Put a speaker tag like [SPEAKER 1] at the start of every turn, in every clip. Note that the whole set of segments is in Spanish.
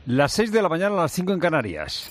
[SPEAKER 1] Las 6 de la mañana, a las 5 en Canarias.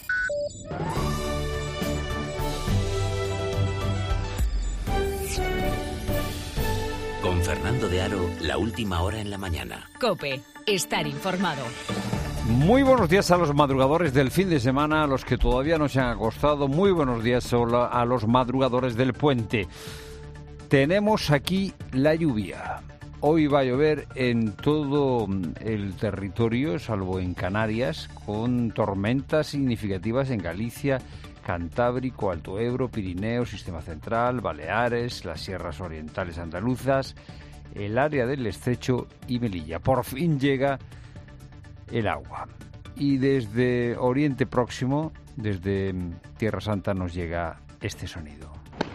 [SPEAKER 2] Con Fernando de Aro, la última hora en la mañana.
[SPEAKER 3] COPE, estar informado.
[SPEAKER 1] Muy buenos días a los madrugadores del fin de semana, a los que todavía no se han acostado. Muy buenos días a los madrugadores del puente. Tenemos aquí la lluvia. Hoy va a llover en todo el territorio, salvo en Canarias, con tormentas significativas en Galicia, Cantábrico, Alto Ebro, Pirineos, Sistema Central, Baleares, las sierras orientales andaluzas, el área del Estrecho y Melilla. Por fin llega el agua. Y desde Oriente Próximo, desde Tierra Santa, nos llega este sonido.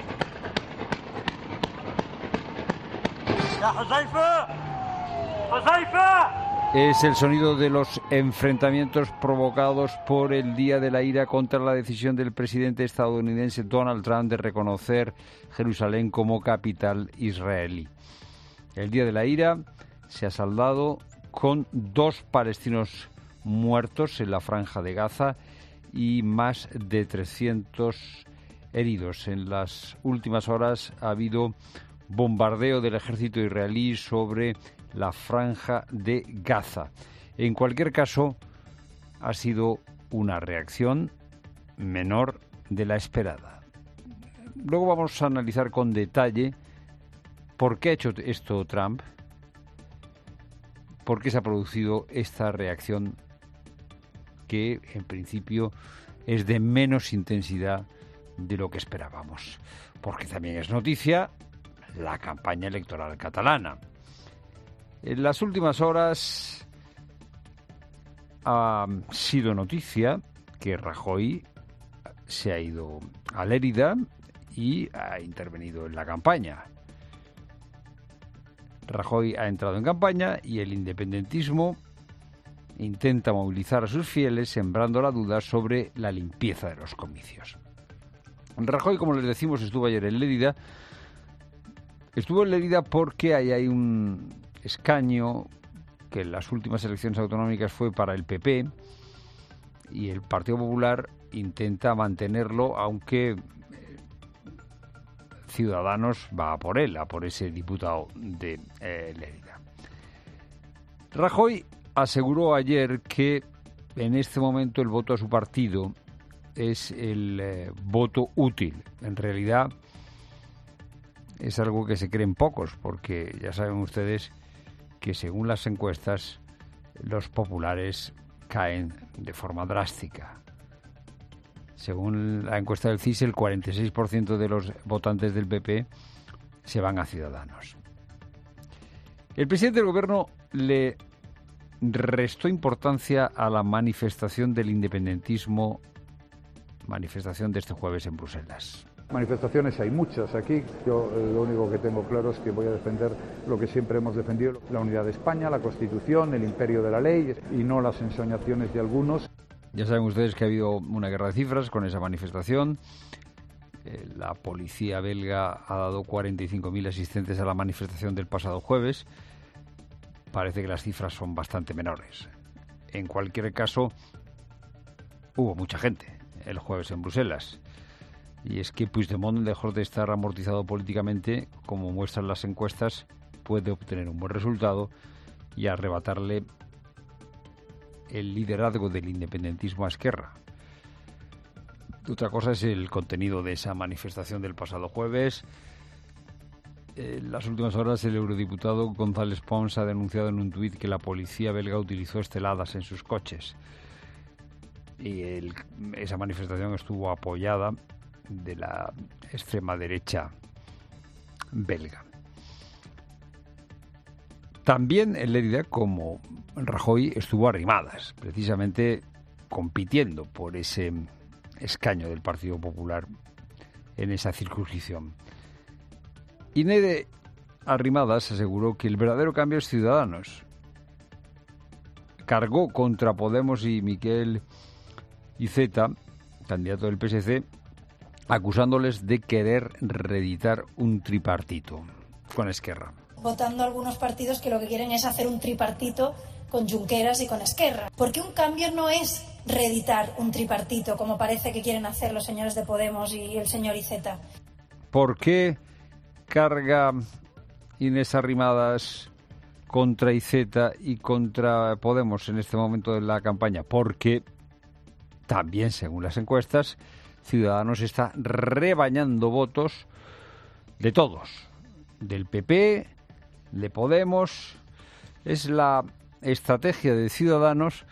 [SPEAKER 1] Es el sonido de los enfrentamientos provocados por el Día de la Ira contra la decisión del presidente estadounidense Donald Trump de reconocer Jerusalén como capital israelí. El Día de la Ira se ha saldado con 2 palestinos muertos en la Franja de Gaza y más de 300 heridos. En las últimas horas ha habido bombardeo del ejército israelí sobre la Franja de Gaza. En cualquier caso, ha sido una reacción menor de la esperada. Luego vamos a analizar con detalle por qué ha hecho esto Trump, por qué se ha producido esta reacción que en principio es de menos intensidad de lo que esperábamos. Porque también es noticia la campaña electoral catalana. En las últimas horas ha sido noticia que Rajoy se ha ido a Lérida y ha intervenido en la campaña. Rajoy ha entrado en campaña y el independentismo intenta movilizar a sus fieles, sembrando la duda sobre la limpieza de los comicios. Rajoy, como les decimos, estuvo ayer en Lérida. Estuvo en Lérida porque ahí hay un escaño que en las últimas elecciones autonómicas fue para el PP y el Partido Popular intenta mantenerlo, aunque Ciudadanos va a por él, a por ese diputado de Lérida. Rajoy aseguró ayer que en este momento el voto a su partido es el voto útil. En realidad es algo que se creen pocos, porque ya saben ustedes que según las encuestas los populares caen de forma drástica. Según la encuesta del CIS, el 46% de los votantes del PP se van a Ciudadanos. El presidente del gobierno le restó importancia a la manifestación del independentismo, manifestación de este jueves en Bruselas.
[SPEAKER 4] Manifestaciones hay muchas aquí. Yo lo único que tengo claro es que voy a defender lo que siempre hemos defendido, la unidad de España, la Constitución, el imperio de la ley y no las ensoñaciones de algunos.
[SPEAKER 1] Ya saben ustedes que ha habido una guerra de cifras con esa manifestación. La policía belga ha dado 45.000 asistentes a la manifestación del pasado jueves. Parece que las cifras son bastante menores. En cualquier caso, hubo mucha gente el jueves en Bruselas. Y es que Puigdemont, lejos de estar amortizado políticamente, como muestran las encuestas, puede obtener un buen resultado y arrebatarle el liderazgo del independentismo a Esquerra. Otra cosa es el contenido de esa manifestación del pasado jueves. En las últimas horas, el eurodiputado González Pons ha denunciado en un tuit que la policía belga utilizó esteladas en sus coches. Y esa manifestación estuvo apoyada de la extrema derecha belga. También en Lérida, como Rajoy, estuvo Arrimadas, precisamente compitiendo por ese escaño del Partido Popular en esa circunscripción. Inés Arrimadas aseguró que el verdadero cambio es Ciudadanos. Cargó contra Podemos y Miquel Iceta, candidato del PSC, acusándoles de querer reeditar un tripartito con Esquerra.
[SPEAKER 5] Votando a algunos partidos que lo que quieren es hacer un tripartito con Junqueras y con Esquerra. Porque un cambio no es reeditar un tripartito, como parece que quieren hacer los señores de Podemos y el señor Iceta.
[SPEAKER 1] ¿Por qué carga Inés Arrimadas contra Iceta y contra Podemos en este momento de la campaña? Porque también, según las encuestas, Ciudadanos está rebañando votos de todos, del PP, de Podemos. Es la estrategia de Ciudadanos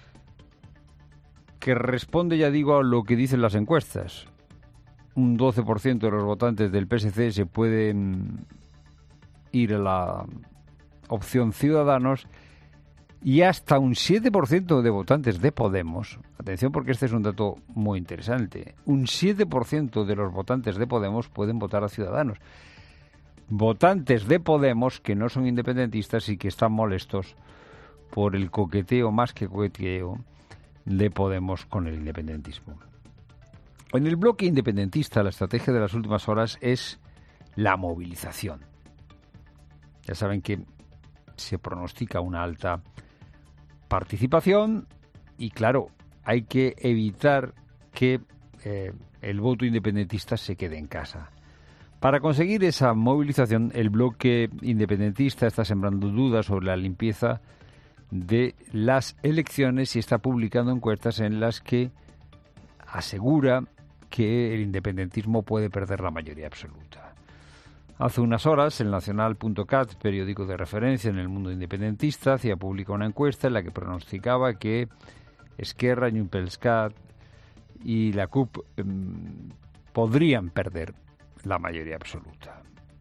[SPEAKER 1] que responde, ya digo, a lo que dicen las encuestas. Un 12% de los votantes del PSC se pueden ir a la opción Ciudadanos y hasta un 7% de votantes de Podemos, atención porque este es un dato muy interesante, un 7% de los votantes de Podemos pueden votar a Ciudadanos. Votantes de Podemos que no son independentistas y que están molestos por el coqueteo, más que coqueteo, de Podemos con el independentismo. En el bloque independentista, la estrategia de las últimas horas es la movilización. Ya saben que se pronostica una alta participación y, claro, hay que evitar que el voto independentista se quede en casa. Para conseguir esa movilización, el bloque independentista está sembrando dudas sobre la limpieza de las elecciones y está publicando encuestas en las que asegura que el independentismo puede perder la mayoría absoluta. Hace unas horas, el Nacional.cat, periódico de referencia en el mundo independentista, hacía pública una encuesta en la que pronosticaba que Esquerra, JxCat y la CUP podrían perder la mayoría absoluta.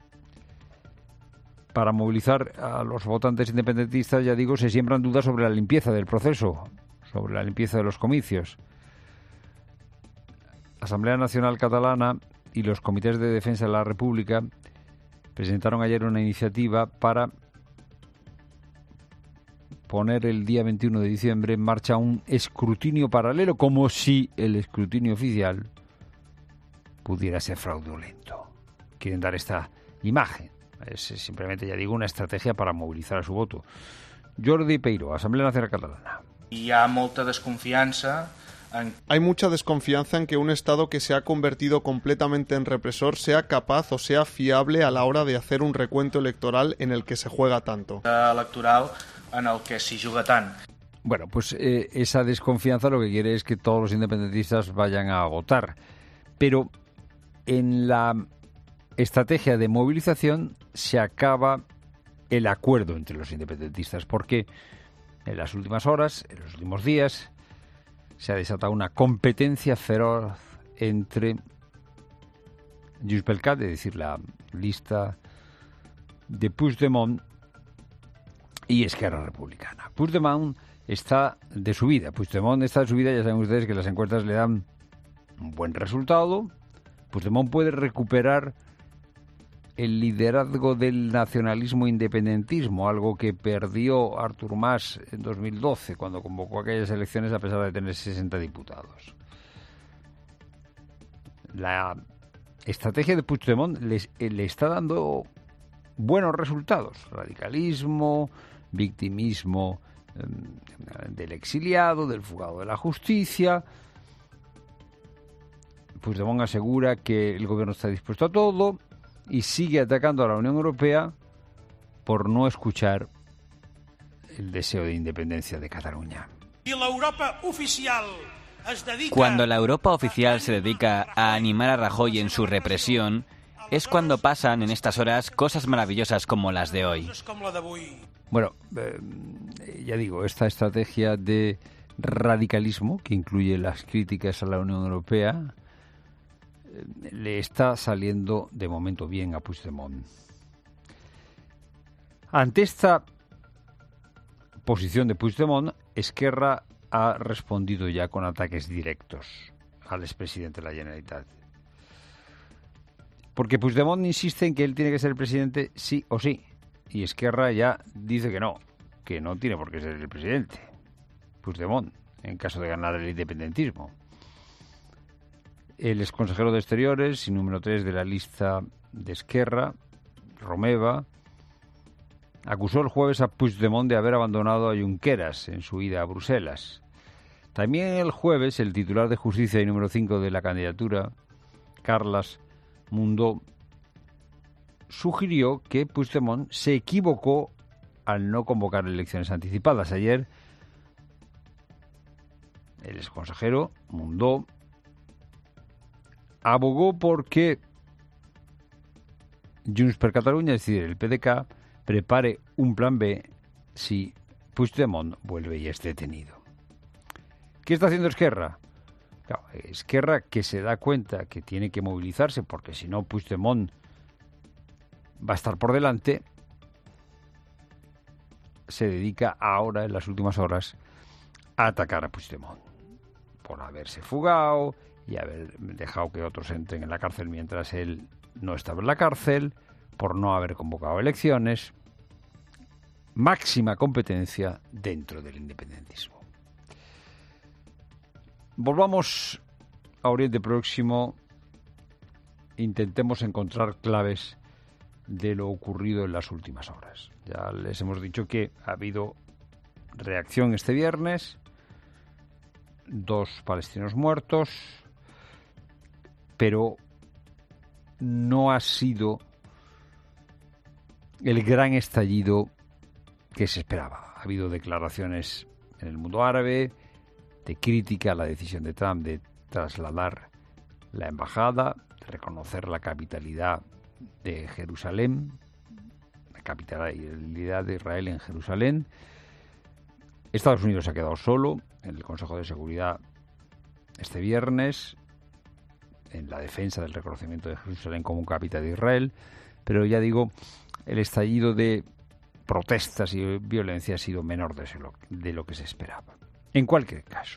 [SPEAKER 1] Para movilizar a los votantes independentistas, ya digo, se siembran dudas sobre la limpieza del proceso, sobre la limpieza de los comicios. Asamblea Nacional Catalana y los comités de defensa de la República presentaron ayer una iniciativa para poner el día 21 de diciembre en marcha un escrutinio paralelo, como si el escrutinio oficial pudiera ser fraudulento. Quieren dar esta imagen. Es simplemente, ya digo, una estrategia para movilizar a su voto. Jordi Peiró, Asamblea Nacional Catalana.
[SPEAKER 6] Hay mucha desconfianza en que un Estado que se ha convertido completamente en represor sea capaz o sea fiable a la hora de hacer un recuento electoral en el que se juega tanto.
[SPEAKER 1] Bueno, pues esa desconfianza lo que quiere es que todos los independentistas vayan a votar. Pero en la estrategia de movilización se acaba el acuerdo entre los independentistas, porque en las últimas horas, en los últimos días, se ha desatado una competencia feroz entre JxCat, es decir, la lista de Puigdemont, y Esquerra Republicana. Puigdemont está de subida. Ya saben ustedes que las encuestas le dan un buen resultado. Puigdemont puede recuperar el liderazgo del nacionalismo independentismo, algo que perdió Artur Mas en 2012, cuando convocó aquellas elecciones a pesar de tener 60 diputados. La estrategia de Puigdemont le está dando buenos resultados. Radicalismo, victimismo del exiliado, del fugado de la justicia. Puigdemont asegura que el gobierno está dispuesto a todo y sigue atacando a la Unión Europea por no escuchar el deseo de independencia de Cataluña.
[SPEAKER 7] Cuando la Europa oficial se dedica a animar a Rajoy en su represión, es cuando pasan en estas horas cosas maravillosas como las de hoy.
[SPEAKER 1] Bueno, ya digo, esta estrategia de radicalismo, que incluye las críticas a la Unión Europea, le está saliendo de momento bien a Puigdemont. Ante esta posición de Puigdemont, Esquerra ha respondido ya con ataques directos al expresidente de la Generalitat. Porque Puigdemont insiste en que él tiene que ser el presidente sí o sí. Y Esquerra ya dice que no tiene por qué ser el presidente. Puigdemont, en caso de ganar el independentismo. El exconsejero de Exteriores y número 3 de la lista de Esquerra, Romeva, acusó el jueves a Puigdemont de haber abandonado a Junqueras en su ida a Bruselas. También el jueves, el titular de Justicia y número 5 de la candidatura, Carles Mundó, sugirió que Puigdemont se equivocó al no convocar elecciones anticipadas. Ayer, el exconsejero Mundó abogó porque Junts per Catalunya, es decir, el PDK, prepare un plan B si Puigdemont vuelve y es detenido. ¿Qué está haciendo Esquerra? Claro, Esquerra, que se da cuenta que tiene que movilizarse porque si no Puigdemont va a estar por delante, se dedica ahora, en las últimas horas, a atacar a Puigdemont por haberse fugado y haber dejado que otros entren en la cárcel mientras él no estaba en la cárcel, por no haber convocado elecciones. Máxima competencia dentro del independentismo. Volvamos a Oriente Próximo. Intentemos encontrar claves de lo ocurrido en las últimas horas. Ya les hemos dicho que ha habido reacción este viernes, 2 palestinos muertos, pero no ha sido el gran estallido que se esperaba. Ha habido declaraciones en el mundo árabe de crítica a la decisión de Trump de trasladar la embajada, de reconocer la capitalidad de Jerusalén, la capitalidad de Israel en Jerusalén. Estados Unidos se ha quedado solo en el Consejo de Seguridad este viernes en la defensa del reconocimiento de Jerusalén como capital de Israel, pero ya digo, el estallido de protestas y violencia ha sido menor de lo que se esperaba. En cualquier caso,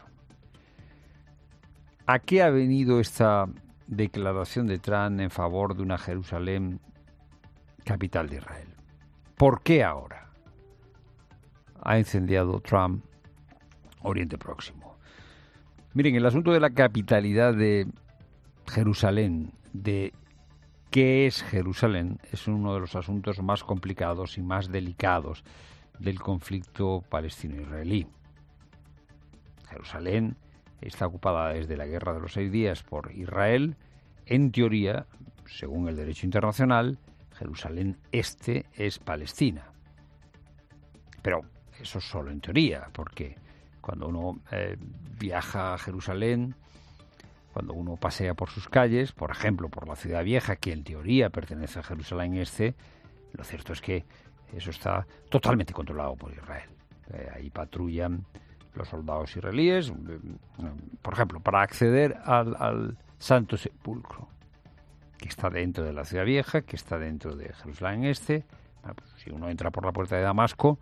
[SPEAKER 1] ¿a qué ha venido esta declaración de Trump en favor de una Jerusalén capital de Israel? ¿Por qué ahora ha incendiado Trump Oriente Próximo? Miren, el asunto de la capitalidad de Jerusalén, de qué es Jerusalén, es uno de los asuntos más complicados y más delicados del conflicto palestino-israelí. Jerusalén está ocupada desde la Guerra de los 6 días por Israel. En teoría, según el derecho internacional, Jerusalén Este es Palestina. Pero eso es solo en teoría, porque cuando uno viaja a Jerusalén, cuando uno pasea por sus calles, por ejemplo, por la Ciudad Vieja, que en teoría pertenece a Jerusalén Este, lo cierto es que eso está totalmente controlado por Israel. Ahí patrullan los soldados israelíes, por ejemplo, para acceder al Santo Sepulcro, que está dentro de la Ciudad Vieja, que está dentro de Jerusalén Este. Bueno, pues, si uno entra por la puerta de Damasco,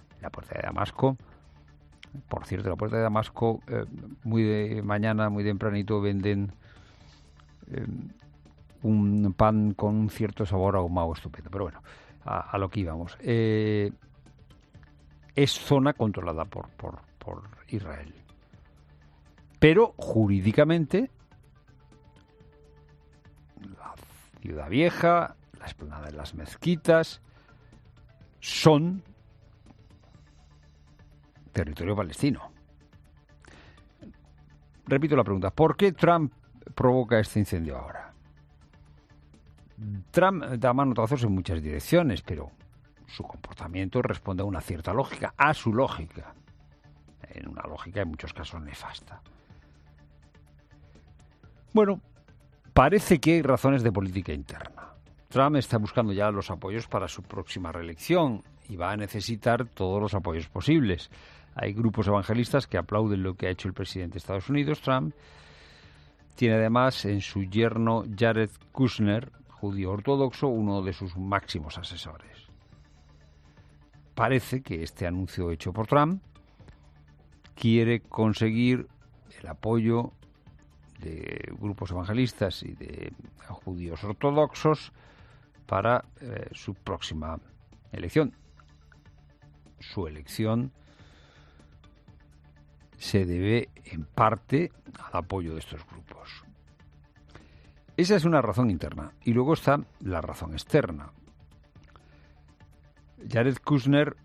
[SPEAKER 1] por cierto, la puerta de Damasco, muy de mañana, muy tempranito, venden un pan con un cierto sabor ahumado estupendo. Pero bueno, a lo que íbamos. Es zona controlada por Israel. Pero jurídicamente, la Ciudad Vieja, la explanada de las mezquitas, son territorio palestino. Repito la pregunta, ¿por qué Trump provoca este incendio ahora? Trump da manotazos en muchas direcciones, pero su comportamiento responde a una cierta lógica, a su lógica, en una lógica en muchos casos nefasta. Bueno, parece que hay razones de política interna. Trump está buscando ya los apoyos para su próxima reelección y va a necesitar todos los apoyos posibles. Hay grupos evangelistas que aplauden lo que ha hecho el presidente de Estados Unidos, Trump. Tiene además en su yerno Jared Kushner, judío ortodoxo, uno de sus máximos asesores. Parece que este anuncio hecho por Trump quiere conseguir el apoyo de grupos evangelistas y de judíos ortodoxos para su próxima elección. Su elección se debe en parte al apoyo de estos grupos. Esa es una razón interna. Y luego está la razón externa. Jared Kushner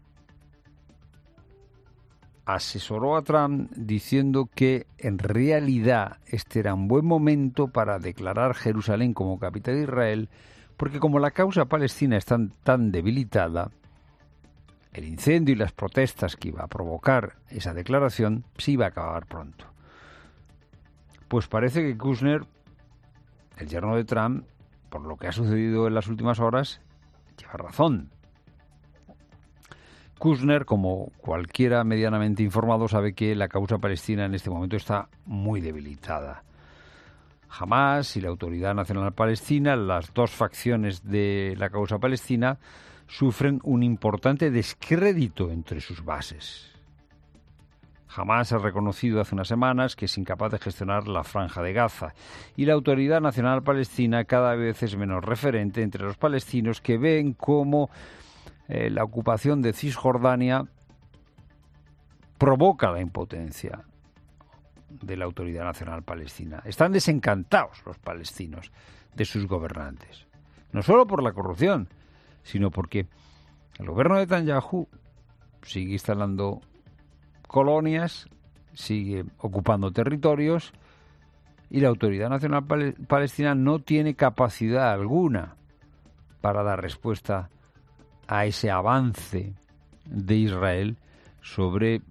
[SPEAKER 1] asesoró a Trump diciendo que en realidad este era un buen momento para declarar Jerusalén como capital de Israel, porque como la causa palestina está tan debilitada, el incendio y las protestas que iba a provocar esa declaración se iba a acabar pronto. Pues parece que Kushner, el yerno de Trump, por lo que ha sucedido en las últimas horas, lleva razón. Kushner, como cualquiera medianamente informado, sabe que la causa palestina en este momento está muy debilitada. Hamás y la Autoridad Nacional Palestina, las dos facciones de la causa palestina, sufren un importante descrédito entre sus bases. Hamás ha reconocido hace unas semanas que es incapaz de gestionar la Franja de Gaza y la Autoridad Nacional Palestina cada vez es menos referente entre los palestinos que ven cómo la ocupación de Cisjordania provoca la impotencia de la Autoridad Nacional Palestina. Están desencantados los palestinos de sus gobernantes, no solo por la corrupción, sino porque el gobierno de Netanyahu sigue instalando colonias, sigue ocupando territorios y la Autoridad Nacional Palestina no tiene capacidad alguna para dar respuesta a ese avance de Israel sobre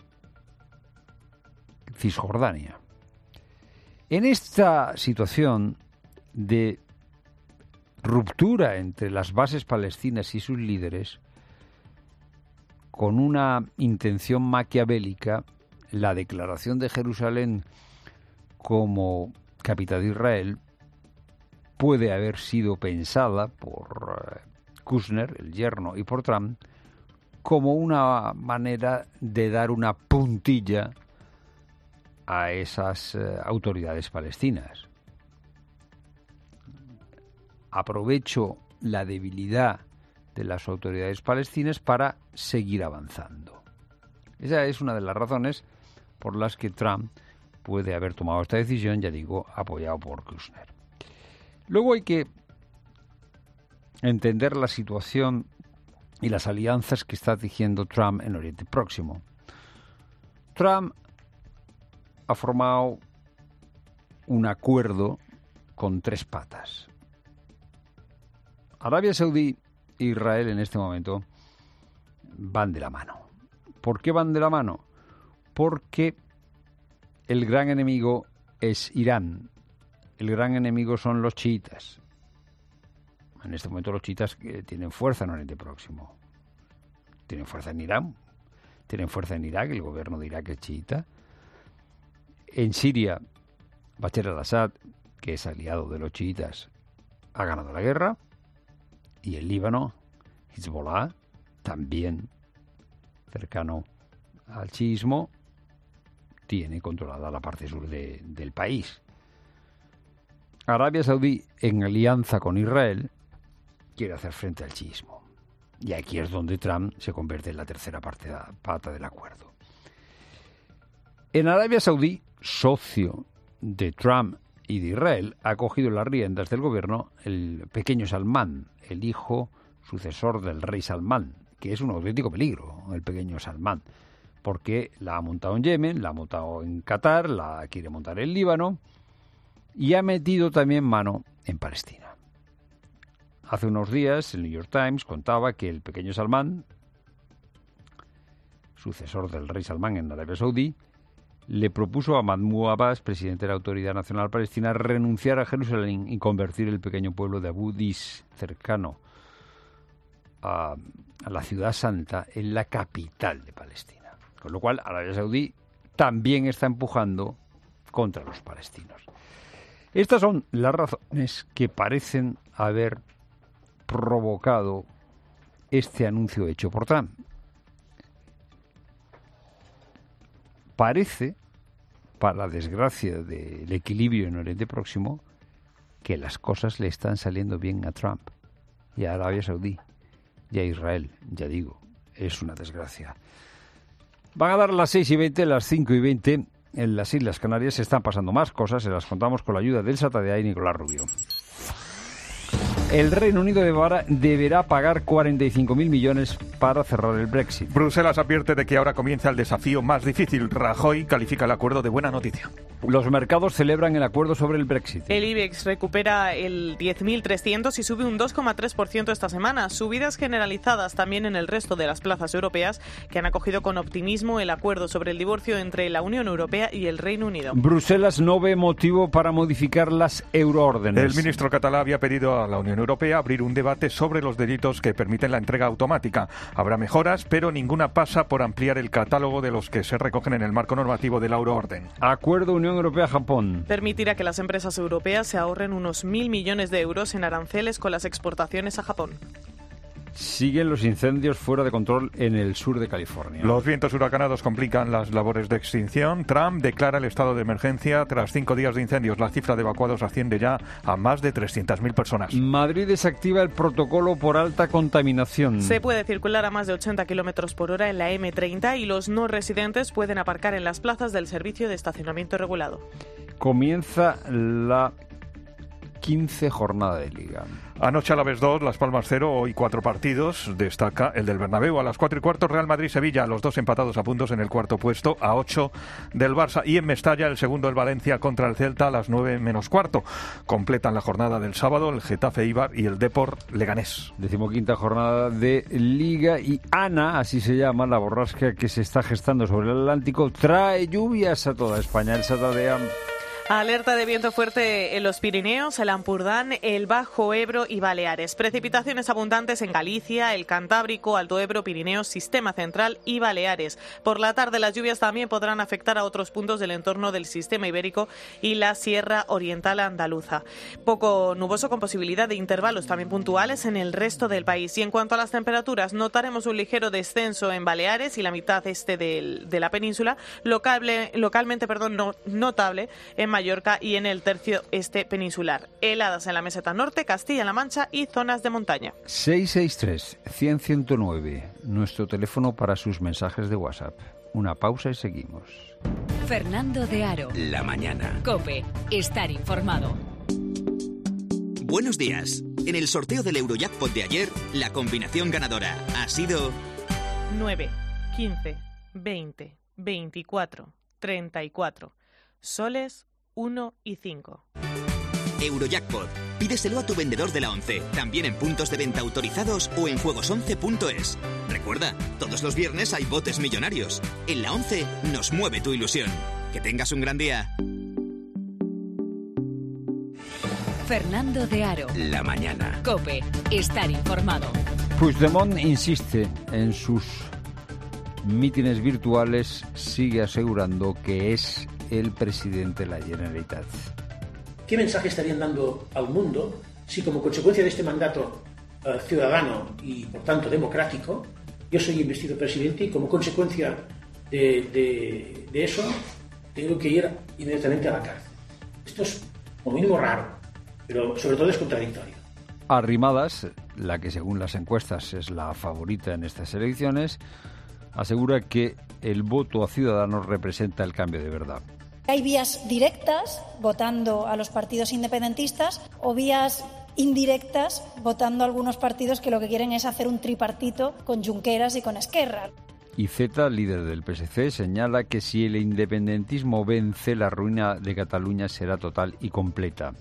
[SPEAKER 1] Cisjordania. En esta situación de ruptura entre las bases palestinas y sus líderes, con una intención maquiavélica, la declaración de Jerusalén como capital de Israel puede haber sido pensada por Kushner, el yerno, y por Trump como una manera de dar una puntilla a esas autoridades palestinas. Aprovecho la debilidad de las autoridades palestinas para seguir avanzando. Esa es una de las razones por las que Trump puede haber tomado esta decisión, ya digo, apoyado por Kushner. Luego hay que entender la situación y las alianzas que está tejiendo Trump en Oriente Próximo. Trump ha formado un acuerdo con tres patas. Arabia Saudí e Israel en este momento van de la mano. ¿Por qué van de la mano? Porque el gran enemigo es Irán. El gran enemigo son los chiitas. En este momento los chiitas tienen fuerza en Oriente Próximo. Tienen fuerza en Irán, tienen fuerza en Irak, el gobierno de Irak es chiita. En Siria, Bashar al-Assad, que es aliado de los chiitas, ha ganado la guerra. Y en Líbano, Hezbollah, también cercano al chiismo, tiene controlada la parte sur del país. Arabia Saudí, en alianza con Israel, quiere hacer frente al chiismo. Y aquí es donde Trump se convierte en la tercera pata del acuerdo. En Arabia Saudí, socio de Trump y de Israel, ha cogido las riendas del gobierno el pequeño Salmán, el hijo sucesor del rey Salmán, que es un auténtico peligro, el pequeño Salmán, porque la ha montado en Yemen, la ha montado en Qatar, la quiere montar en Líbano y ha metido también mano en Palestina. Hace unos días el New York Times contaba que el pequeño Salmán, sucesor del rey Salmán en Arabia Saudí, le propuso a Mahmoud Abbas, presidente de la Autoridad Nacional Palestina, renunciar a Jerusalén y convertir el pequeño pueblo de Abu Dis, cercano a la ciudad santa, en la capital de Palestina. Con lo cual, Arabia Saudí también está empujando contra los palestinos. Estas son las razones que parecen haber provocado este anuncio hecho por Trump. Parece, para la desgracia del equilibrio en Oriente Próximo, que las cosas le están saliendo bien a Trump y a Arabia Saudí y a Israel. Ya digo, es una desgracia. Van a dar las 6:20, las 5:20. En las Islas Canarias se están pasando más cosas, se las contamos con la ayuda del Satadea y Nicolás Rubio. El Reino Unido deberá pagar 45.000 millones para cerrar el Brexit.
[SPEAKER 8] Bruselas advierte de que ahora comienza el desafío más difícil. Rajoy califica el acuerdo de buena noticia.
[SPEAKER 1] Los mercados celebran el acuerdo sobre el Brexit.
[SPEAKER 9] El IBEX recupera el 10.300 y sube un 2,3% esta semana. Subidas generalizadas también en el resto de las plazas europeas, que han acogido con optimismo el acuerdo sobre el divorcio entre la Unión Europea y el Reino Unido.
[SPEAKER 1] Bruselas no ve motivo para modificar las euroórdenes.
[SPEAKER 8] El ministro catalán había pedido a la Unión Europea abrir un debate sobre los delitos que permiten la entrega automática. Habrá mejoras, pero ninguna pasa por ampliar el catálogo de los que se recogen en el marco normativo de la euroorden.
[SPEAKER 1] Acuerdo Unión Europea-Japón.
[SPEAKER 9] Permitirá que las empresas europeas se ahorren unos 1.000 millones de euros en aranceles con las exportaciones a Japón.
[SPEAKER 1] Siguen los incendios fuera de control en el sur de California.
[SPEAKER 8] Los vientos huracanados complican las labores de extinción. Trump declara el estado de emergencia tras 5 días de incendios. La cifra de evacuados asciende ya a más de 300.000 personas.
[SPEAKER 1] Madrid desactiva el protocolo por alta contaminación.
[SPEAKER 9] Se puede circular a más de 80 kilómetros por hora en la M30 y los no residentes pueden aparcar en las plazas del servicio de estacionamiento regulado.
[SPEAKER 1] Comienza la 15 jornada de Liga.
[SPEAKER 8] Anoche a la vez 2, Las Palmas 0, hoy 4 partidos. Destaca el del Bernabéu. A las 4:15, Real Madrid-Sevilla, los dos empatados a puntos en el cuarto puesto, a 8 del Barça. Y en Mestalla, el segundo, el Valencia contra el Celta, a las 9:15. Completan la jornada del sábado el Getafe Eibar y el Depor Leganés.
[SPEAKER 1] 15ª jornada de Liga y Ana, así se llama, la borrasca que se está gestando sobre el Atlántico, trae lluvias a toda España. El Satadea.
[SPEAKER 9] Alerta de viento fuerte en los Pirineos, el Ampurdán, el Bajo Ebro y Baleares. Precipitaciones abundantes en Galicia, el Cantábrico, Alto Ebro, Pirineos, Sistema Central y Baleares. Por la tarde las lluvias también podrán afectar a otros puntos del entorno del Sistema Ibérico y la Sierra Oriental Andaluza. Poco nuboso con posibilidad de intervalos también puntuales en el resto del país. Y en cuanto a las temperaturas, notaremos un ligero descenso en Baleares y la mitad este de la península, localmente notable en Mallorca y en el tercio este peninsular. Heladas en la meseta norte, Castilla-La Mancha y zonas de montaña.
[SPEAKER 1] 663-100-109, nuestro teléfono para sus mensajes de WhatsApp. Una pausa y seguimos.
[SPEAKER 3] Fernando de Aro.
[SPEAKER 2] La mañana.
[SPEAKER 3] COPE. Estar informado.
[SPEAKER 10] Buenos días. En el sorteo del Eurojackpot de ayer, la combinación ganadora ha sido
[SPEAKER 9] 9, 15, 20, 24, 34. Soles 1 y 5.
[SPEAKER 10] Eurojackpot. Pídeselo a tu vendedor de la 11, también en puntos de venta autorizados o en juegos11.es. Recuerda, todos los viernes hay botes millonarios. En la 11 nos mueve tu ilusión. Que tengas un gran día.
[SPEAKER 3] Fernando de Aro.
[SPEAKER 2] La mañana.
[SPEAKER 3] COPE. Estar informado.
[SPEAKER 1] Puigdemont insiste en sus mítines virtuales, sigue asegurando que es el presidente de la Generalitat.
[SPEAKER 11] ¿Qué mensaje estarían dando al mundo si como consecuencia de este mandato ciudadano y por tanto democrático, yo soy investido presidente y como consecuencia de eso tengo que ir inmediatamente a la cárcel? Esto es como mínimo raro, pero sobre todo es contradictorio.
[SPEAKER 1] Arrimadas, la que según las encuestas es la favorita en estas elecciones, asegura que el voto a Ciudadanos representa el cambio de verdad.
[SPEAKER 5] Hay vías directas votando a los partidos independentistas o vías indirectas votando a algunos partidos que lo que quieren es hacer un tripartito con Junqueras y con Esquerra.
[SPEAKER 1] Y Zeta, líder del PSC, señala que si el independentismo vence, la ruina de Cataluña será total y completa.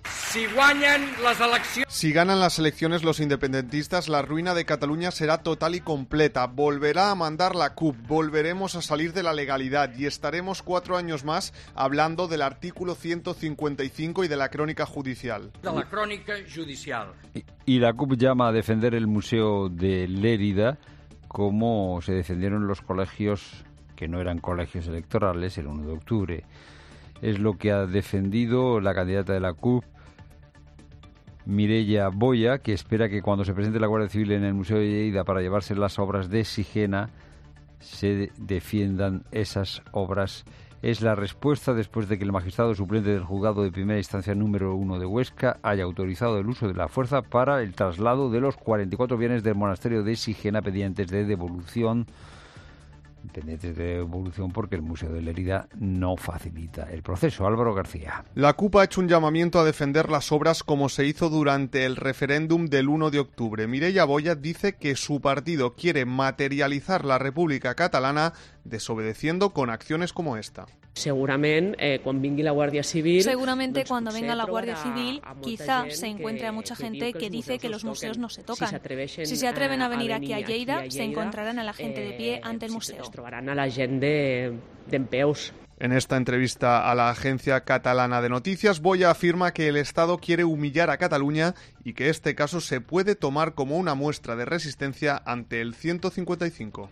[SPEAKER 6] Si ganan las elecciones los independentistas, la ruina de Cataluña será total y completa. Volverá a mandar la CUP, volveremos a salir de la legalidad y estaremos 4 años más hablando del artículo 155 y de la crónica judicial.
[SPEAKER 1] Y la CUP llama a defender el Museo de Lérida como se defendieron los colegios que no eran colegios electorales el 1 de octubre. Es lo que ha defendido la candidata de la CUP, Mireia Boya, que espera que cuando se presente la Guardia Civil en el Museo de Lleida para llevarse las obras de Sigena, se defiendan esas obras. Es la respuesta después de que el magistrado suplente del juzgado de primera instancia número 1 de Huesca haya autorizado el uso de la fuerza para el traslado de los 44 bienes del monasterio de Sigena pendientes de devolución pendientes de evolución, porque el Museo de Lérida no facilita el proceso. Álvaro García.
[SPEAKER 6] La CUP ha hecho un llamamiento a defender las obras como se hizo durante el referéndum del 1 de octubre. Mireia Boya dice que su partido quiere materializar la República Catalana desobedeciendo con acciones como esta.
[SPEAKER 12] Seguramente cuando venga la Guardia Civil...
[SPEAKER 13] Seguramente cuando venga la Guardia Civil quizá se encuentre a mucha gente que dice que los museos no se tocan. Si se atreven a venir aquí a Lleida, se encontrarán a la gente de pie ante el museo.
[SPEAKER 12] Trobarán a la gente dempeus.
[SPEAKER 6] En esta entrevista a la agencia catalana de noticias, Boya afirma que el Estado quiere humillar a Cataluña y que este caso se puede tomar como una muestra de resistencia ante el 155.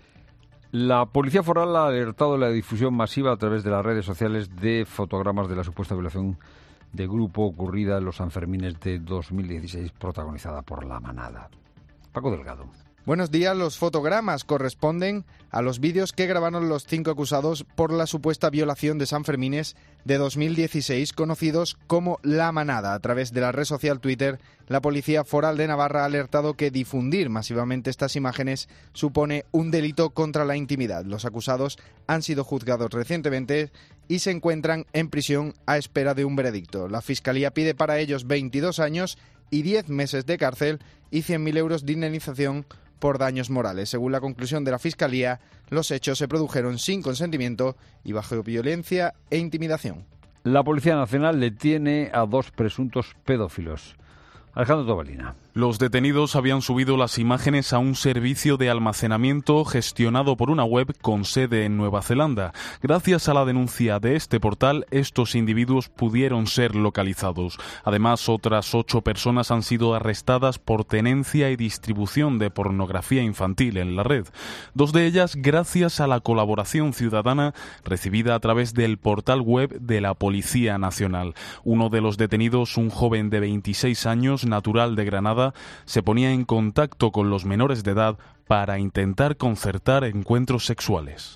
[SPEAKER 1] La Policía Foral ha alertado de la difusión masiva a través de las redes sociales de fotogramas de la supuesta violación de grupo ocurrida en los Sanfermines de 2016, protagonizada por La Manada. Paco Delgado.
[SPEAKER 14] Buenos días. Los fotogramas corresponden a los vídeos que grabaron los 5 acusados por la supuesta violación de Sanfermines de 2016, conocidos como La Manada. A través de la red social Twitter, la Policía Foral de Navarra ha alertado que difundir masivamente estas imágenes supone un delito contra la intimidad. Los acusados han sido juzgados recientemente y se encuentran en prisión a espera de un veredicto. La Fiscalía pide para ellos 22 años y 10 meses de cárcel y 100.000 euros de indemnización por daños morales. Según la conclusión de la Fiscalía, los hechos se produjeron sin consentimiento y bajo violencia e intimidación.
[SPEAKER 1] La Policía Nacional detiene a 2 presuntos pedófilos. Alejandro Tobalina.
[SPEAKER 15] Los detenidos habían subido las imágenes a un servicio de almacenamiento gestionado por una web con sede en Nueva Zelanda. Gracias a la denuncia de este portal, estos individuos pudieron ser localizados. Además, otras 8 personas han sido arrestadas por tenencia y distribución de pornografía infantil en la red. 2 de ellas gracias a la colaboración ciudadana recibida a través del portal web de la Policía Nacional. Uno de los detenidos, un joven de 26 años, natural de Granada, se ponía en contacto con los menores de edad para intentar concertar encuentros sexuales.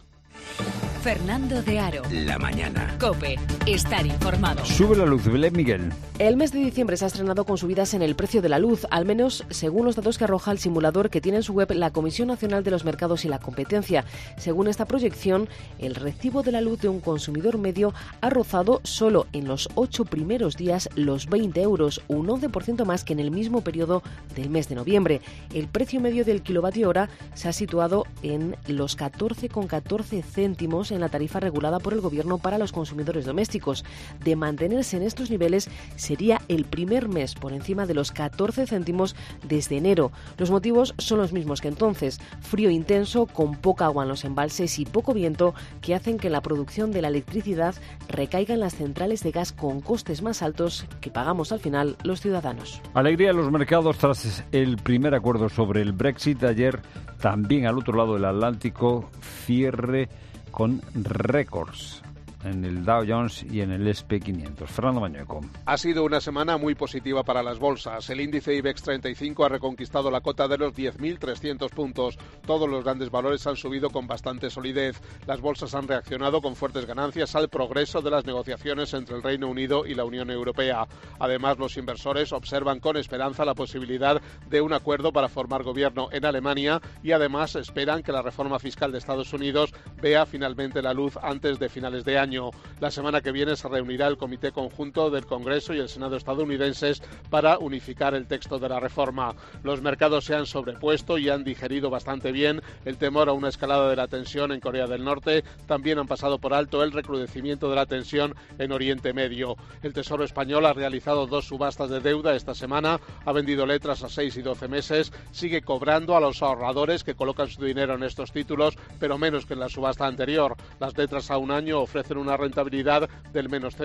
[SPEAKER 3] Fernando de Aro.
[SPEAKER 2] La mañana.
[SPEAKER 3] COPE. Estar informado.
[SPEAKER 1] Sube la luz, Belén Miguel.
[SPEAKER 16] El mes de diciembre se ha estrenado con subidas en el precio de la luz, al menos según los datos que arroja el simulador que tiene en su web la Comisión Nacional de los Mercados y la Competencia. Según esta proyección, el recibo de la luz de un consumidor medio ha rozado solo en los 8 primeros días los 20 euros, un 11% más que en el mismo periodo del mes de noviembre. El precio medio del kilovatio hora se ha situado en los 14,14 céntimos en la tarifa regulada por el Gobierno para los consumidores domésticos. De mantenerse en estos niveles, sería el primer mes por encima de los 14 céntimos desde enero. Los motivos son los mismos que entonces: frío intenso, con poca agua en los embalses y poco viento, que hacen que la producción de la electricidad recaiga en las centrales de gas con costes más altos que pagamos al final los ciudadanos.
[SPEAKER 1] Alegría en los mercados tras el primer acuerdo sobre el Brexit. Ayer, también al otro lado del Atlántico, cierre con récords en el Dow Jones y en el S&P 500. Fernando Mañueco.
[SPEAKER 17] Ha sido una semana muy positiva para las bolsas. El índice IBEX 35 ha reconquistado la cota de los 10.300 puntos. Todos los grandes valores han subido con bastante solidez. Las bolsas han reaccionado con fuertes ganancias al progreso de las negociaciones entre el Reino Unido y la Unión Europea. Además, los inversores observan con esperanza la posibilidad de un acuerdo para formar gobierno en Alemania y además esperan que la reforma fiscal de Estados Unidos vea finalmente la luz antes de finales de año. La semana que viene se reunirá el Comité Conjunto del Congreso y el Senado estadounidenses para unificar el texto de la reforma. Los mercados se han sobrepuesto y han digerido bastante bien el temor a una escalada de la tensión en Corea del Norte. También han pasado por alto el recrudecimiento de la tensión en Oriente Medio. El Tesoro español ha realizado 2 subastas de deuda esta semana, ha vendido letras a 6 y 12 meses, sigue cobrando a los ahorradores que colocan su dinero en estos títulos, pero menos que en la subasta anterior. Las letras a un año ofrecen una rentabilidad del menos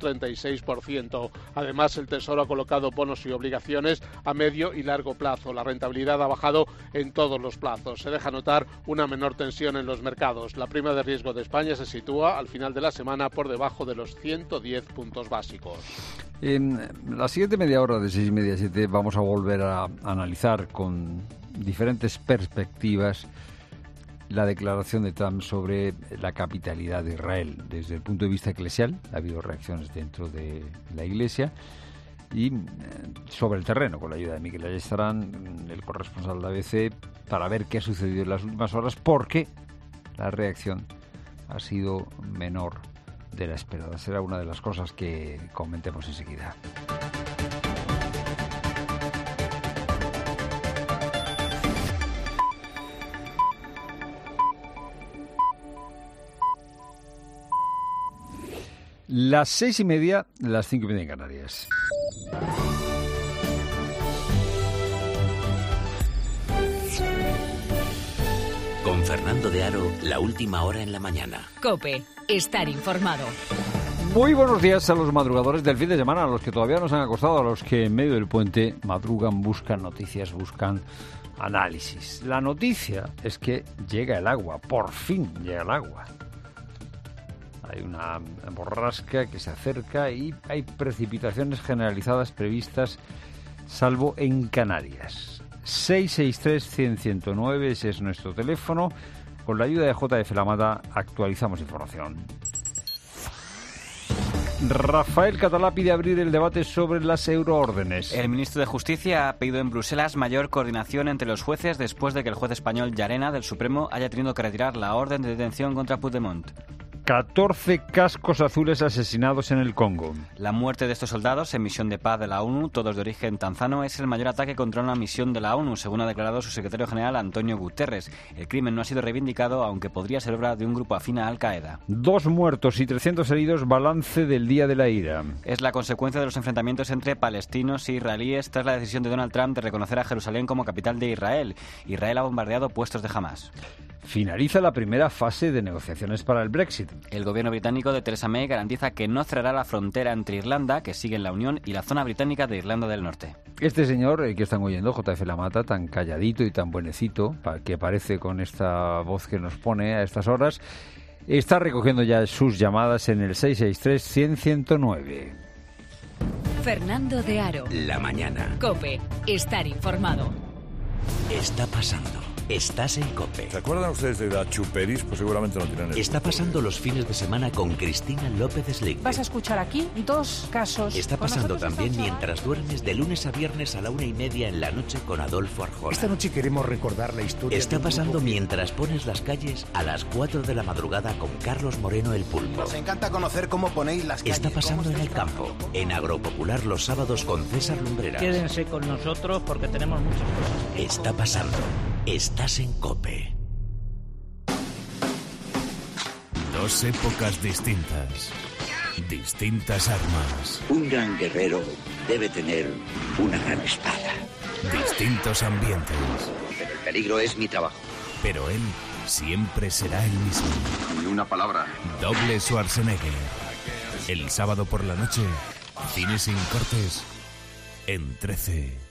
[SPEAKER 17] 0,36%. Además, el Tesoro ha colocado bonos y obligaciones a medio y largo plazo. La rentabilidad ha bajado en todos los plazos. Se deja notar una menor tensión en los mercados. La prima de riesgo de España se sitúa al final de la semana por debajo de los 110 puntos básicos.
[SPEAKER 1] En la siguiente media hora, de 6:30 a 7, vamos a volver a analizar con diferentes perspectivas la declaración de Trump sobre la capitalidad de Israel. Desde el punto de vista eclesial, ha habido reacciones dentro de la Iglesia, y sobre el terreno, con la ayuda de Miquel Ayestarán, el corresponsal de ABC, para ver qué ha sucedido en las últimas horas, porque la reacción ha sido menor de la esperada. Será una de las cosas que comentemos enseguida. Las 6:30, las 5:30 en Canarias.
[SPEAKER 2] Con Fernando de Aro, la última hora en la mañana.
[SPEAKER 3] COPE, estar informado.
[SPEAKER 1] Muy buenos días a los madrugadores del fin de semana, a los que todavía no se han acostado, a los que en medio del puente madrugan, buscan noticias, buscan análisis. La noticia es que llega el agua, por fin llega el agua. Hay una borrasca que se acerca y hay precipitaciones generalizadas previstas, salvo en Canarias. 663-100-109, ese es nuestro teléfono. Con la ayuda de JF La Mata actualizamos información. Rafael Català pide abrir el debate sobre las euroórdenes.
[SPEAKER 7] El ministro de Justicia ha pedido en Bruselas mayor coordinación entre los jueces después de que el juez español Llarena del Supremo haya tenido que retirar la orden de detención contra Puigdemont.
[SPEAKER 1] 14 cascos azules asesinados en el Congo.
[SPEAKER 7] La muerte de estos soldados en misión de paz de la ONU, todos de origen tanzano, es el mayor ataque contra una misión de la ONU, según ha declarado su secretario general Antonio Guterres. El crimen no ha sido reivindicado, aunque podría ser obra de un grupo afín a Al-Qaeda.
[SPEAKER 1] 2 muertos y 300 heridos, balance del Día de la Ira.
[SPEAKER 7] Es la consecuencia de los enfrentamientos entre palestinos e israelíes tras la decisión de Donald Trump de reconocer a Jerusalén como capital de Israel. Israel ha bombardeado puestos de Hamás.
[SPEAKER 1] Finaliza la primera fase de negociaciones para el Brexit.
[SPEAKER 7] El gobierno británico de Theresa May garantiza que no cerrará la frontera entre Irlanda, que sigue en la Unión, y la zona británica de Irlanda del Norte.
[SPEAKER 1] Este señor, que están oyendo, JF La Mata, tan calladito y tan buenecito, que parece con esta voz que nos pone a estas horas, está recogiendo ya sus llamadas en el 663-100-109.
[SPEAKER 3] Fernando de Aro.
[SPEAKER 2] La mañana.
[SPEAKER 3] COPE, estar informado.
[SPEAKER 2] Está pasando. Estás en COPE.
[SPEAKER 18] ¿Se acuerdan ustedes de la Chuperis? Pues seguramente no tienen eso.
[SPEAKER 2] Está pasando los fines de semana con Cristina López Slick.
[SPEAKER 19] Vas a escuchar aquí 2 casos.
[SPEAKER 2] Está pasando también mientras duermes de lunes a viernes a la 1:30 en la noche con Adolfo Arjona.
[SPEAKER 20] Esta noche queremos recordar la historia.
[SPEAKER 2] Está pasando mientras pones las calles a las 4 de la madrugada con Carlos Moreno el Pulpo.
[SPEAKER 20] Nos encanta conocer cómo ponéis las calles.
[SPEAKER 2] Está pasando en el campo, en Agropopular los sábados con César Lumbreras.
[SPEAKER 21] Quédense con nosotros porque tenemos muchas cosas.
[SPEAKER 2] Está pasando. Estás en COPE.
[SPEAKER 22] 2 épocas distintas. Distintas armas.
[SPEAKER 23] Un gran guerrero debe tener una gran espada.
[SPEAKER 22] Distintos ambientes.
[SPEAKER 23] Pero el peligro es mi trabajo.
[SPEAKER 22] Pero él siempre será el mismo.
[SPEAKER 23] Ni una palabra.
[SPEAKER 22] Doble Schwarzenegger. El sábado por la noche, cine sin cortes, en 13.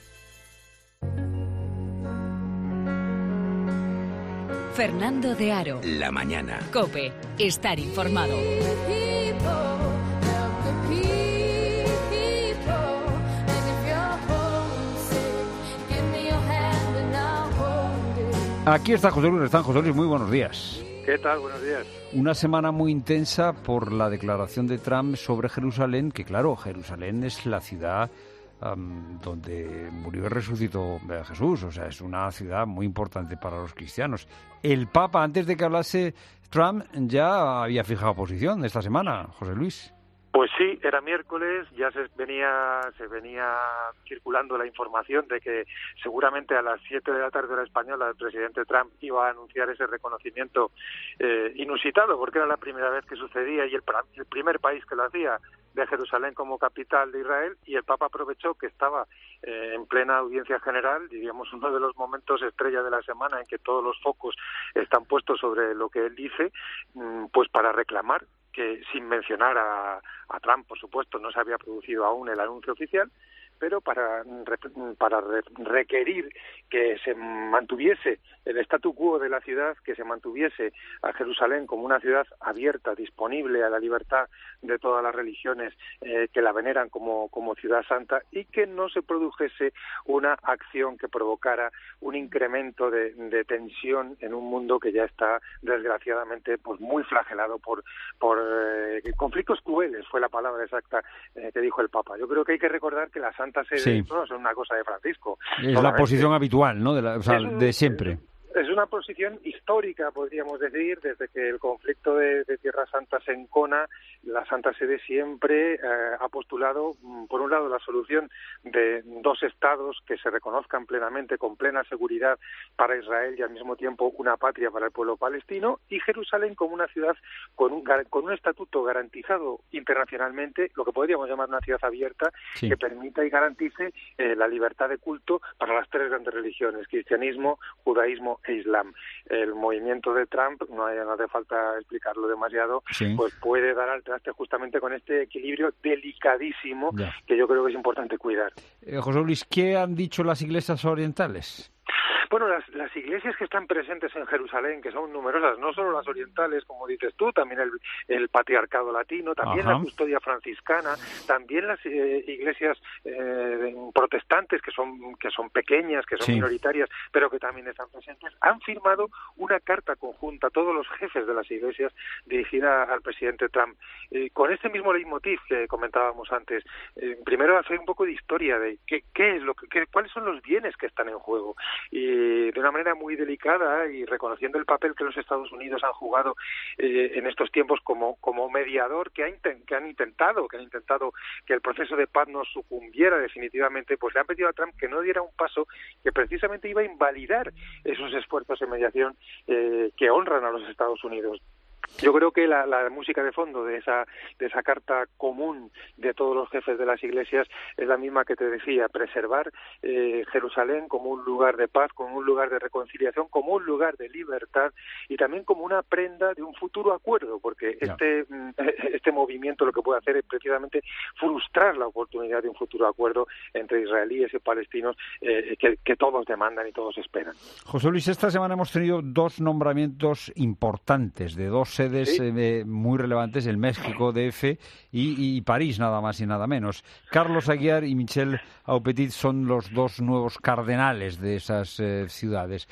[SPEAKER 3] Fernando de Aro.
[SPEAKER 2] La mañana.
[SPEAKER 3] COPE, estar informado.
[SPEAKER 1] Aquí está José Luis. José Luis, muy buenos días.
[SPEAKER 24] ¿Qué tal? Buenos días.
[SPEAKER 1] Una semana muy intensa por la declaración de Trump sobre Jerusalén, que claro, Jerusalén es la ciudad donde murió y resucitó Jesús, o sea, es una ciudad muy importante para los cristianos. El Papa, antes de que hablase Trump, ya había fijado posición esta semana, José Luis.
[SPEAKER 24] Pues sí, era miércoles, ya se venía circulando la información de que seguramente a las 7 de la tarde hora española el presidente Trump iba a anunciar ese reconocimiento inusitado, porque era la primera vez que sucedía y el primer país que lo hacía, de Jerusalén como capital de Israel, y el Papa aprovechó que estaba en plena audiencia general, diríamos uno de los momentos estrella de la semana en que todos los focos están puestos sobre lo que él dice, pues para reclamar que, sin mencionar a Trump, por supuesto, no se había producido aún el anuncio oficial, pero para requerir que se mantuviese el statu quo de la ciudad, que se mantuviese a Jerusalén como una ciudad abierta, disponible a la libertad de todas las religiones que la veneran como ciudad santa, y que no se produjese una acción que provocara un incremento de tensión en un mundo que ya está desgraciadamente pues muy flagelado por conflictos crueles, fue la palabra exacta que dijo el Papa. Yo creo que hay que recordar que la Santa Sede no es una cosa de Francisco.
[SPEAKER 1] Es la posición habitual, ¿no? De siempre.
[SPEAKER 24] Es una posición histórica, podríamos decir, desde que el conflicto de Tierra Santa se encona. La Santa Sede siempre ha postulado, por un lado, la solución de dos estados que se reconozcan plenamente, con plena seguridad para Israel y al mismo tiempo una patria para el pueblo palestino, y Jerusalén como una ciudad con un estatuto garantizado internacionalmente, lo que podríamos llamar una ciudad abierta, sí, que permita y garantice la libertad de culto para las tres grandes religiones: cristianismo, judaísmo e islam. El movimiento de Trump, no hace falta explicarlo demasiado, sí, pues puede dar al traste justamente con este equilibrio delicadísimo, ya, que yo creo que es importante cuidar.
[SPEAKER 1] José Luis, ¿qué han dicho las iglesias orientales?
[SPEAKER 24] Bueno, las iglesias que están presentes en Jerusalén, que son numerosas, no solo las orientales, como dices tú, también el patriarcado latino, también la custodia franciscana, también las iglesias protestantes, que son pequeñas, que son, sí, minoritarias, pero que también están presentes, han firmado una carta conjunta, todos los jefes de las iglesias, dirigida al presidente Trump, con este mismo leitmotiv que comentábamos antes. Primero, hacer un poco de historia de cuáles son los bienes que están en juego, y de una manera muy delicada, y reconociendo el papel que los Estados Unidos han jugado en estos tiempos como mediador, que han intentado que el proceso de paz no sucumbiera definitivamente, pues le han pedido a Trump que no diera un paso que precisamente iba a invalidar esos esfuerzos de mediación que honran a los Estados Unidos. Yo creo que la música de fondo de esa carta común de todos los jefes de las iglesias es la misma que te decía: preservar Jerusalén como un lugar de paz, como un lugar de reconciliación, como un lugar de libertad, y también como una prenda de un futuro acuerdo, porque este movimiento lo que puede hacer es precisamente frustrar la oportunidad de un futuro acuerdo entre israelíes y palestinos que todos demandan y todos esperan.
[SPEAKER 1] José Luis, esta semana hemos tenido dos nombramientos importantes de dos sedes, ¿sí?, muy relevantes, en México, DF, y París, nada más y nada menos. Carlos Aguiar y Michel Aupetit son los dos nuevos cardenales de esas ciudades.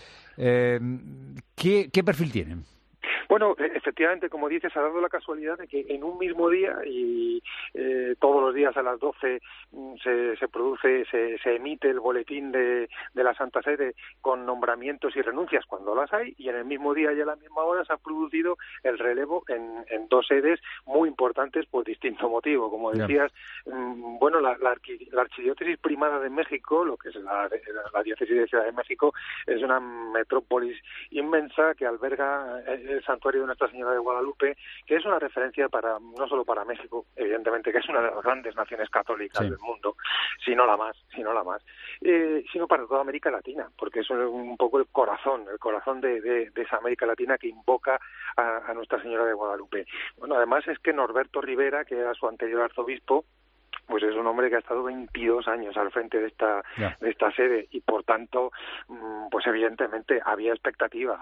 [SPEAKER 1] ¿Qué perfil tienen?
[SPEAKER 24] Bueno, efectivamente, como dices, ha dado la casualidad de que en un mismo día, y todos los días a las 12 se emite el boletín de la Santa Sede con nombramientos y renuncias cuando las hay, y en el mismo día y a la misma hora se ha producido el relevo en dos sedes muy importantes por distinto motivo. Como decías, bueno, la archidiócesis primada de México, lo que es la diócesis de Ciudad de México, es una metrópolis inmensa que alberga el santuario de Nuestra Señora de Guadalupe, que es una referencia no solo para México, evidentemente, que es una de las grandes naciones católicas del mundo, sino la más, sino para toda América Latina, porque es un poco el corazón de esa América Latina que invoca a Nuestra Señora de Guadalupe. Bueno, además es que Norberto Rivera, que era su anterior arzobispo, pues es un hombre que ha estado 22 años al frente de esta sede, y por tanto, pues evidentemente había expectativa.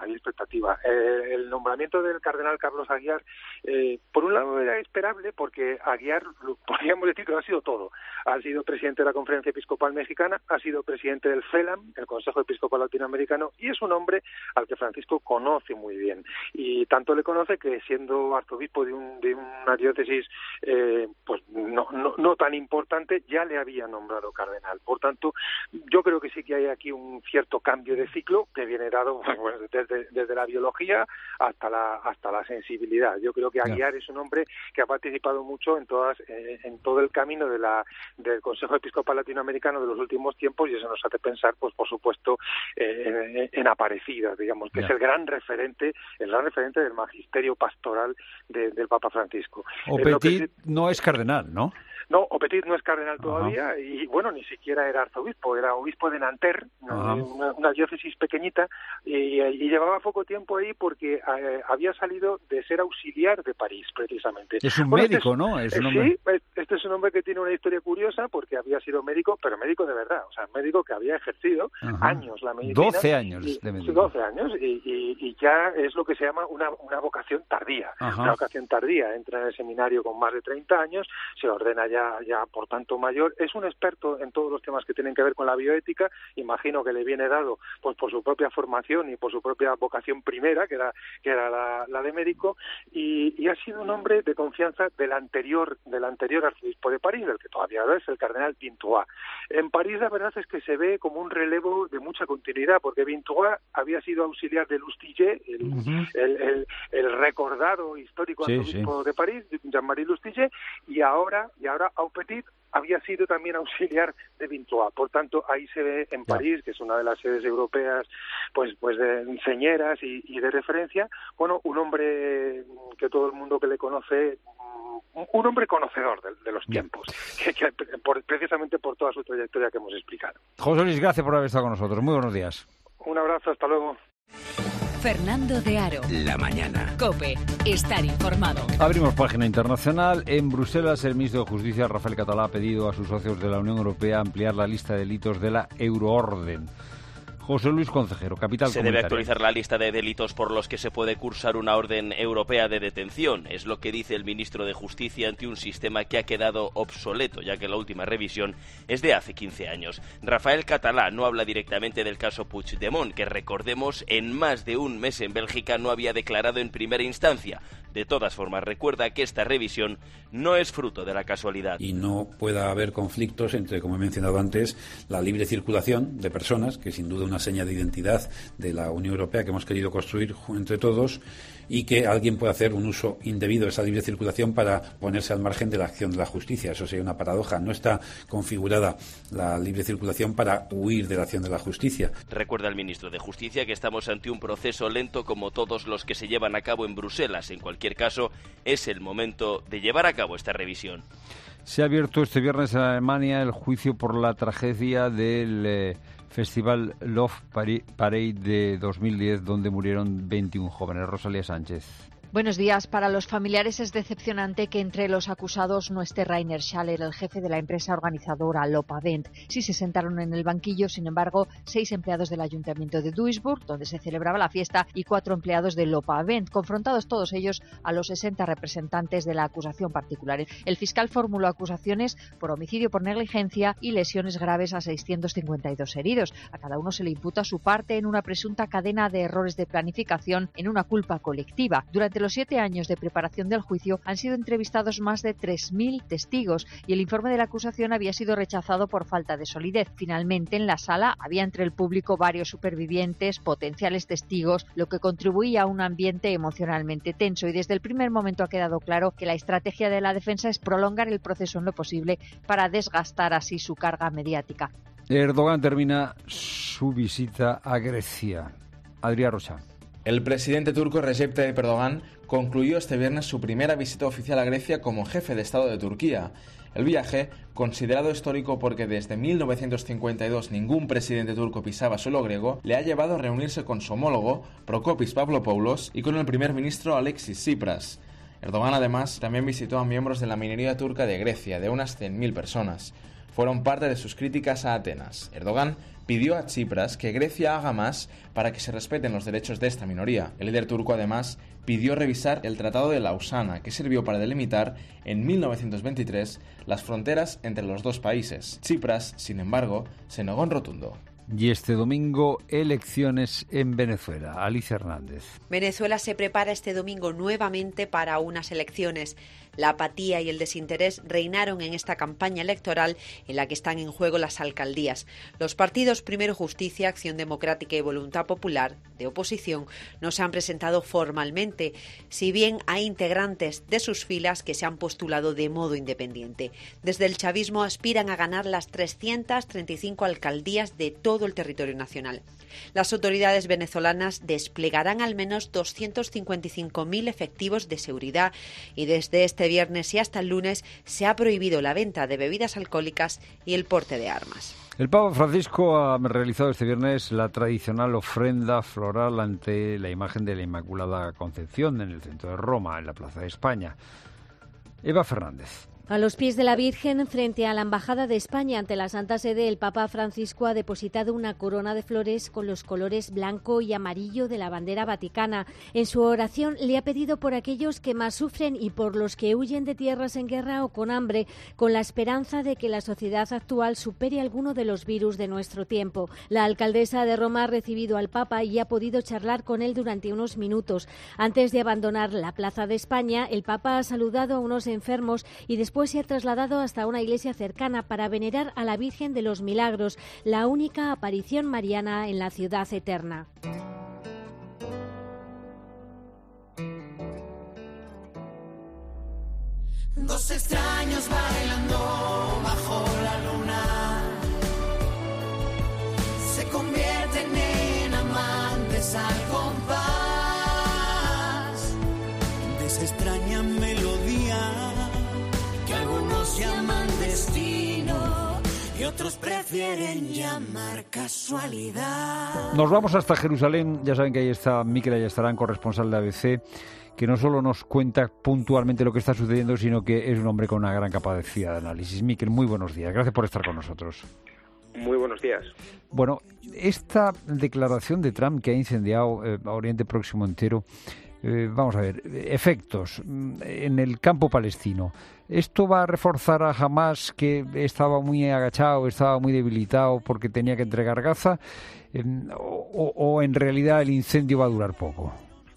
[SPEAKER 24] El nombramiento del cardenal Carlos Aguiar, por un lado era esperable, porque Aguiar, podríamos decir que lo ha sido todo. Ha sido presidente de la Conferencia Episcopal Mexicana, ha sido presidente del CELAM, el Consejo Episcopal Latinoamericano, y es un hombre al que Francisco conoce muy bien. Y tanto le conoce que, siendo arzobispo de una diócesis pues no tan importante, ya le había nombrado cardenal. Por tanto, yo creo que sí que hay aquí un cierto cambio de ciclo que viene dado, pues, desde la biología hasta la sensibilidad. Yo creo que Aguiar es un hombre que ha participado mucho en todo el camino del Consejo Episcopal Latinoamericano de los últimos tiempos, y eso nos hace pensar, pues por supuesto, en Aparecida, digamos, que es el gran referente del magisterio pastoral del Papa Francisco.
[SPEAKER 1] Aupetit no es cardenal, ¿no?
[SPEAKER 24] No, Aupetit no es cardenal todavía, y bueno, ni siquiera era arzobispo, era obispo de Nanterre, una diócesis pequeñita, y llevaba poco tiempo ahí porque había salido de ser auxiliar de París, precisamente.
[SPEAKER 1] Es un médico, ¿no?
[SPEAKER 24] Sí, este es un hombre que tiene una historia curiosa, porque había sido médico, pero médico de verdad, o sea, médico que había ejercido años la medicina.
[SPEAKER 1] 12 años de medicina.
[SPEAKER 24] 12 años, y ya es lo que se llama una vocación tardía. Una vocación tardía, entra en el seminario con más de 30 años, se ordena ya por tanto mayor, es un experto en todos los temas que tienen que ver con la bioética. Imagino que le viene dado pues por su propia formación y por su propia vocación primera, que era la de médico, y ha sido un hombre de confianza del anterior arzobispo de París, el que todavía es el cardenal Vintois. En París la verdad es que se ve como un relevo de mucha continuidad, porque Vintois había sido auxiliar de Lustiger, el recordado histórico arzobispo de París, Jean-Marie Lustiger, y ahora Aupetit había sido también auxiliar de Vintois. Por tanto, ahí se ve en París, que es una de las sedes europeas pues de enseñeras y de referencia, bueno, un hombre que todo el mundo que le conoce, un hombre conocedor de los tiempos, precisamente por toda su trayectoria que hemos explicado.
[SPEAKER 1] José Luis, gracias por haber estado con nosotros. Muy buenos días.
[SPEAKER 24] Un abrazo, hasta luego.
[SPEAKER 3] Fernando de Aro.
[SPEAKER 22] La mañana.
[SPEAKER 3] COPE. Estar informado.
[SPEAKER 1] Abrimos página internacional. En Bruselas, el ministro de Justicia, Rafael Català, ha pedido a sus socios de la Unión Europea ampliar la lista de delitos de la euroorden. José Luis Concejero, Capital
[SPEAKER 4] Se debe actualizar la lista de delitos por los que se puede cursar una orden europea de detención. Es lo que dice el ministro de Justicia ante un sistema que ha quedado obsoleto, ya que la última revisión es de hace 15 años. Rafael Català no habla directamente del caso Puigdemont, que recordemos, en más de un mes en Bélgica no había declarado en primera instancia. De todas formas, recuerda que esta revisión no es fruto de la casualidad.
[SPEAKER 8] Y no pueda haber conflictos entre, como he mencionado antes, la libre circulación de personas, que sin duda una seña de identidad de la Unión Europea que hemos querido construir entre todos, y que alguien pueda hacer un uso indebido de esa libre circulación para ponerse al margen de la acción de la justicia. Eso sería una paradoja. No está configurada la libre circulación para huir de la acción de la justicia.
[SPEAKER 4] Recuerda el ministro de Justicia que estamos ante un proceso lento como todos los que se llevan a cabo en Bruselas. En cualquier caso, es el momento de llevar a cabo esta revisión.
[SPEAKER 1] Se ha abierto este viernes en Alemania el juicio por la tragedia del Festival Love Parade de 2010, donde murieron 21 jóvenes. Rosalía Sánchez.
[SPEAKER 9] Buenos días. Para los familiares es decepcionante que entre los acusados no esté Rainer Schaller, el jefe de la empresa organizadora Lopavent. Sí se sentaron en el banquillo, sin embargo, 6 empleados del Ayuntamiento de Duisburg, donde se celebraba la fiesta, y 4 empleados de Lopavent, confrontados todos ellos a los 60 representantes de la acusación particular. El fiscal formuló acusaciones por homicidio por negligencia y lesiones graves a 652 heridos. A cada uno se le imputa su parte en una presunta cadena de errores de planificación en una culpa colectiva. Durante los 7 años de preparación del juicio han sido entrevistados más de 3.000 testigos y el informe de la acusación había sido rechazado por falta de solidez. Finalmente, en la sala había entre el público varios supervivientes, potenciales testigos, lo que contribuía a un ambiente emocionalmente tenso, y desde el primer momento ha quedado claro que la estrategia de la defensa es prolongar el proceso en lo posible para desgastar así su carga mediática.
[SPEAKER 1] Erdogan termina su visita a Grecia. Adrián Rocha.
[SPEAKER 10] El presidente turco Recep Tayyip Erdogan concluyó este viernes su primera visita oficial a Grecia como jefe de Estado de Turquía. El viaje, considerado histórico porque desde 1952 ningún presidente turco pisaba suelo griego, le ha llevado a reunirse con su homólogo, Prokopis Pavlopoulos, y con el primer ministro Alexis Tsipras. Erdogan además también visitó a miembros de la minoría turca de Grecia, de unas 100.000 personas. Fueron parte de sus críticas a Atenas. Erdogan pidió a Tsipras que Grecia haga más para que se respeten los derechos de esta minoría. El líder turco además pidió revisar el Tratado de Lausana, que sirvió para delimitar en 1923 las fronteras entre los dos países. Tsipras, sin embargo, se negó en rotundo.
[SPEAKER 1] Y este domingo, elecciones en Venezuela. Alicia Hernández.
[SPEAKER 25] Venezuela se prepara este domingo nuevamente para unas elecciones. La apatía y el desinterés reinaron en esta campaña electoral en la que están en juego las alcaldías. Los partidos Primero Justicia, Acción Democrática y Voluntad Popular, de oposición, no se han presentado formalmente, si bien hay integrantes de sus filas que se han postulado de modo independiente. Desde el chavismo aspiran a ganar las 335 alcaldías de todo el territorio nacional. Las autoridades venezolanas desplegarán al menos 255.000 efectivos de seguridad y desde este viernes y hasta el lunes se ha prohibido la venta de bebidas alcohólicas y el porte de armas.
[SPEAKER 1] El Papa Francisco ha realizado este viernes la tradicional ofrenda floral ante la imagen de la Inmaculada Concepción en el centro de Roma, en la Plaza de España. Eva Fernández.
[SPEAKER 26] A los pies de la Virgen, frente a la Embajada de España ante la Santa Sede, el Papa Francisco ha depositado una corona de flores con los colores blanco y amarillo de la bandera vaticana. En su oración le ha pedido por aquellos que más sufren y por los que huyen de tierras en guerra o con hambre, con la esperanza de que la sociedad actual supere alguno de los virus de nuestro tiempo. La alcaldesa de Roma ha recibido al Papa y ha podido charlar con él durante unos minutos. Antes de abandonar la Plaza de España, el Papa ha saludado a unos enfermos y después después se ha trasladado hasta una iglesia cercana para venerar a la Virgen de los Milagros, la única aparición mariana en la ciudad eterna.
[SPEAKER 5] Dos extraños bailando bajo la luna se convierten en amantes al compás de esa extraña melodía que algunos llaman destino y otros prefieren llamar casualidad.
[SPEAKER 1] Nos vamos hasta Jerusalén. Ya saben que ahí está Mikel Ayestarán, corresponsal de ABC, que no solo nos cuenta puntualmente lo que está sucediendo, sino que es un hombre con una gran capacidad de análisis. Mikel, muy buenos días. Gracias por estar con nosotros.
[SPEAKER 6] Muy buenos días.
[SPEAKER 1] Bueno, esta declaración de Trump que ha incendiado a Oriente Próximo entero, vamos a ver, efectos en el campo palestino. ¿Esto va a reforzar a Hamás, que estaba muy agachado, estaba muy debilitado porque tenía que entregar Gaza? ¿O en realidad el incendio va a durar poco?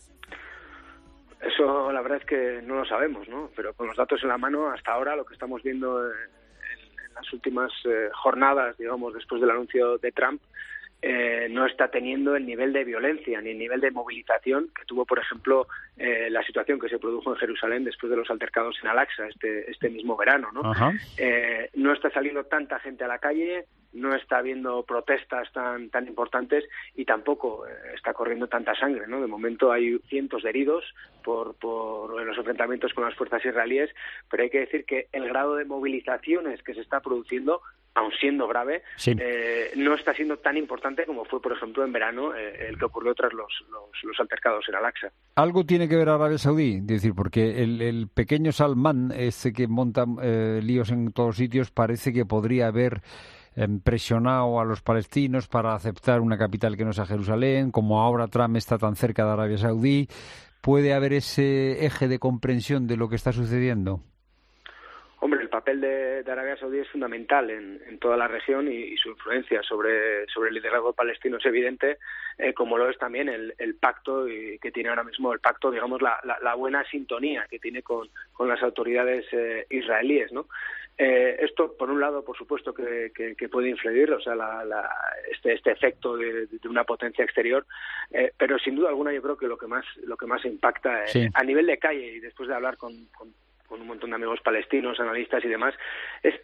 [SPEAKER 6] Eso la verdad es que no lo sabemos, ¿no? Pero con los datos en la mano, hasta ahora lo que estamos viendo en las últimas jornadas, digamos, después del anuncio de Trump, no está teniendo el nivel de violencia ni el nivel de movilización que tuvo, por ejemplo, la situación que se produjo en Jerusalén después de los altercados en Al-Aqsa este mismo verano, ¿no? No está saliendo tanta gente a la calle, no está habiendo protestas tan importantes y tampoco está corriendo tanta sangre, ¿no? De momento hay cientos de heridos por los enfrentamientos con las fuerzas israelíes, pero hay que decir que el grado de movilizaciones que se está produciendo, aun siendo grave, sí, no está siendo tan importante como fue, por ejemplo, en verano, el que ocurrió tras los altercados en Al-Aqsa.
[SPEAKER 1] ¿Algo tiene que ver Arabia Saudí? Es decir, porque el pequeño Salman, ese que monta líos en todos sitios, parece que podría haber presionado a los palestinos para aceptar una capital que no sea Jerusalén. Como ahora Trump está tan cerca de Arabia Saudí, ¿puede haber ese eje de comprensión de lo que está sucediendo?
[SPEAKER 6] Hombre, el papel de Arabia Saudí es fundamental en toda la región y su influencia sobre el liderazgo palestino es evidente, como lo es también el pacto que tiene ahora mismo, el pacto, digamos, la buena sintonía que tiene con las autoridades israelíes, ¿no? Esto, por un lado, por supuesto que puede influir, o sea, este efecto de una potencia exterior, pero sin duda alguna yo creo que lo que más impacta sí, a nivel de calle, y después de hablar con un montón de amigos palestinos, analistas y demás, es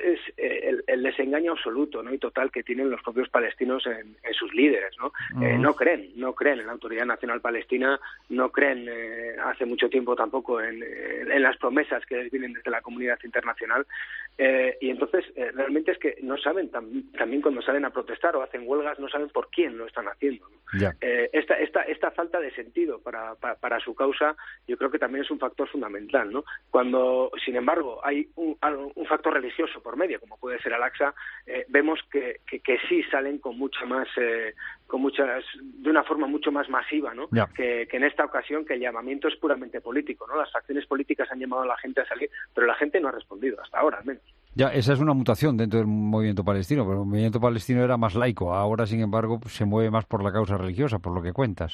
[SPEAKER 6] el desengaño absoluto, ¿no?, y total que tienen los propios palestinos en sus líderes, ¿no? No creen en la Autoridad Nacional Palestina, no creen hace mucho tiempo tampoco en las promesas que les vienen desde la comunidad internacional, y entonces realmente es que no saben, también cuando salen a protestar o hacen huelgas, no saben por quién lo están haciendo, ¿no? Yeah. Esta falta de sentido para su causa, yo creo que también es un factor fundamental, ¿no? Cuando, sin embargo, hay un factor religioso por medio, como puede ser Al-Aqsa, vemos que sí salen con de una forma mucho más masiva, ¿no? Yeah. Que en esta ocasión, que el llamamiento es puramente político, ¿no? Las facciones políticas han llamado a la gente a salir, pero la gente no ha respondido, hasta ahora al menos.
[SPEAKER 1] Ya, esa es una mutación dentro del movimiento palestino, pero el movimiento palestino era más laico, ahora, sin embargo, se mueve más por la causa religiosa, por lo que cuentas.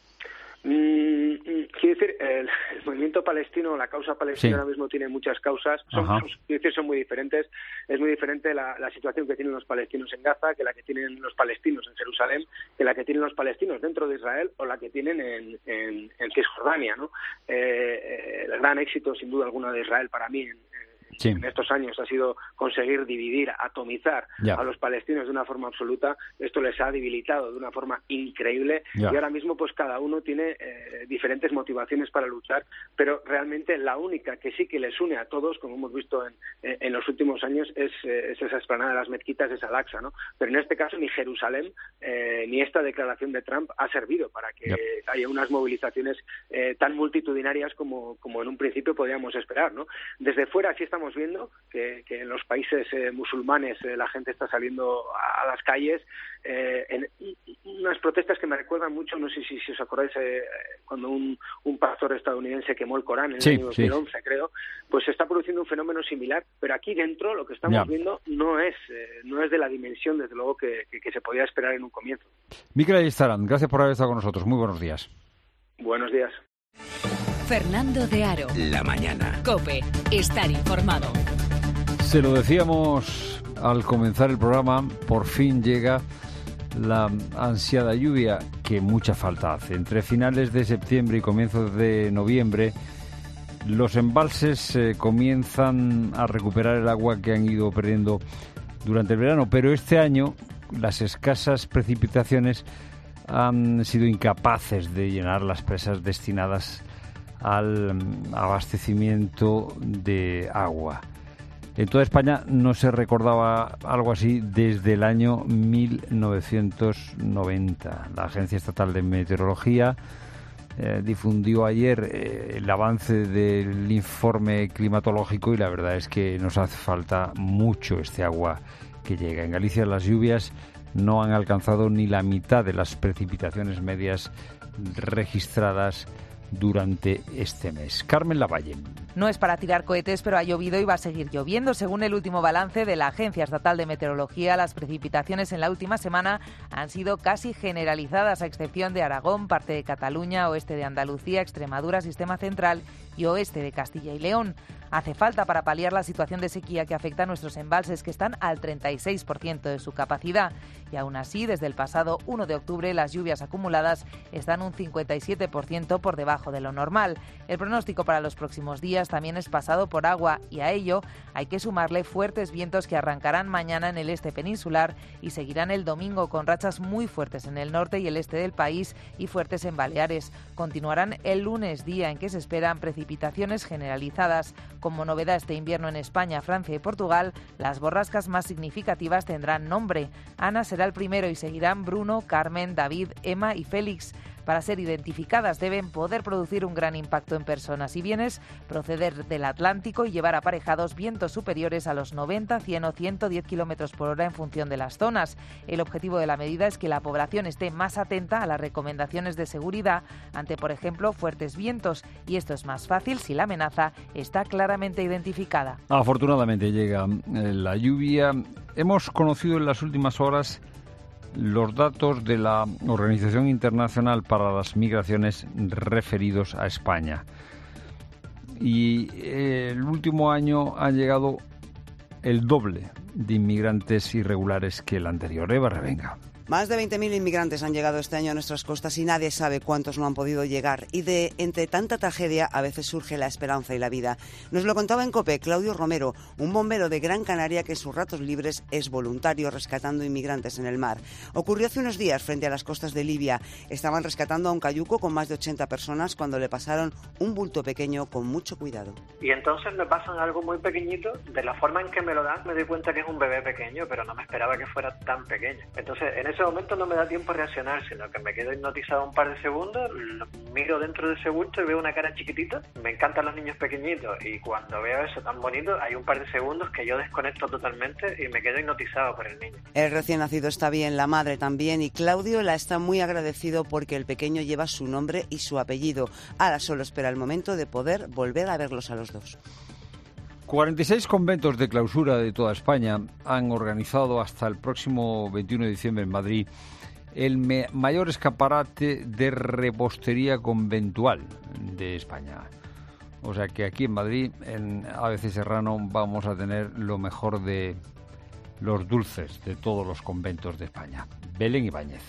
[SPEAKER 6] Quiero decir, el movimiento palestino, la causa palestina, sí, ahora mismo tiene muchas causas, son muy diferentes. Es muy diferente la situación que tienen los palestinos en Gaza que la que tienen los palestinos en Jerusalén, que la que tienen los palestinos dentro de Israel o la que tienen en Cisjordania, ¿no? El gran éxito, sin duda alguna, de Israel para mí en estos años ha sido conseguir dividir, atomizar a los palestinos de una forma absoluta. Esto les ha debilitado de una forma increíble y ahora mismo pues cada uno tiene diferentes motivaciones para luchar, pero realmente la única que sí que les une a todos, como hemos visto en los últimos años, es esa explanada de las mezquitas, es Al-Aqsa, ¿no? Pero en este caso ni Jerusalén ni esta declaración de Trump ha servido para que haya unas movilizaciones tan multitudinarias como en un principio podíamos esperar, ¿no? Desde fuera sí estamos viendo que en los países musulmanes la gente está saliendo a las calles en unas protestas que me recuerdan mucho, no sé si os acordáis, cuando un pastor estadounidense quemó el Corán en el año 2011, creo, pues se está produciendo un fenómeno similar, pero aquí dentro lo que estamos viendo no es de la dimensión, desde luego, que se podía esperar en un comienzo.
[SPEAKER 1] Mikel Ayestarán, gracias por haber estado con nosotros. Muy buenos días.
[SPEAKER 6] Buenos días.
[SPEAKER 3] Fernando de Aro.
[SPEAKER 2] La mañana.
[SPEAKER 3] COPE. Estar informado.
[SPEAKER 1] Se lo decíamos al comenzar el programa, por fin llega la ansiada lluvia que mucha falta hace. Entre finales de septiembre y comienzos de noviembre, los embalses comienzan a recuperar el agua que han ido perdiendo durante el verano, pero este año las escasas precipitaciones han sido incapaces de llenar las presas destinadas al abastecimiento de agua. En toda España no se recordaba algo así desde el año 1990. La Agencia Estatal de Meteorología difundió ayer el avance del informe climatológico y la verdad es que nos hace falta mucho este agua que llega. En Galicia las lluvias no han alcanzado ni la mitad de las precipitaciones medias registradas durante este mes. Carmen Lavalle.
[SPEAKER 11] No es para tirar cohetes, pero ha llovido y va a seguir lloviendo. Según el último balance de la Agencia Estatal de Meteorología, las precipitaciones en la última semana han sido casi generalizadas, a excepción de Aragón, parte de Cataluña, oeste de Andalucía, Extremadura, Sistema Central y oeste de Castilla y León. Hace falta para paliar la situación de sequía que afecta a nuestros embalses, que están al 36% de su capacidad. Y aún así, desde el pasado 1 de octubre, las lluvias acumuladas están un 57% por debajo de lo normal. El pronóstico para los próximos días también es pasado por agua y a ello hay que sumarle fuertes vientos que arrancarán mañana en el este peninsular y seguirán el domingo con rachas muy fuertes en el norte y el este del país y fuertes en Baleares. Continuarán el lunes, día en que se esperan precipitaciones generalizadas. Como novedad este invierno en España, Francia y Portugal, las borrascas más significativas tendrán nombre. Ana será el primero y seguirán Bruno, Carmen, David, Emma y Félix. Para ser identificadas deben poder producir un gran impacto en personas y bienes, proceder del Atlántico y llevar aparejados vientos superiores a los 90, 100 o 110 kilómetros por hora en función de las zonas. El objetivo de la medida es que la población esté más atenta a las recomendaciones de seguridad ante, por ejemplo, fuertes vientos, y esto es más fácil si la amenaza está claramente identificada.
[SPEAKER 1] Afortunadamente llega la lluvia. Hemos conocido en las últimas horas los datos de la Organización Internacional para las Migraciones referidos a España. Y el último año han llegado el doble de inmigrantes irregulares que el anterior. Eva Revenga.
[SPEAKER 12] Más de 20.000 inmigrantes han llegado este año a nuestras costas y nadie sabe cuántos no han podido llegar. Y de entre tanta tragedia a veces surge la esperanza y la vida. Nos lo contaba en COPE Claudio Romero, un bombero de Gran Canaria que en sus ratos libres es voluntario rescatando inmigrantes en el mar. Ocurrió hace unos días frente a las costas de Libia. Estaban rescatando a un cayuco con más de 80 personas cuando le pasaron un bulto pequeño con mucho cuidado.
[SPEAKER 13] Y entonces me pasan algo muy pequeñito. De la forma en que me lo dan me doy cuenta que es un bebé pequeño, pero no me esperaba que fuera tan pequeño. Entonces en ese momento no me da tiempo a reaccionar, sino que me quedo hipnotizado un par de segundos, miro dentro de ese bulto y veo una cara chiquitita. Me encantan los niños pequeñitos y cuando veo eso tan bonito hay un par de segundos que yo desconecto totalmente y me quedo hipnotizado por el niño.
[SPEAKER 12] El recién nacido está bien, la madre también, y Claudio la está muy agradecido porque el pequeño lleva su nombre y su apellido. Ahora solo espera el momento de poder volver a verlos a los dos.
[SPEAKER 1] 46 conventos de clausura de toda España han organizado hasta el próximo 21 de diciembre en Madrid el mayor escaparate de repostería conventual de España. O sea que aquí en Madrid, en ABC Serrano, vamos a tener lo mejor de los dulces de todos los conventos de España. Belén Ibáñez.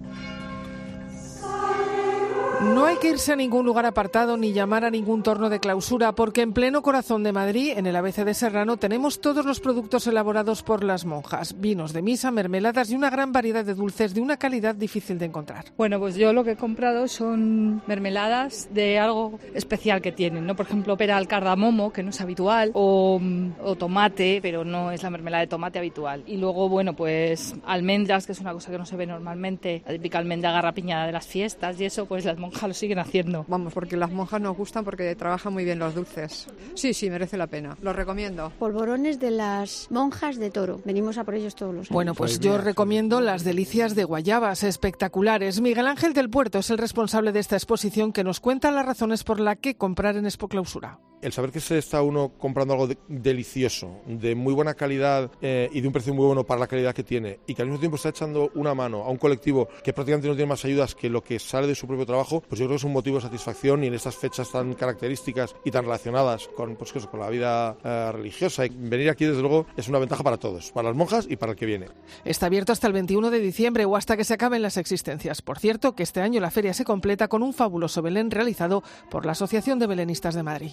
[SPEAKER 19] No hay que irse a ningún lugar apartado ni llamar a ningún torno de clausura, porque en pleno corazón de Madrid, en el ABC de Serrano, tenemos todos los productos elaborados por las monjas. Vinos de misa, mermeladas y una gran variedad de dulces de una calidad difícil de encontrar.
[SPEAKER 14] Bueno, pues yo lo que he comprado son mermeladas de algo especial que tienen, ¿no? Por ejemplo, pera al cardamomo, que no es habitual, o tomate, pero no es la mermelada de tomate habitual. Y luego, bueno, pues almendras, que es una cosa que no se ve normalmente, la típica almendra garrapiñada de las fiestas y eso, pues las monjas lo siguen haciendo.
[SPEAKER 15] Vamos, porque las monjas nos gustan porque trabajan muy bien los dulces. Sí, merece la pena. Lo recomiendo.
[SPEAKER 16] Polvorones de las monjas de Toro. Venimos a por ellos todos los años.
[SPEAKER 19] Bueno, pues yo recomiendo las delicias de guayabas, espectaculares. Miguel Ángel del Puerto es el responsable de esta exposición que nos cuenta las razones por las que comprar en Expo Clausura.
[SPEAKER 7] el saber que se está uno comprando algo delicioso, de muy buena calidad y de un precio muy bueno para la calidad que tiene, y que al mismo tiempo está echando una mano a un colectivo que prácticamente no tiene más ayudas que lo que sale de su propio trabajo, pues yo creo que es un motivo de satisfacción, y en estas fechas tan características y tan relacionadas con, pues eso, con la vida religiosa. Y venir aquí, desde luego, es una ventaja para todos, para las monjas y para el que viene.
[SPEAKER 19] Está abierto hasta el 21 de diciembre o hasta que se acaben las existencias. Por cierto, que este año la feria se completa con un fabuloso Belén realizado por la Asociación de Belenistas de Madrid.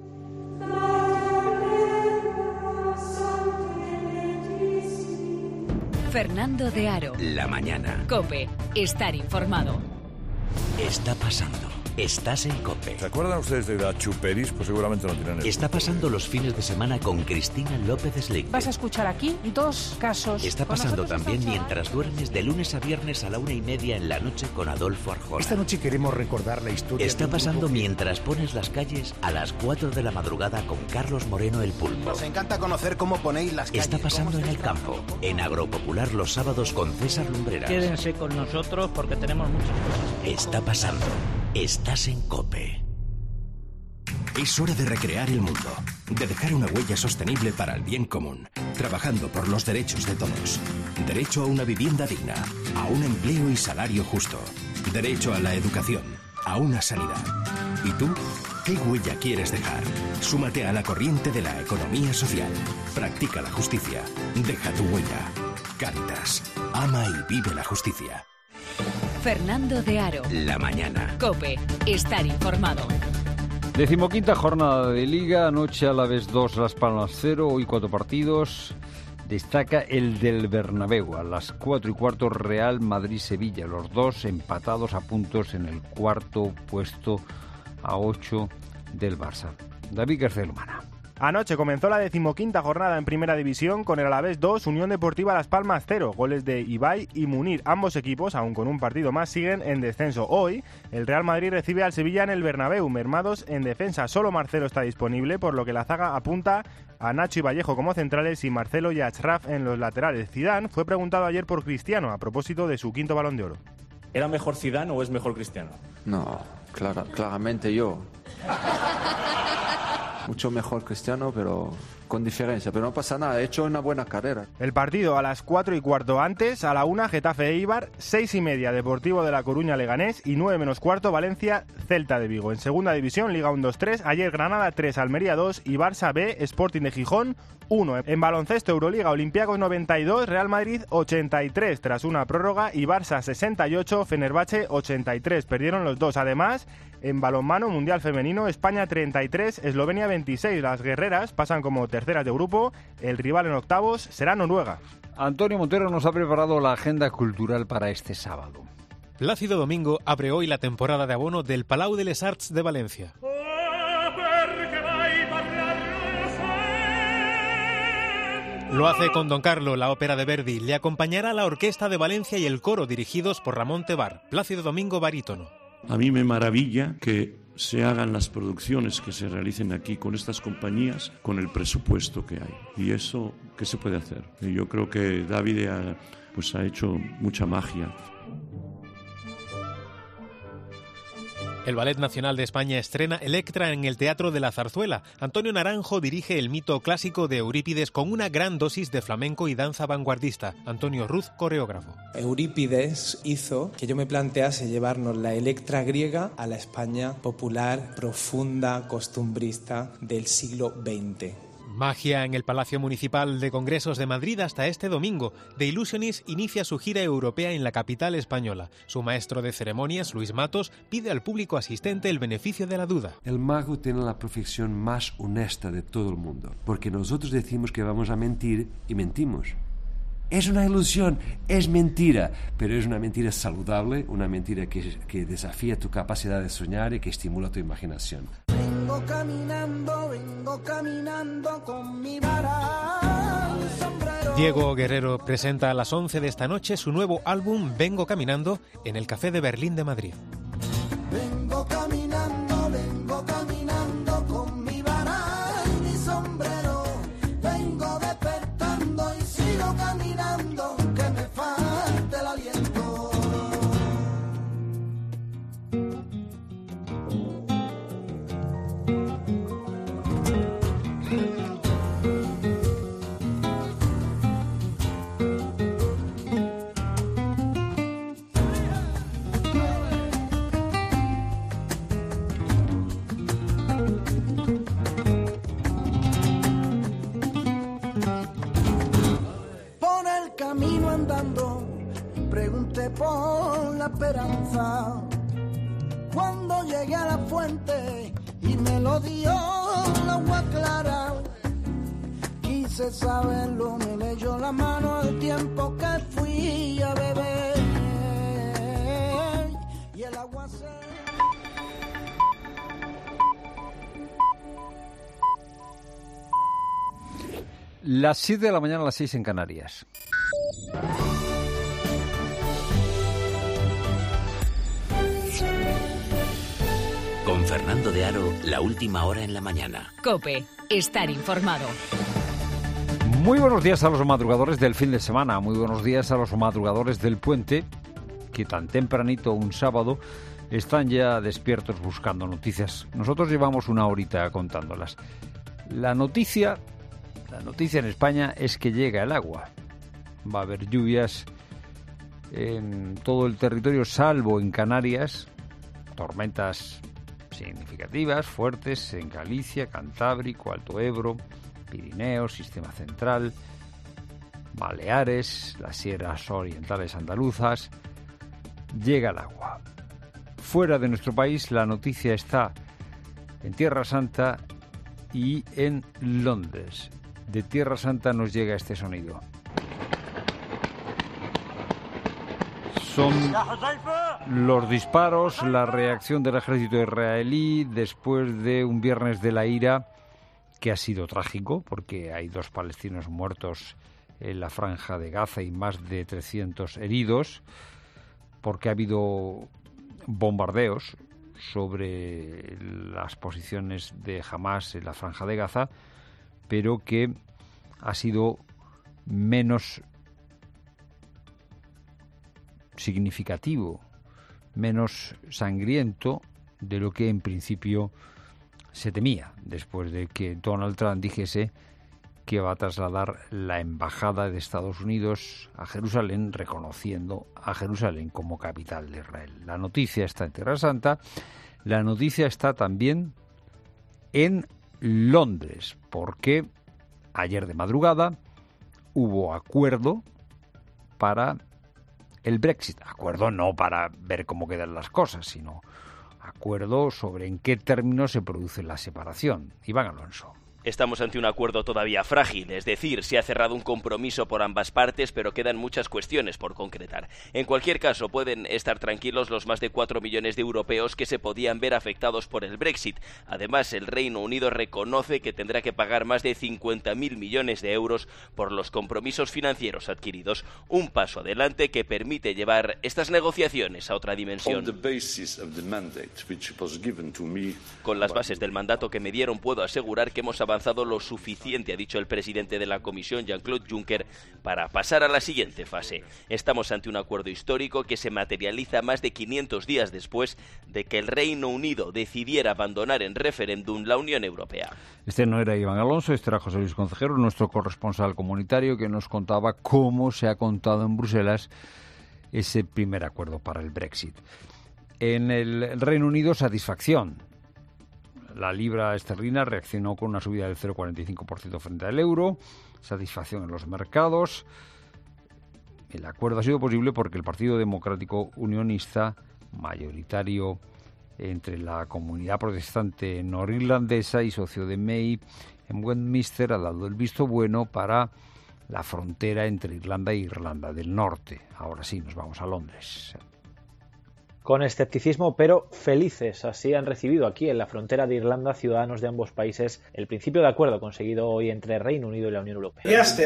[SPEAKER 3] Fernando de Aro.
[SPEAKER 2] La mañana.
[SPEAKER 3] COPE. Estar informado.
[SPEAKER 2] Está pasando. Estás en COPE.
[SPEAKER 17] ¿Se acuerdan ustedes de la Chuperis? Pues seguramente no tienen eso.
[SPEAKER 2] Está pasando los fines de semana con Cristina López Slick.
[SPEAKER 18] Vas a escuchar aquí 2 casos.
[SPEAKER 2] Está pasando también mientras duermes de lunes a viernes a la 1:30 en la noche con Adolfo Arjona.
[SPEAKER 17] Esta noche queremos recordar la historia.
[SPEAKER 2] Está pasando mientras pones las calles a las 4 de la madrugada con Carlos Moreno el Pulpo.
[SPEAKER 20] Nos encanta conocer cómo ponéis las calles.
[SPEAKER 2] Está pasando en el campo, en Agropopular los sábados con César Lumbreras.
[SPEAKER 21] Quédense con nosotros porque tenemos muchas cosas.
[SPEAKER 2] Está pasando. Estás en COPE.
[SPEAKER 23] Es hora de recrear el mundo, de dejar una huella sostenible para el bien común, trabajando por los derechos de todos. Derecho a una vivienda digna, a un empleo y salario justo. Derecho a la educación, a una sanidad. ¿Y tú? ¿Qué huella quieres dejar? Súmate a la corriente de la economía social. Practica la justicia. Deja tu huella. Cáritas. Ama y vive la justicia.
[SPEAKER 3] Fernando de Aro.
[SPEAKER 2] La mañana.
[SPEAKER 3] COPE. Estar informado.
[SPEAKER 1] 15ª jornada de Liga. Anoche Alavés 2, Las Palmas 0. Hoy 4 partidos. Destaca el del Bernabéu. A las 4:15 Real Madrid-Sevilla. Los dos empatados a puntos en el cuarto puesto a 8 del Barça. David García Lumana.
[SPEAKER 27] Anoche comenzó la 15ª jornada en Primera División con el Alavés 2, Unión Deportiva Las Palmas 0, goles de Ibai y Munir. Ambos equipos, aún con un partido más, siguen en descenso. Hoy, el Real Madrid recibe al Sevilla en el Bernabéu, mermados en defensa. Solo Marcelo está disponible, por lo que la zaga apunta a Nacho y Vallejo como centrales y Marcelo y Achraf en los laterales. Zidane fue preguntado ayer por Cristiano a propósito de su 5º Balón de Oro.
[SPEAKER 28] ¿Era mejor Zidane o es mejor Cristiano?
[SPEAKER 29] No, claramente yo. Mucho mejor Cristiano, pero con diferencia. Pero no pasa nada, he hecho una buena carrera.
[SPEAKER 27] El partido a las 4:15 antes, a la 1 Getafe Eibar, 6:30 Deportivo de La Coruña Leganés y 9:15 Valencia Celta de Vigo. En Segunda División, Liga 1-2-3, ayer Granada 3, Almería 2 y Barça B, Sporting de Gijón 1. En baloncesto, Euroliga, Olympiacos 92, Real Madrid 83 tras una prórroga y Barça 68, Fenerbahce 83. Perdieron los dos. Además, en balonmano Mundial Femenino, España 33, Eslovenia 26. Las guerreras pasan como terceras de grupo. El rival en octavos será Noruega.
[SPEAKER 1] Antonio Montero nos ha preparado la agenda cultural para este sábado.
[SPEAKER 30] Plácido Domingo abre hoy la temporada de abono del Palau de les Arts de Valencia. Lo hace con Don Carlo, la ópera de Verdi. Le acompañará la Orquesta de Valencia y el coro dirigidos por Ramón Tebar. Plácido Domingo, barítono.
[SPEAKER 31] A mí me maravilla que se hagan las producciones que se realicen aquí con estas compañías, con el presupuesto que hay. Y eso, ¿qué se puede hacer? Y yo creo que David ha hecho mucha magia.
[SPEAKER 30] El Ballet Nacional de España estrena Electra en el Teatro de la Zarzuela. Antonio Naranjo dirige el mito clásico de Eurípides con una gran dosis de flamenco y danza vanguardista. Antonio Ruz, coreógrafo.
[SPEAKER 32] Eurípides hizo que yo me plantease llevarnos la Electra griega a la España popular, profunda, costumbrista del siglo XX.
[SPEAKER 30] Magia en el Palacio Municipal de Congresos de Madrid hasta este domingo. The Illusionist inicia su gira europea en la capital española. Su maestro de ceremonias, Luis Matos, pide al público asistente el beneficio de la duda.
[SPEAKER 33] El mago tiene la profesión más honesta de todo el mundo, porque nosotros decimos que vamos a mentir y mentimos. Es una ilusión, es mentira, pero es una mentira saludable, una mentira que desafía tu capacidad de soñar y que estimula tu imaginación.
[SPEAKER 5] Vengo caminando con mi vara, mi sombrero.
[SPEAKER 30] Diego Guerrero presenta a las 11 de esta noche su nuevo álbum Vengo Caminando en el Café de Berlín de Madrid.
[SPEAKER 5] Vengo caminando con mi vara y mi sombrero. Vengo despertando y sigo caminando, que me falte el aliento. esperanza. Cuando llegué a la fuente y me lo dio la agua clara, quise saberlo, me leyó la mano al tiempo que fui a beber y el agua se...
[SPEAKER 1] Las 7 de la mañana, a las 6 en Canarias.
[SPEAKER 2] Con Fernando de Aro, la última hora en la mañana.
[SPEAKER 3] COPE, estar informado.
[SPEAKER 1] Muy buenos días a los madrugadores del fin de semana, muy buenos días a los madrugadores del puente, que tan tempranito un sábado están ya despiertos buscando noticias. Nosotros llevamos una horita contándolas. La noticia en España es que llega el agua. Va a haber lluvias en todo el territorio, salvo en Canarias, tormentas significativas, fuertes en Galicia, Cantábrico, Alto Ebro, Pirineos, Sistema Central, Baleares, las sierras orientales andaluzas. Llega el agua. Fuera de nuestro país, la noticia está en Tierra Santa y en Londres. De Tierra Santa nos llega este sonido. Son los disparos, la reacción del ejército israelí después de un viernes de la ira que ha sido trágico, porque hay 2 palestinos muertos en la franja de Gaza y más de 300 heridos, porque ha habido bombardeos sobre las posiciones de Hamás en la franja de Gaza, pero que ha sido menos significativo, menos sangriento de lo que en principio se temía, después de que Donald Trump dijese que va a trasladar la embajada de Estados Unidos a Jerusalén, reconociendo a Jerusalén como capital de Israel. La noticia está en Tierra Santa, la noticia está también en Londres, porque ayer de madrugada hubo acuerdo para el Brexit. Acuerdo no para ver cómo quedan las cosas, sino acuerdo sobre en qué términos se produce la separación. Iván Alonso.
[SPEAKER 4] Estamos ante un acuerdo todavía frágil, es decir, se ha cerrado un compromiso por ambas partes, pero quedan muchas cuestiones por concretar. En cualquier caso, pueden estar tranquilos los más de 4 millones de europeos que se podían ver afectados por el Brexit. Además, el Reino Unido reconoce que tendrá que pagar más de 50.000 millones de euros por los compromisos financieros adquiridos. Un paso adelante que permite llevar estas negociaciones a otra dimensión. Con las bases del mandato que me dieron, puedo asegurar que hemos avanzado lo suficiente, ha dicho el presidente de la Comisión, Jean-Claude Juncker, para pasar a la siguiente fase. Estamos ante un acuerdo histórico que se materializa más de 500 días después de que el Reino Unido decidiera abandonar en referéndum la Unión Europea.
[SPEAKER 1] Este no era Iván Alonso, este era José Luis Concejero, nuestro corresponsal comunitario, que nos contaba cómo se ha contado en Bruselas ese primer acuerdo para el Brexit. En el Reino Unido, satisfacción. La libra esterlina reaccionó con una subida del 0,45% frente al euro, satisfacción en los mercados. El acuerdo ha sido posible porque el Partido Democrático Unionista, mayoritario entre la comunidad protestante norirlandesa y socio de May en Westminster, ha dado el visto bueno para la frontera entre Irlanda e Irlanda del Norte. Ahora sí, nos vamos a Londres.
[SPEAKER 6] Con escepticismo, pero felices. Así han recibido aquí en la frontera de Irlanda ciudadanos de ambos países el principio de acuerdo conseguido hoy entre Reino Unido y la Unión Europea.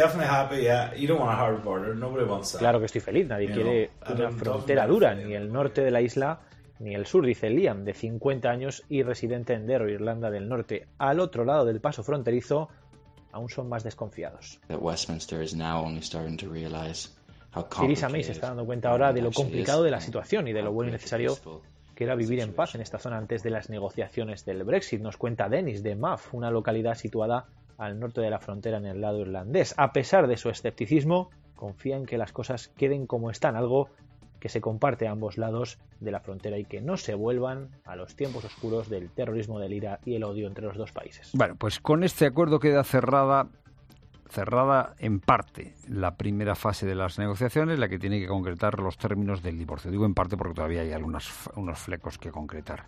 [SPEAKER 6] Claro que estoy feliz, nadie quiere una frontera dura, ni el norte de la isla ni el sur, dice Liam, de 50 años y residente en Derry, Irlanda del Norte. Al otro lado del paso fronterizo aún son más desconfiados. Theresa May se está dando cuenta ahora de lo complicado de la situación y de lo bueno y necesario que era vivir en paz en esta zona antes de las negociaciones del Brexit. Nos cuenta Dennis de Muff, una localidad situada al norte de la frontera en el lado irlandés. A pesar de su escepticismo, confía en que las cosas queden como están, algo que se comparte a ambos lados de la frontera y que no se vuelvan a los tiempos oscuros del terrorismo, del IRA y el odio entre los dos países.
[SPEAKER 1] Bueno, pues con este acuerdo queda cerrada cerrada en parte la primera fase de las negociaciones, la que tiene que concretar los términos del divorcio. Digo en parte porque todavía hay unos flecos que concretar.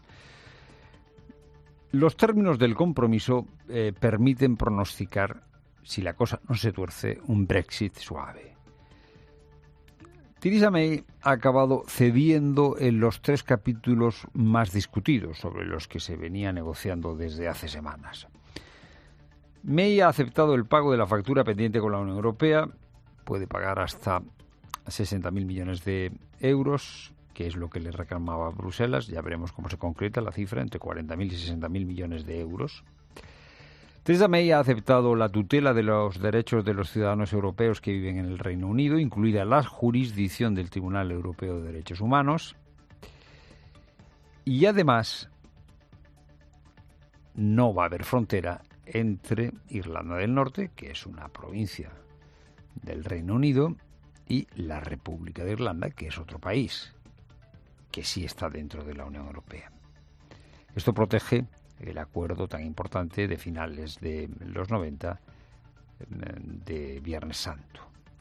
[SPEAKER 1] Los términos del compromiso permiten pronosticar, si la cosa no se tuerce, un Brexit suave. Theresa May ha acabado cediendo en los 3 capítulos más discutidos sobre los que se venía negociando desde hace semanas. May ha aceptado el pago de la factura pendiente con la Unión Europea, puede pagar hasta 60.000 millones de euros, que es lo que le reclamaba Bruselas. Ya veremos cómo se concreta la cifra, entre 40.000 y 60.000 millones de euros. Theresa May ha aceptado la tutela de los derechos de los ciudadanos europeos que viven en el Reino Unido, incluida la jurisdicción del Tribunal Europeo de Derechos Humanos. Y además, no va a haber frontera entre Irlanda del Norte, que es una provincia del Reino Unido, y la República de Irlanda, que es otro país, que sí está dentro de la Unión Europea. Esto protege el acuerdo tan importante de finales de los 90 de Viernes Santo.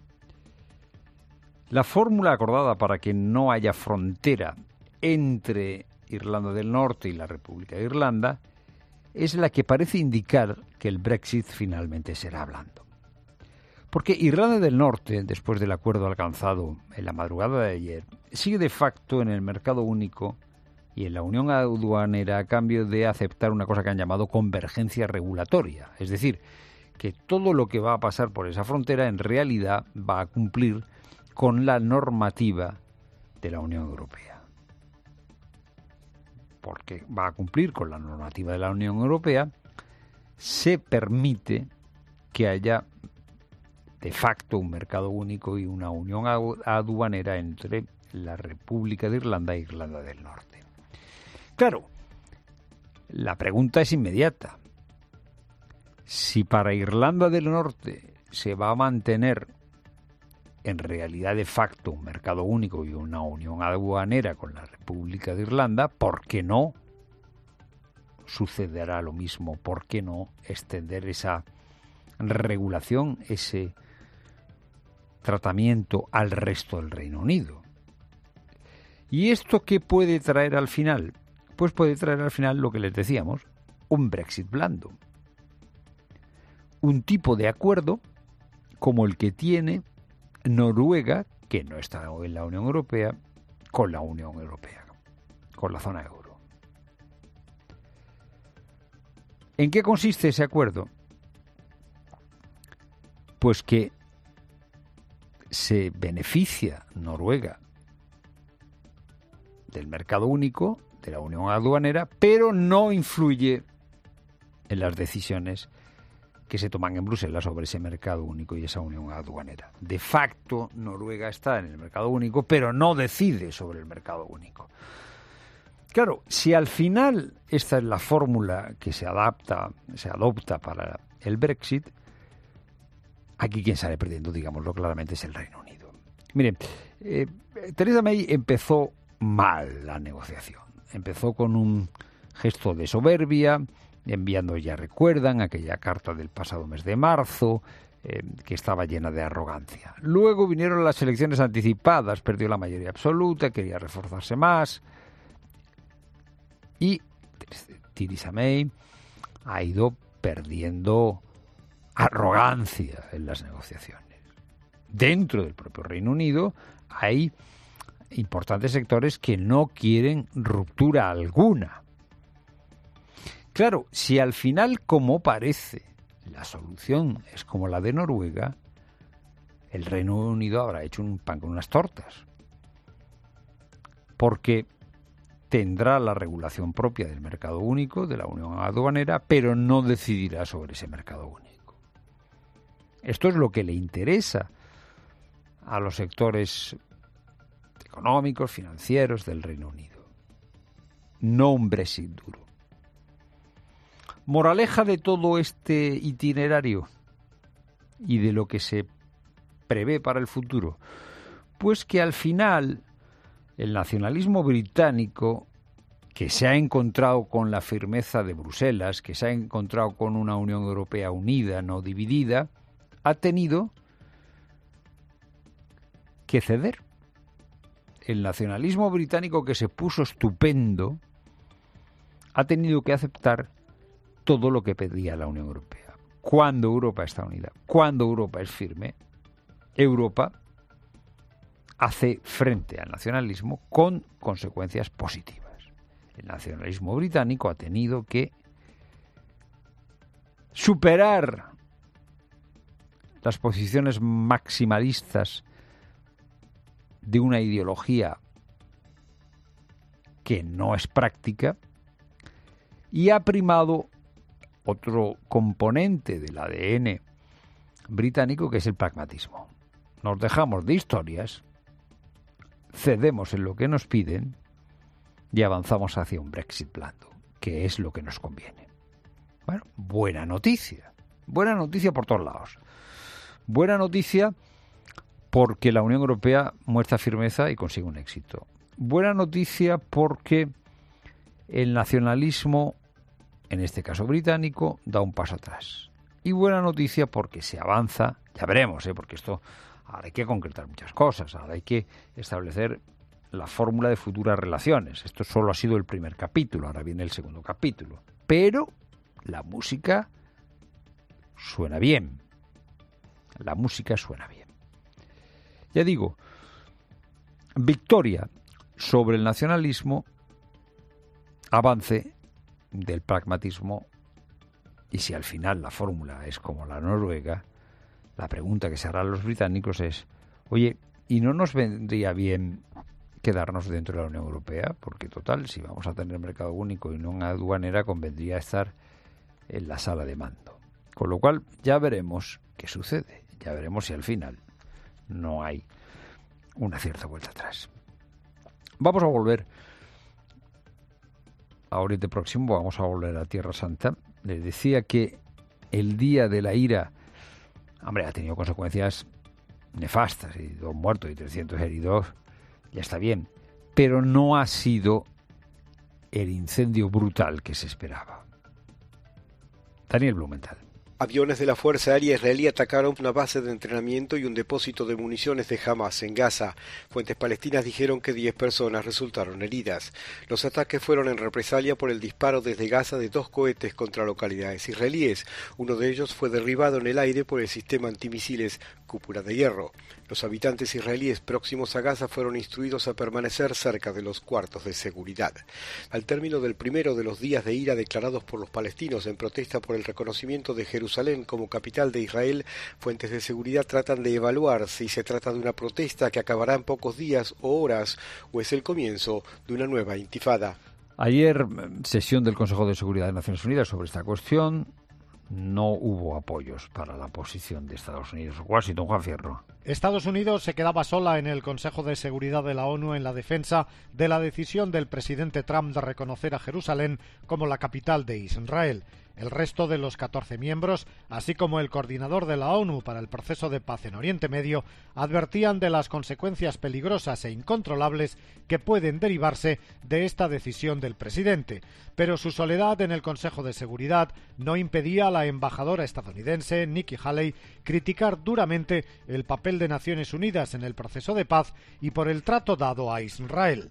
[SPEAKER 1] La fórmula acordada para que no haya frontera entre Irlanda del Norte y la República de Irlanda es la que parece indicar que el Brexit finalmente será blando. Porque Irlanda del Norte, después del acuerdo alcanzado en la madrugada de ayer, sigue de facto en el mercado único y en la unión aduanera a cambio de aceptar una cosa que han llamado convergencia regulatoria. Es decir, que todo lo que va a pasar por esa frontera en realidad va a cumplir con la normativa de la Unión Europea. Porque va a cumplir con la normativa de la Unión Europea, se permite que haya de facto un mercado único y una unión aduanera entre la República de Irlanda e Irlanda del Norte. Claro, la pregunta es inmediata. Si para Irlanda del Norte se va a mantener en realidad de facto un mercado único y una unión aduanera con la República de Irlanda, ¿por qué no sucederá lo mismo? ¿Por qué no extender esa regulación, ese tratamiento al resto del Reino Unido? ¿Y esto qué puede traer al final? Pues puede traer al final lo que les decíamos, un Brexit blando. Un tipo de acuerdo como el que tiene Noruega, que no está en la Unión Europea, con la Unión Europea, con la zona euro. ¿En qué consiste ese acuerdo? Pues que se beneficia Noruega del mercado único, de la unión aduanera, pero no influye en las decisiones que se toman en Bruselas sobre ese mercado único y esa unión aduanera. De facto, Noruega está en el mercado único, pero no decide sobre el mercado único. Claro, si al final esta es la fórmula que se adopta para el Brexit, aquí quien sale perdiendo, digámoslo claramente, es el Reino Unido. Miren, Theresa May empezó mal la negociación. Empezó con un gesto de soberbia, enviando, ya recuerdan, aquella carta del pasado mes de marzo, que estaba llena de arrogancia. Luego vinieron las elecciones anticipadas, perdió la mayoría absoluta, quería reforzarse más, y Theresa May ha ido perdiendo arrogancia en las negociaciones. Dentro del propio Reino Unido hay importantes sectores que no quieren ruptura alguna. Claro, si al final, como parece, la solución es como la de Noruega, el Reino Unido habrá hecho un pan con unas tortas. Porque tendrá la regulación propia del mercado único, de la unión aduanera, pero no decidirá sobre ese mercado único. Esto es lo que le interesa a los sectores económicos, financieros del Reino Unido. No un Brexit duro. Moraleja de todo este itinerario y de lo que se prevé para el futuro, pues que al final el nacionalismo británico, que se ha encontrado con la firmeza de Bruselas, que se ha encontrado con una Unión Europea unida, no dividida, ha tenido que ceder. El nacionalismo británico, que se puso estupendo, ha tenido que aceptar todo lo que pedía la Unión Europea. Cuando Europa está unida, cuando Europa es firme, Europa hace frente al nacionalismo con consecuencias positivas. El nacionalismo británico ha tenido que superar las posiciones maximalistas de una ideología que no es práctica y ha primado otro componente del ADN británico, que es el pragmatismo. Nos dejamos de historias, cedemos en lo que nos piden y avanzamos hacia un Brexit blando, que es lo que nos conviene. Bueno, buena noticia por todos lados. Buena noticia porque la Unión Europea muestra firmeza y consigue un éxito. Buena noticia porque el nacionalismo, en este caso británico, da un paso atrás. Y buena noticia porque se avanza, ya veremos, porque esto ahora hay que concretar muchas cosas, ahora hay que establecer la fórmula de futuras relaciones. Esto solo ha sido el primer capítulo, ahora viene el segundo capítulo. Pero la música suena bien. La música suena bien. Ya digo, victoria sobre el nacionalismo, avance del pragmatismo, y si al final la fórmula es como la noruega, la pregunta que se harán los británicos es, oye, ¿y no nos vendría bien quedarnos dentro de la Unión Europea? Porque total, si vamos a tener mercado único y no una aduanera, convendría estar en la sala de mando. Con lo cual, ya veremos qué sucede, ya veremos si al final no hay una cierta vuelta atrás. Vamos a volver a Oriente Próximo, vamos a volver a Tierra Santa. Les decía que el día de la ira, hombre, ha tenido consecuencias nefastas, y 2 muertos y 300 heridos, ya está bien, pero no ha sido el incendio brutal que se esperaba. Daniel Blumenthal.
[SPEAKER 8] Aviones de la Fuerza Aérea Israelí atacaron una base de entrenamiento y un depósito de municiones de Hamas en Gaza. Fuentes palestinas dijeron que 10 personas resultaron heridas. Los ataques fueron en represalia por el disparo desde Gaza de 2 cohetes contra localidades israelíes. Uno de ellos fue derribado en el aire por el sistema antimisiles Cúpula de Hierro. Los habitantes israelíes próximos a Gaza fueron instruidos a permanecer cerca de los cuartos de seguridad. Al término del primero de los días de ira declarados por los palestinos en protesta por el reconocimiento de Jerusalén como capital de Israel, fuentes de seguridad tratan de evaluar si se trata de una protesta que acabará en pocos días o horas o es el comienzo de una nueva intifada.
[SPEAKER 1] Ayer, sesión del Consejo de Seguridad de Naciones Unidas sobre esta cuestión. No hubo apoyos para la posición de Estados Unidos. Washington, Juan Fierro.
[SPEAKER 9] Estados Unidos se quedaba sola en el Consejo de Seguridad de la ONU en la defensa de la decisión del presidente Trump de reconocer a Jerusalén como la capital de Israel. El resto de los 14 miembros, así como el coordinador de la ONU para el proceso de paz en Oriente Medio, advertían de las consecuencias peligrosas e incontrolables que pueden derivarse de esta decisión del presidente. Pero su soledad en el Consejo de Seguridad no impedía a la embajadora estadounidense Nikki Haley criticar duramente el papel de Naciones Unidas en el proceso de paz y por el trato dado a Israel.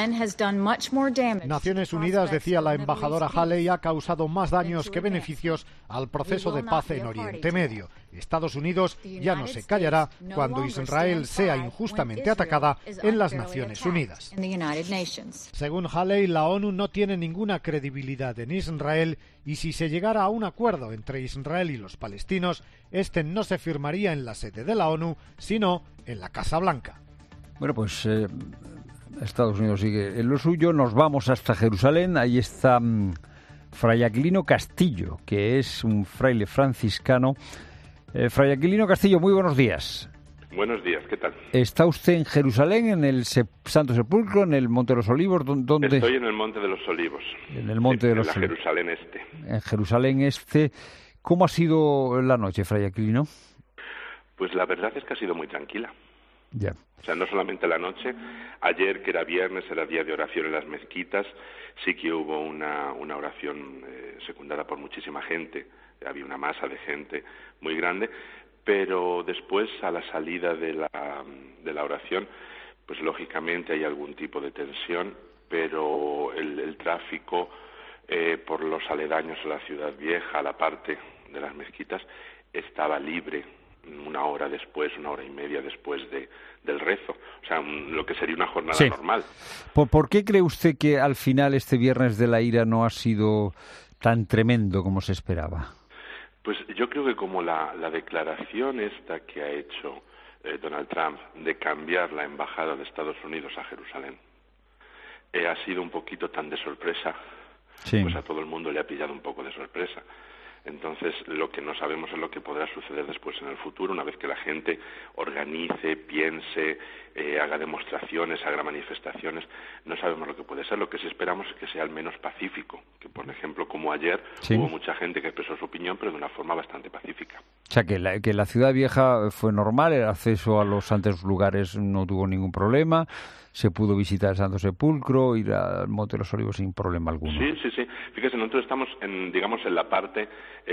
[SPEAKER 9] Naciones Unidas, decía la embajadora Haley, ha causado más daños que beneficios al proceso de paz en Oriente Medio. Estados Unidos ya no se callará cuando Israel sea injustamente atacada en las Naciones Unidas. Según Haley, la ONU no tiene ninguna credibilidad en Israel y si se llegara a un acuerdo entre Israel y los palestinos, este no se firmaría en la sede de la ONU, sino en la Casa Blanca.
[SPEAKER 1] Bueno, pues Estados Unidos sigue en lo suyo. Nos vamos hasta Jerusalén. Ahí está Fray Aquilino Castillo, que es un fraile franciscano. Fray Aquilino Castillo, muy buenos días.
[SPEAKER 10] Buenos días, ¿qué tal?
[SPEAKER 1] ¿Está usted en Jerusalén, en el Santo Sepulcro, en el Monte de los Olivos? ¿Dónde?
[SPEAKER 10] Estoy en el Monte de los Olivos.
[SPEAKER 1] En el Monte de los Olivos.
[SPEAKER 10] En la Jerusalén Este.
[SPEAKER 1] En Jerusalén Este. ¿Cómo ha sido la noche, Fray Aquilino?
[SPEAKER 10] Pues la verdad es que ha sido muy tranquila.
[SPEAKER 1] Ya.
[SPEAKER 10] O sea, no solamente la noche. Ayer, que era viernes, era día de oración en las mezquitas. Sí que hubo una oración secundada por muchísima gente. Había una masa de gente muy grande. pero después, a la salida de la oración, pues lógicamente hay algún tipo de tensión, pero el tráfico por los aledaños a la ciudad vieja, a la parte de las mezquitas, estaba libre una hora y media después del rezo, o sea, lo que sería una jornada normal.
[SPEAKER 1] ¿Por qué cree usted que al final este Viernes de la Ira no ha sido tan tremendo como se esperaba?
[SPEAKER 10] Pues yo creo que como la declaración esta que ha hecho Donald Trump de cambiar la embajada de Estados Unidos a Jerusalén ha sido un poquito tan de sorpresa, pues a todo el mundo le ha pillado un poco de sorpresa. Entonces, lo que no sabemos es lo que podrá suceder después en el futuro, una vez que la gente organice, piense, haga demostraciones, haga manifestaciones. No sabemos lo que puede ser. Lo que sí esperamos es que sea al menos pacífico, que por ejemplo, como ayer, hubo mucha gente que expresó su opinión, pero de una forma bastante pacífica.
[SPEAKER 1] O sea, que la ciudad vieja fue normal, el acceso a los santos lugares no tuvo ningún problema, se pudo visitar el Santo Sepulcro, ir al Monte de los Olivos sin problema alguno.
[SPEAKER 10] Sí. Fíjese, nosotros estamos en la parte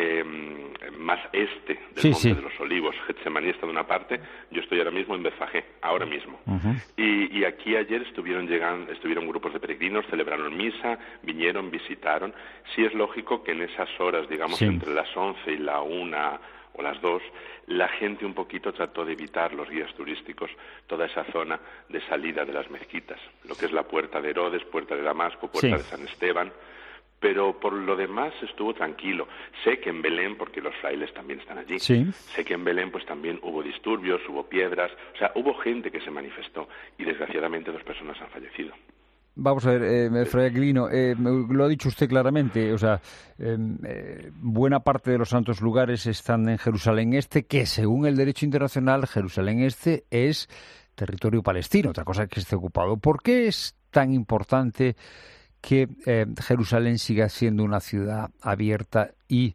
[SPEAKER 10] más este del Monte de los Olivos. Getsemaní está de una parte, yo estoy ahora mismo en Betfagé, ahora mismo. Y aquí ayer estuvieron grupos de peregrinos, celebraron misa, vinieron, visitaron. Sí es lógico que en esas horas, entre las 11 y la 1 o las 2, la gente un poquito trató de evitar, los guías turísticos, toda esa zona de salida de las mezquitas, lo que es la Puerta de Herodes, Puerta de Damasco, Puerta de San Esteban, pero por lo demás estuvo tranquilo. Sé que en Belén, porque los frailes también están allí, sé que en Belén pues también hubo disturbios, hubo piedras, o sea, hubo gente que se manifestó y desgraciadamente 2 personas han fallecido.
[SPEAKER 1] Vamos a ver, Fray Aquilino, lo ha dicho usted claramente, o sea, buena parte de los santos lugares están en Jerusalén Este, que según el derecho internacional, Jerusalén Este es territorio palestino, otra cosa es que esté ocupado. ¿Por qué es tan importante que Jerusalén siga siendo una ciudad abierta y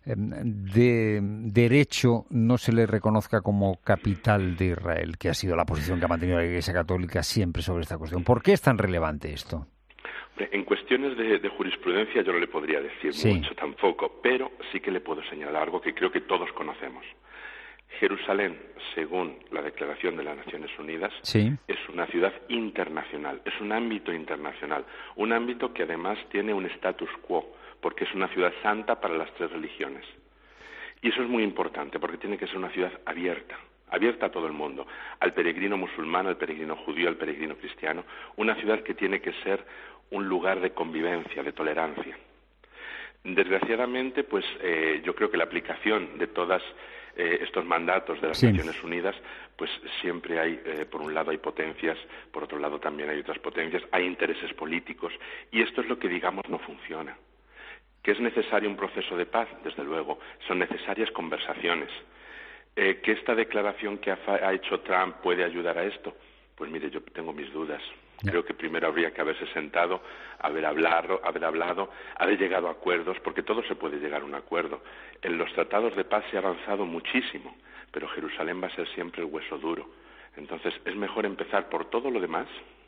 [SPEAKER 1] de derecho no se le reconozca como capital de Israel, que ha sido la posición que ha mantenido la Iglesia Católica siempre sobre esta cuestión? ¿Por qué es tan relevante esto?
[SPEAKER 10] En cuestiones de jurisprudencia yo no le podría decir mucho tampoco, pero sí que le puedo señalar algo que creo que todos conocemos. Jerusalén, según la Declaración de las Naciones Unidas, es una ciudad internacional, es un ámbito internacional, un ámbito que además tiene un status quo, porque es una ciudad santa para las 3 religiones. Y eso es muy importante, porque tiene que ser una ciudad abierta a todo el mundo, al peregrino musulmán, al peregrino judío, al peregrino cristiano, una ciudad que tiene que ser un lugar de convivencia, de tolerancia. Desgraciadamente, pues yo creo que la aplicación de todas estos mandatos de las Naciones Unidas, pues siempre hay, por un lado hay potencias, por otro lado también hay otras potencias, hay intereses políticos, y esto es lo que no funciona. ¿Que es necesario un proceso de paz? Desde luego. Son necesarias conversaciones. ¿Que esta declaración que ha hecho Trump puede ayudar a esto? Pues mire, yo tengo mis dudas. Creo que primero habría que haberse sentado, haber hablado, haber llegado a acuerdos, porque todo se puede llegar a un acuerdo. En los tratados de paz se ha avanzado muchísimo, pero Jerusalén va a ser siempre el hueso duro. Entonces es mejor empezar por todo lo demás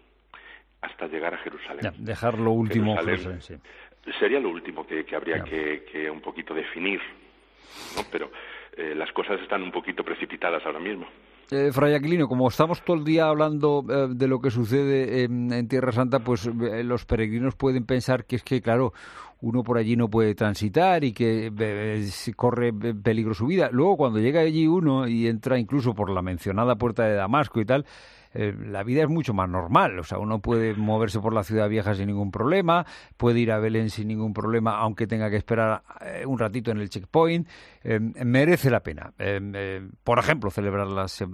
[SPEAKER 10] hasta llegar a Jerusalén.
[SPEAKER 1] Dejar lo último.
[SPEAKER 10] Sería lo último que habría que un poquito definir, ¿no? Pero las cosas están un poquito precipitadas ahora mismo.
[SPEAKER 1] Fray Aquilino, como estamos todo el día hablando de lo que sucede en Tierra Santa, pues los peregrinos pueden pensar que es que, claro, uno por allí no puede transitar y que corre peligro su vida. Luego, cuando llega allí uno y entra incluso por la mencionada Puerta de Damasco y tal, la vida es mucho más normal. O sea, uno puede moverse por la ciudad vieja sin ningún problema, puede ir a Belén sin ningún problema, aunque tenga que esperar un ratito en el checkpoint. Merece la pena. Por ejemplo, celebrar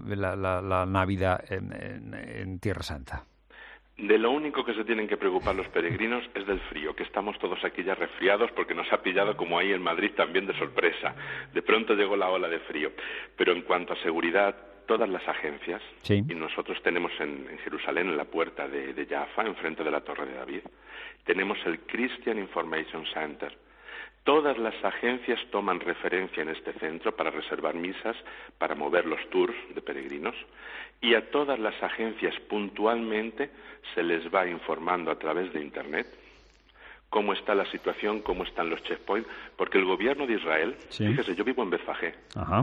[SPEAKER 1] la Navidad en Tierra Santa.
[SPEAKER 10] De lo único que se tienen que preocupar los peregrinos es del frío, que estamos todos aquí ya resfriados porque nos ha pillado, como ahí en Madrid, también de sorpresa. De pronto llegó la ola de frío. Pero en cuanto a seguridad, todas las agencias, y nosotros tenemos en Jerusalén, en la puerta de Jaffa, enfrente de la Torre de David, tenemos el Christian Information Center. Todas las agencias toman referencia en este centro para reservar misas, para mover los tours de peregrinos, y a todas las agencias puntualmente se les va informando a través de Internet cómo está la situación, cómo están los checkpoints, porque el gobierno de Israel, fíjese, yo vivo en Betfagé,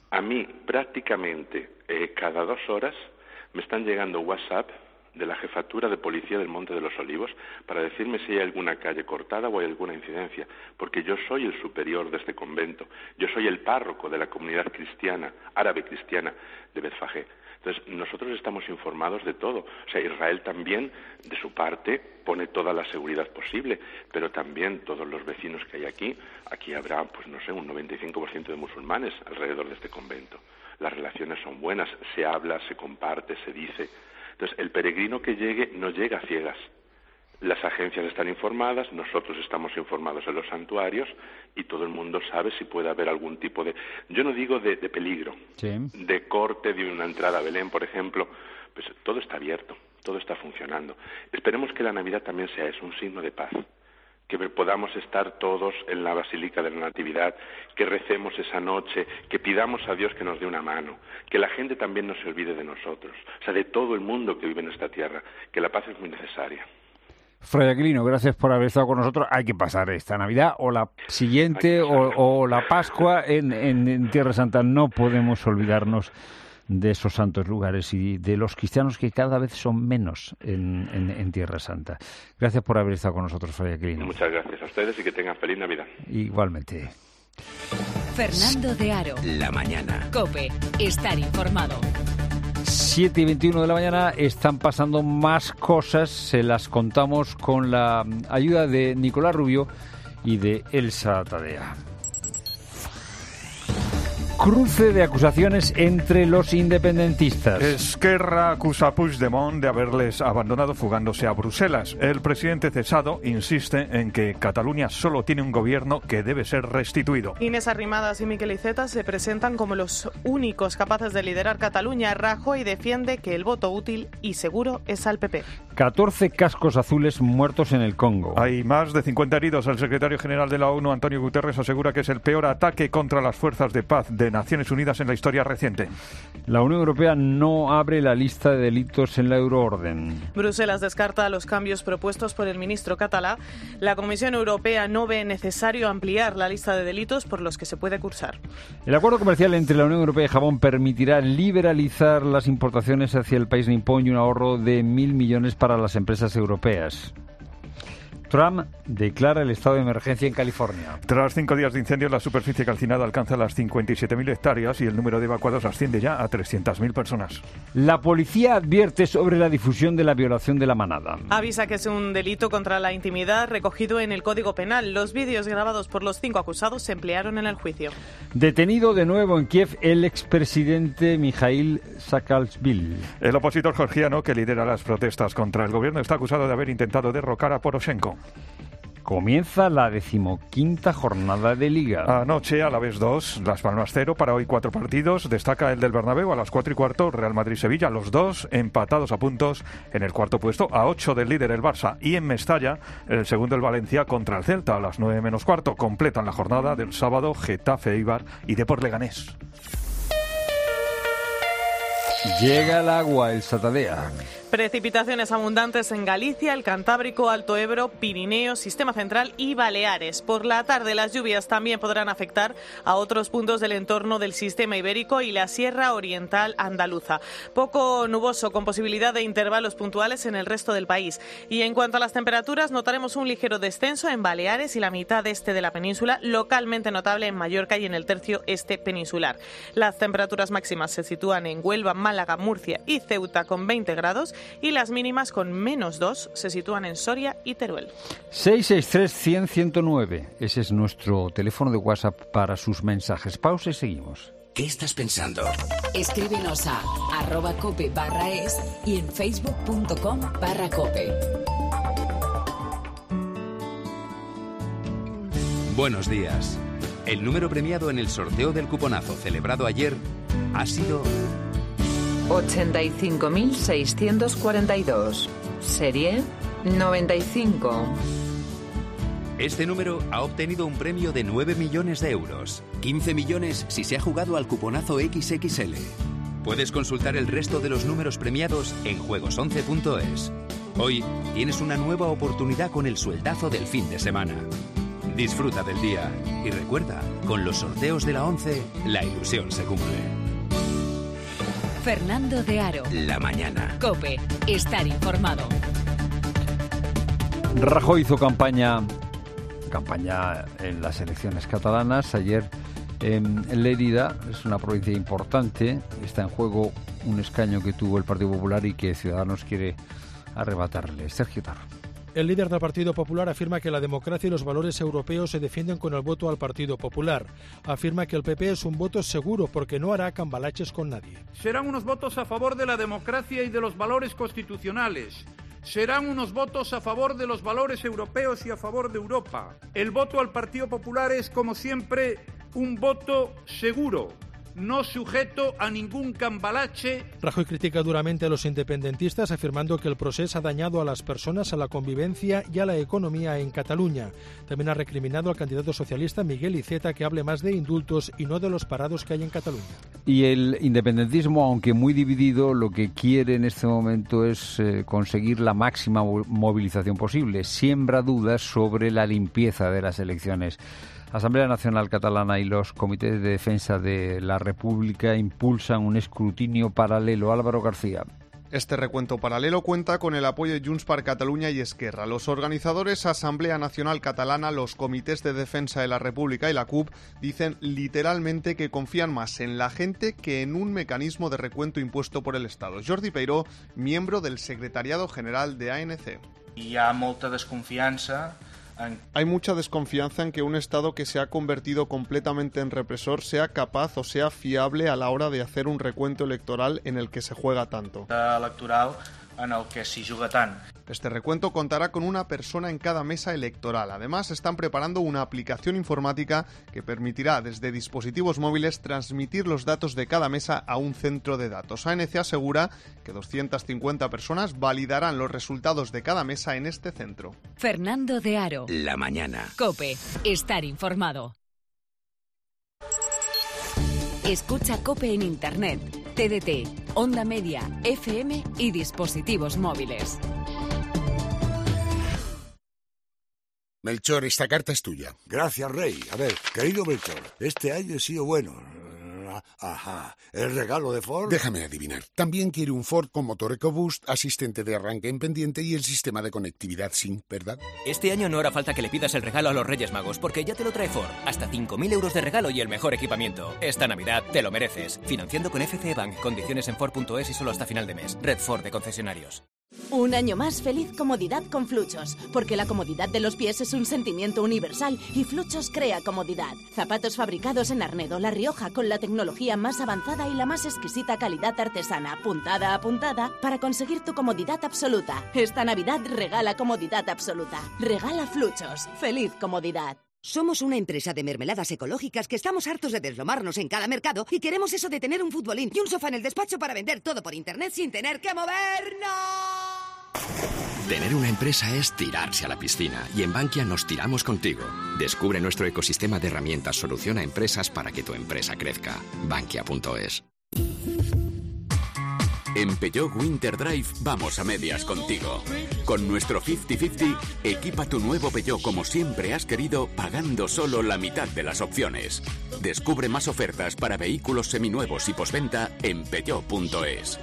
[SPEAKER 10] A mí prácticamente cada 2 horas me están llegando WhatsApp de la Jefatura de Policía del Monte de los Olivos para decirme si hay alguna calle cortada o hay alguna incidencia, porque yo soy el superior de este convento, yo soy el párroco de la comunidad cristiana, árabe cristiana de Betfagé. Entonces, nosotros estamos informados de todo. O sea, Israel también, de su parte, pone toda la seguridad posible, pero también todos los vecinos que hay aquí habrá, pues no sé, un 95% de musulmanes alrededor de este convento. Las relaciones son buenas, se habla, se comparte, se dice. Entonces, el peregrino que llegue no llega a ciegas. Las agencias están informadas, nosotros estamos informados en los santuarios y todo el mundo sabe si puede haber algún tipo de... Yo no digo de peligro, sí, de corte de una entrada a Belén, por ejemplo, pues todo está abierto, todo está funcionando. Esperemos que la Navidad también sea eso, un signo de paz, que podamos estar todos en la Basílica de la Natividad, que recemos esa noche, que pidamos a Dios que nos dé una mano, que la gente también no se olvide de nosotros, o sea, de todo el mundo que vive en esta tierra, que la paz es muy necesaria.
[SPEAKER 1] Fray Aquilino, gracias por haber estado con nosotros. Hay que pasar esta Navidad o la siguiente o la Pascua en Tierra Santa. No podemos olvidarnos de esos santos lugares y de los cristianos que cada vez son menos en Tierra Santa. Gracias por haber estado con nosotros, Fray Aquilino.
[SPEAKER 10] Muchas gracias a ustedes y que tengan feliz Navidad.
[SPEAKER 1] Igualmente.
[SPEAKER 3] Fernando de Aro.
[SPEAKER 2] La mañana.
[SPEAKER 3] COPE. Estar informado.
[SPEAKER 1] 7:21 de la mañana, están pasando más cosas, se las contamos con la ayuda de Nicolás Rubio y de Elsa Tadea. Cruce de acusaciones entre los independentistas.
[SPEAKER 7] Esquerra acusa a Puigdemont de haberles abandonado fugándose a Bruselas. El presidente cesado insiste en que Cataluña solo tiene un gobierno que debe ser restituido.
[SPEAKER 11] Inés Arrimadas y Miquel Iceta se presentan como los únicos capaces de liderar Cataluña. Rajoy defiende que el voto útil y seguro es al PP.
[SPEAKER 1] 14 cascos azules muertos en el Congo.
[SPEAKER 7] Hay más de 50 heridos. El secretario general de la ONU, Antonio Guterres, asegura que es el peor ataque contra las fuerzas de paz de Naciones Unidas en la historia reciente.
[SPEAKER 1] La Unión Europea no abre la lista de delitos en la euroorden.
[SPEAKER 11] Bruselas descarta los cambios propuestos por el ministro catalá. La Comisión Europea no ve necesario ampliar la lista de delitos por los que se puede cursar.
[SPEAKER 1] El acuerdo comercial entre la Unión Europea y Japón permitirá liberalizar las importaciones hacia el país nipón y un ahorro de 1.000 millones para las empresas europeas. Trump declara el estado de emergencia en California.
[SPEAKER 7] Tras 5 días de incendios, la superficie calcinada alcanza las 57.000 hectáreas y el número de evacuados asciende ya a 300.000 personas.
[SPEAKER 1] La policía advierte sobre la difusión de la violación de la manada.
[SPEAKER 11] Avisa que es un delito contra la intimidad recogido en el Código Penal. Los vídeos grabados por los 5 acusados se emplearon en el juicio.
[SPEAKER 1] Detenido de nuevo en Kiev el expresidente Mikhail Saakashvili.
[SPEAKER 7] El opositor georgiano que lidera las protestas contra el gobierno está acusado de haber intentado derrocar a Poroshenko.
[SPEAKER 1] Comienza la 15ª jornada de Liga.
[SPEAKER 7] Anoche, Alavés 2, Las Palmas 0, para hoy 4 partidos. Destaca el del Bernabéu a las 4:15, Real Madrid-Sevilla, los dos empatados a puntos en el cuarto puesto, a 8 del líder el Barça. Y en Mestalla, el segundo el Valencia contra el Celta a las 9:15. Completan la jornada del sábado Getafe-Eibar y Depor Leganés.
[SPEAKER 1] Llega el agua, el Satadea.
[SPEAKER 11] Precipitaciones abundantes en Galicia, el Cantábrico, Alto Ebro, Pirineos, Sistema Central y Baleares. Por la tarde las lluvias también podrán afectar a otros puntos del entorno del Sistema Ibérico y la Sierra Oriental Andaluza. Poco nuboso con posibilidad de intervalos puntuales en el resto del país. Y en cuanto a las temperaturas, notaremos un ligero descenso en Baleares y la mitad este de la península, localmente notable en Mallorca y en el tercio este peninsular. Las temperaturas máximas se sitúan en Huelva, Málaga, Murcia y Ceuta con 20 grados. Y las mínimas con -2 se sitúan en Soria y Teruel.
[SPEAKER 1] 663-100-109. Ese es nuestro teléfono de WhatsApp para sus mensajes. Pausa y seguimos.
[SPEAKER 2] ¿Qué estás pensando?
[SPEAKER 3] Escríbenos a @cope/es y en facebook.com/cope.
[SPEAKER 12] Buenos días. El número premiado en el sorteo del cuponazo celebrado ayer ha sido
[SPEAKER 13] 85.642. Serie 95.
[SPEAKER 12] Este número ha obtenido un premio de 9 millones de euros.
[SPEAKER 2] 15 millones si se ha jugado al cuponazo XXL.
[SPEAKER 12] Puedes consultar el resto de los números premiados en juegos11.es. Hoy tienes una nueva oportunidad con el sueldazo del fin de semana. Disfruta del día y recuerda, con los sorteos de la 11, la ilusión se cumple.
[SPEAKER 3] Fernando de Aro.
[SPEAKER 12] La mañana.
[SPEAKER 3] COPE. Estar informado.
[SPEAKER 1] Rajoy hizo campaña en las elecciones catalanas. Ayer en Lérida, es una provincia importante, está en juego un escaño que tuvo el Partido Popular y que Ciudadanos quiere arrebatarle. Sergio Tarro.
[SPEAKER 14] El líder del Partido Popular afirma que la democracia y los valores europeos se defienden con el voto al Partido Popular. Afirma que el PP es un voto seguro porque no hará cambalaches con nadie.
[SPEAKER 15] Serán unos votos a favor de la democracia y de los valores constitucionales. Serán unos votos a favor de los valores europeos y a favor de Europa. El voto al Partido Popular es, como siempre, un voto seguro, no sujeto a ningún cambalache.
[SPEAKER 14] Rajoy critica duramente a los independentistas, afirmando que el procés ha dañado a las personas, a la convivencia y a la economía en Cataluña. También ha recriminado al candidato socialista Miguel Iceta que hable más de indultos y no de los parados que hay en Cataluña.
[SPEAKER 1] Y el independentismo, aunque muy dividido, lo que quiere en este momento es conseguir la máxima movilización posible. Siembra dudas sobre la limpieza de las elecciones. Asamblea Nacional Catalana y los comités de defensa de la República impulsan un escrutinio paralelo. Álvaro García.
[SPEAKER 16] Este recuento paralelo cuenta con el apoyo de Junts per Catalunya y Esquerra. Los organizadores, Asamblea Nacional Catalana, los comités de defensa de la República y la CUP, dicen literalmente que confían más en la gente que en un mecanismo de recuento impuesto por el Estado. Jordi Peiró, miembro del Secretariado General de ANC.
[SPEAKER 17] Hi ha molta desconfiança.
[SPEAKER 16] Hay mucha desconfianza en que un Estado que se ha convertido completamente en represor sea capaz o sea fiable a la hora de hacer un recuento electoral en el que se juega tanto.
[SPEAKER 17] Electoral en el que s'hi juga tant.
[SPEAKER 16] Este recuento contará con una persona en cada mesa electoral. Además, están preparando una aplicación informática que permitirá desde dispositivos móviles transmitir los datos de cada mesa a un centro de datos. ANC asegura que 250 personas validarán los resultados de cada mesa en este centro.
[SPEAKER 3] Fernando de Aro.
[SPEAKER 12] La mañana.
[SPEAKER 3] COPE. Estar informado. Escucha COPE en Internet, TDT, Onda Media, FM y dispositivos móviles.
[SPEAKER 18] Melchor, esta carta es tuya.
[SPEAKER 19] Gracias, Rey. A ver, querido Melchor, este año he sido bueno. Ajá, ¿el regalo de Ford?
[SPEAKER 18] Déjame adivinar. También quiere un Ford con motor EcoBoost, asistente de arranque en pendiente y el sistema de conectividad SYNC, ¿verdad?
[SPEAKER 20] Este año no hará falta que le pidas el regalo a los Reyes Magos, porque ya te lo trae Ford. Hasta 5.000 euros de regalo y el mejor equipamiento. Esta Navidad te lo mereces. Financiando con FC Bank. Condiciones en Ford.es y solo hasta final de mes. Red Ford de concesionarios.
[SPEAKER 21] Un año más, feliz comodidad con Fluchos, porque la comodidad de los pies es un sentimiento universal y Fluchos crea comodidad. Zapatos fabricados en Arnedo, La Rioja, con la tecnología más avanzada y la más exquisita calidad artesana, puntada a puntada, para conseguir tu comodidad absoluta. Esta Navidad regala comodidad absoluta. Regala Fluchos. Feliz comodidad.
[SPEAKER 22] Somos una empresa de mermeladas ecológicas que estamos hartos de deslomarnos en cada mercado y queremos eso de tener un futbolín y un sofá en el despacho para vender todo por internet sin tener que movernos.
[SPEAKER 23] Tener una empresa es tirarse a la piscina y en Bankia nos tiramos contigo. Descubre nuestro ecosistema de herramientas Solución a Empresas para que tu empresa crezca. Bankia.es.
[SPEAKER 24] En Peugeot Winter Drive vamos a medias contigo. Con nuestro 50-50, equipa tu nuevo Peugeot como siempre has querido, pagando solo la mitad de las opciones. Descubre más ofertas para vehículos seminuevos y postventa en Peugeot.es.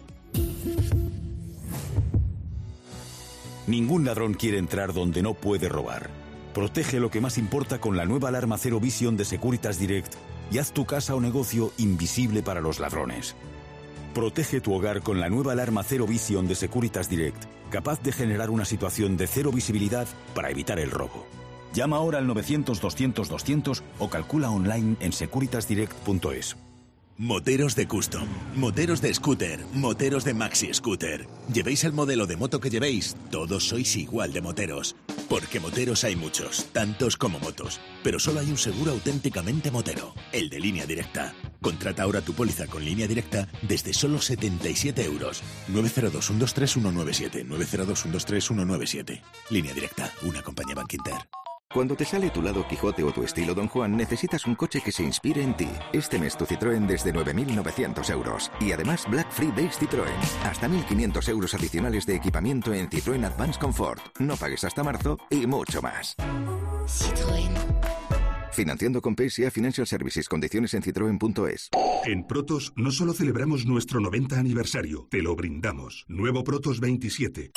[SPEAKER 25] Ningún ladrón quiere entrar donde no puede robar. Protege lo que más importa con la nueva alarma Zero Vision de Securitas Direct y haz tu casa o negocio invisible para los ladrones. Protege tu hogar con la nueva alarma Zero Vision de Securitas Direct, capaz de generar una situación de cero visibilidad para evitar el robo. Llama ahora al 900-200-200 o calcula online en securitasdirect.es.
[SPEAKER 26] Moteros de Custom, moteros de scooter, moteros de maxi scooter. Llevéis el modelo de moto que llevéis, todos sois igual de moteros. Porque moteros hay muchos, tantos como motos. Pero solo hay un seguro auténticamente motero, el de Línea Directa. Contrata ahora tu póliza con Línea Directa desde solo 77 euros. 902-123-197, 902-123-197. Línea Directa, una compañía Bankinter.
[SPEAKER 34] Cuando te sale tu lado Quijote o tu estilo Don Juan, necesitas un coche que se inspire en ti. Este mes tu Citroën desde 9.900 euros. Y además Black Free Days Citroën. Hasta 1.500 euros adicionales de equipamiento en Citroën Advance Comfort. No pagues hasta marzo y mucho más.
[SPEAKER 35] Citroën.
[SPEAKER 34] Financiando con PSA Financial Services. Condiciones en citroen.es.
[SPEAKER 26] En Protos no solo celebramos nuestro 90 aniversario, te lo brindamos. Nuevo Protos 27.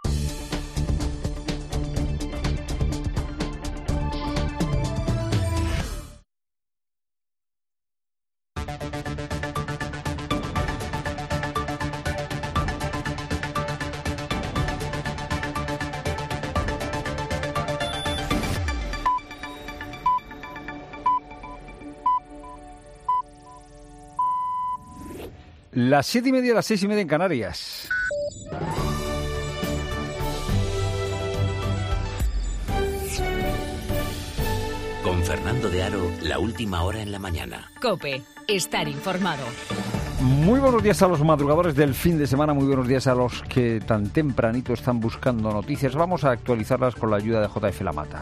[SPEAKER 1] Las 7:30, las 6:30 en Canarias.
[SPEAKER 2] Con Fernando de Aro, la última hora en la mañana.
[SPEAKER 3] COPE, estar informado.
[SPEAKER 1] Muy buenos días a los madrugadores del fin de semana, muy buenos días a los que tan tempranito están buscando noticias. Vamos a actualizarlas con la ayuda de JF La Mata.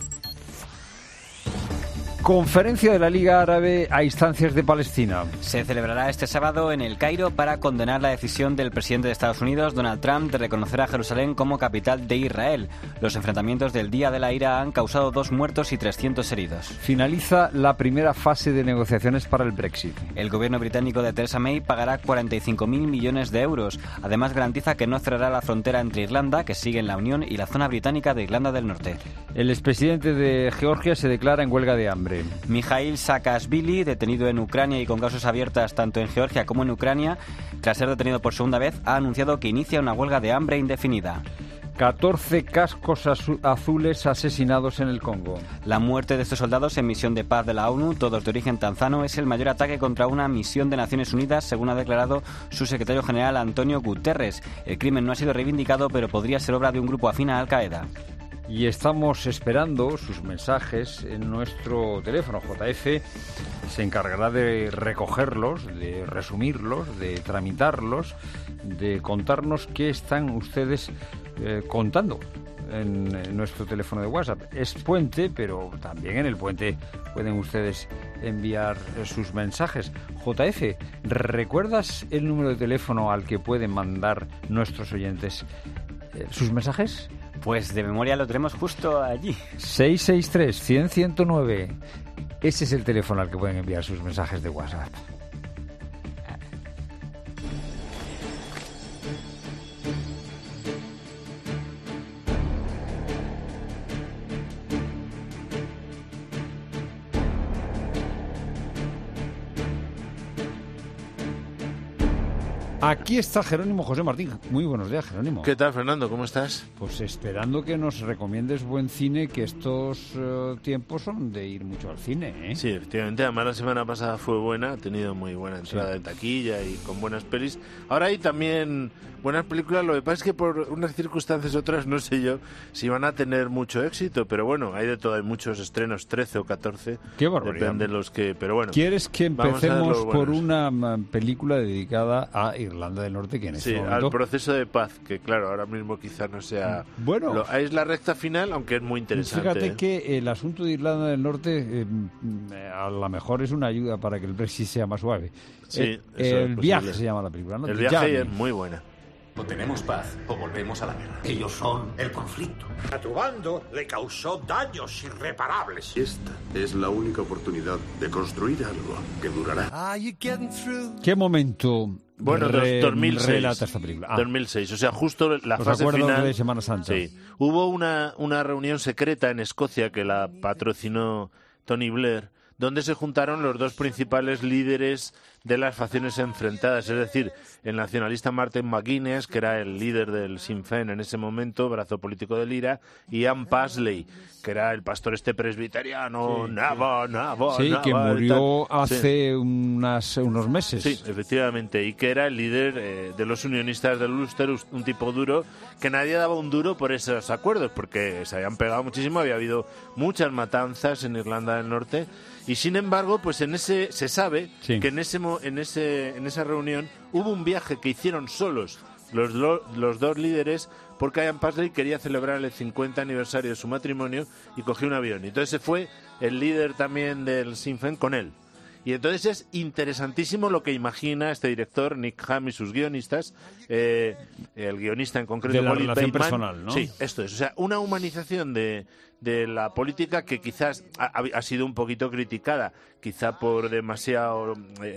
[SPEAKER 1] Conferencia de la Liga Árabe a instancias de Palestina.
[SPEAKER 4] Se celebrará este sábado en El Cairo para condenar la decisión del presidente de Estados Unidos, Donald Trump, de reconocer a Jerusalén como capital de Israel. Los enfrentamientos del Día de la Ira han causado 2 muertos y 300 heridos.
[SPEAKER 1] Finaliza la primera fase de negociaciones para el Brexit.
[SPEAKER 4] El gobierno británico de Theresa May pagará 45.000 millones de euros. Además, garantiza que no cerrará la frontera entre Irlanda, que sigue en la Unión, y la zona británica de Irlanda del Norte.
[SPEAKER 1] El expresidente de Georgia se declara en huelga de hambre.
[SPEAKER 4] Mikhail Saakashvili, detenido en Ucrania y con causas abiertas tanto en Georgia como en Ucrania, tras ser detenido por segunda vez, ha anunciado que inicia una huelga de hambre indefinida.
[SPEAKER 1] 14 cascos azules asesinados en el Congo.
[SPEAKER 4] La muerte de estos soldados en misión de paz de la ONU, todos de origen tanzano, es el mayor ataque contra una misión de Naciones Unidas, según ha declarado su secretario general Antonio Guterres. El crimen no ha sido reivindicado, pero podría ser obra de un grupo afín a Al-Qaeda.
[SPEAKER 1] Y estamos esperando sus mensajes en nuestro teléfono. JF se encargará de recogerlos, de resumirlos, de tramitarlos, de contarnos qué están ustedes contando en nuestro teléfono de WhatsApp. Es puente, pero también en el puente pueden ustedes enviar sus mensajes. JF, ¿recuerdas el número de teléfono al que pueden mandar nuestros oyentes sus mensajes?
[SPEAKER 4] Pues de memoria lo tenemos justo allí.
[SPEAKER 1] 663-100-109. Ese es el teléfono al que pueden enviar sus mensajes de WhatsApp. Aquí está Jerónimo José Martín. Muy buenos días, Jerónimo.
[SPEAKER 5] ¿Qué tal, Fernando? ¿Cómo estás?
[SPEAKER 1] Pues esperando que nos recomiendes buen cine, que estos tiempos son de ir mucho al cine, ¿eh?
[SPEAKER 5] Sí, efectivamente. Además, la semana pasada fue buena, ha tenido muy buena entrada de taquilla y con buenas pelis. Ahora hay también buenas películas, lo que pasa es que por unas circunstancias otras no sé yo si van a tener mucho éxito, pero bueno, hay de todo, hay muchos estrenos, 13 o 14.
[SPEAKER 1] Qué barbaridad.
[SPEAKER 5] Depende de los que, pero bueno.
[SPEAKER 1] ¿Quieres que empecemos por una película dedicada a Irlanda del Norte, que en este momento...
[SPEAKER 5] al proceso de paz, que claro, ahora mismo quizás no sea...
[SPEAKER 1] Bueno...
[SPEAKER 5] es la recta final, aunque es muy interesante.
[SPEAKER 1] Fíjate que el asunto de Irlanda del Norte a lo mejor es una ayuda para que el Brexit sea más suave.
[SPEAKER 5] Sí,
[SPEAKER 1] el viaje se llama la película, ¿no?
[SPEAKER 5] El viaje es muy buena.
[SPEAKER 6] O tenemos paz o volvemos a la guerra. Ellos son el conflicto.
[SPEAKER 7] A tu bando le causó daños irreparables.
[SPEAKER 8] Esta es la única oportunidad de construir algo que durará.
[SPEAKER 1] ¿Qué momento
[SPEAKER 5] bueno, 2006,
[SPEAKER 1] relata esta película?
[SPEAKER 5] 2006, o sea, justo la
[SPEAKER 1] Los
[SPEAKER 5] fase final
[SPEAKER 1] de Semana Santa.
[SPEAKER 5] Sí. Hubo una reunión secreta en Escocia que la patrocinó Tony Blair, donde se juntaron los dos principales líderes de las facciones enfrentadas, es decir, el nacionalista Martin McGuinness, que era el líder del Sinn Féin en ese momento, brazo político del IRA, y Ann Paisley, que era el pastor presbiteriano,
[SPEAKER 1] que murió hace unos meses.
[SPEAKER 5] Sí, efectivamente, y que era el líder de los unionistas del Ulster, un tipo duro, que nadie daba un duro por esos acuerdos, porque se habían pegado muchísimo, había habido muchas matanzas en Irlanda del Norte, y sin embargo, pues se sabe que en esa reunión hubo un viaje que hicieron solos los dos líderes, porque Ian Paisley quería celebrar el 50 aniversario de su matrimonio y cogió un avión. Entonces se fue el líder también del Sinn Féin con él. Y entonces es interesantísimo lo que imagina este director, Nick Hamm, y sus guionistas, el guionista en concreto,
[SPEAKER 1] de la
[SPEAKER 5] Colin
[SPEAKER 1] relación
[SPEAKER 5] Bateman.
[SPEAKER 1] personal, ¿no?
[SPEAKER 5] Sí, esto es. O sea, una humanización de la política que quizás ha sido un poquito criticada, quizá por demasiado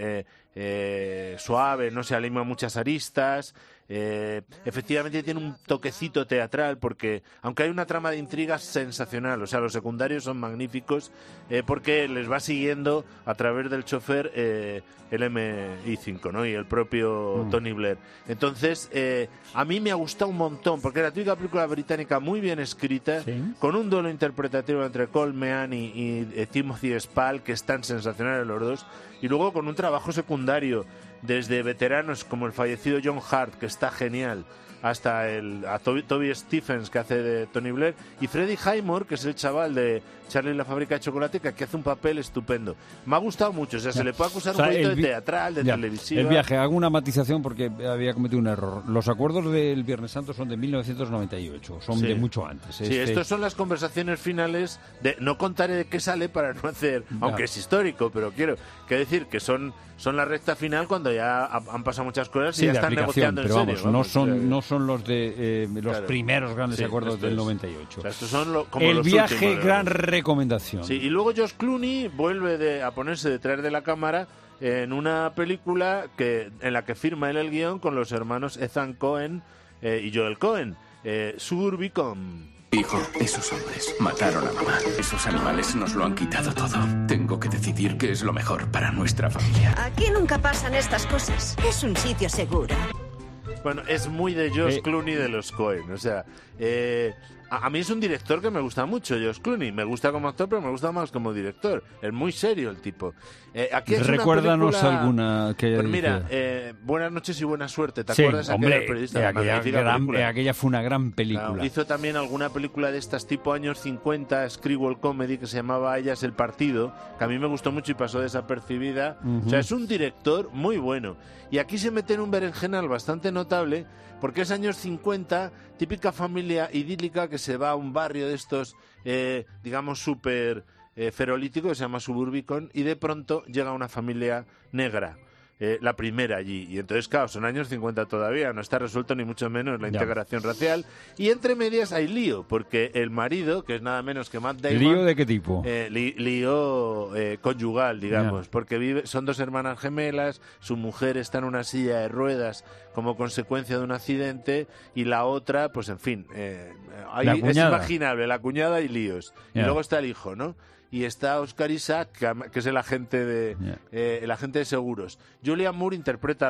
[SPEAKER 5] suave, no se alima muchas aristas. Efectivamente tiene un toquecito teatral, porque aunque hay una trama de intrigas sensacional, o sea, los secundarios son magníficos, porque les va siguiendo a través del chofer el MI5, ¿no? Y el propio Tony Blair. Entonces, a mí me ha gustado un montón, porque es la típica película británica muy bien escrita, con un duelo interpretativo entre Cole Meehan y Timothy Spall, que están sensacionales los dos, y luego con un trabajo secundario desde veteranos como el fallecido John Hart, que está genial, hasta a Toby Stephens, que hace de Tony Blair, y Freddie Highmore, que es el chaval de Charlie y la fábrica de chocolate, que hace un papel estupendo. Me ha gustado mucho, o sea, se le puede acusar un poquito de teatral, de televisiva.
[SPEAKER 1] El viaje, hago una matización porque había cometido un error. Los acuerdos del Viernes Santo son de 1998, son de mucho antes.
[SPEAKER 5] Sí, estos son las conversaciones finales, no contaré de qué sale para no hacer, aunque es histórico, pero quiero decir que son la recta final cuando ya han pasado muchas cosas y ya están negociando en serio.
[SPEAKER 1] Vamos, no son los de los primeros grandes acuerdos del 98.
[SPEAKER 5] O sea, estos son como
[SPEAKER 1] el
[SPEAKER 5] los
[SPEAKER 1] viaje,
[SPEAKER 5] últimos,
[SPEAKER 1] gran recomendación.
[SPEAKER 5] Sí, y luego George Clooney vuelve a ponerse detrás de la cámara en una película en la que firma él el guión con los hermanos Ethan Coen y Joel Coen, Suburbicon.
[SPEAKER 6] Hijo, esos hombres mataron a mamá. Esos animales nos lo han quitado todo. Tengo que decidir qué es lo mejor para nuestra familia.
[SPEAKER 9] Aquí nunca pasan estas cosas. Es un sitio seguro.
[SPEAKER 5] Bueno, es muy de George Clooney de los Coen. O sea, a mí es un director que me gusta mucho, George Clooney. Me gusta como actor, pero me gusta más como director. Es muy serio el tipo. Aquí es
[SPEAKER 1] Recuérdanos
[SPEAKER 5] una película,
[SPEAKER 1] alguna que haya
[SPEAKER 5] mira, Buenas noches y buena suerte. ¿Te acuerdas?
[SPEAKER 1] Hombre,
[SPEAKER 5] Aquella periodista,
[SPEAKER 1] aquella fue una gran película.
[SPEAKER 5] Claro, hizo también alguna película de estas tipo años 50, screwball comedy, que se llamaba Ellas el partido, que a mí me gustó mucho y pasó desapercibida. O sea, es un director muy bueno. Y aquí se mete en un berenjenal bastante notable, porque es años 50, típica familia idílica que se va a un barrio de estos, digamos, súper ferolítico, que se llama Suburbicon, y de pronto llega una familia negra. La primera allí, y entonces claro, son años 50 todavía, no está resuelto ni mucho menos la integración racial, y entre medias hay lío, porque el marido, que es nada menos que Matt Damon...
[SPEAKER 1] ¿Lío de qué tipo?
[SPEAKER 5] Lío conyugal, digamos, porque son dos hermanas gemelas, su mujer está en una silla de ruedas como consecuencia de un accidente, y la otra, pues en fin, es imaginable, la cuñada y líos, y luego está el hijo, ¿no? Y está Oscar Isaac, que es el agente de seguros. Julianne Moore interpreta a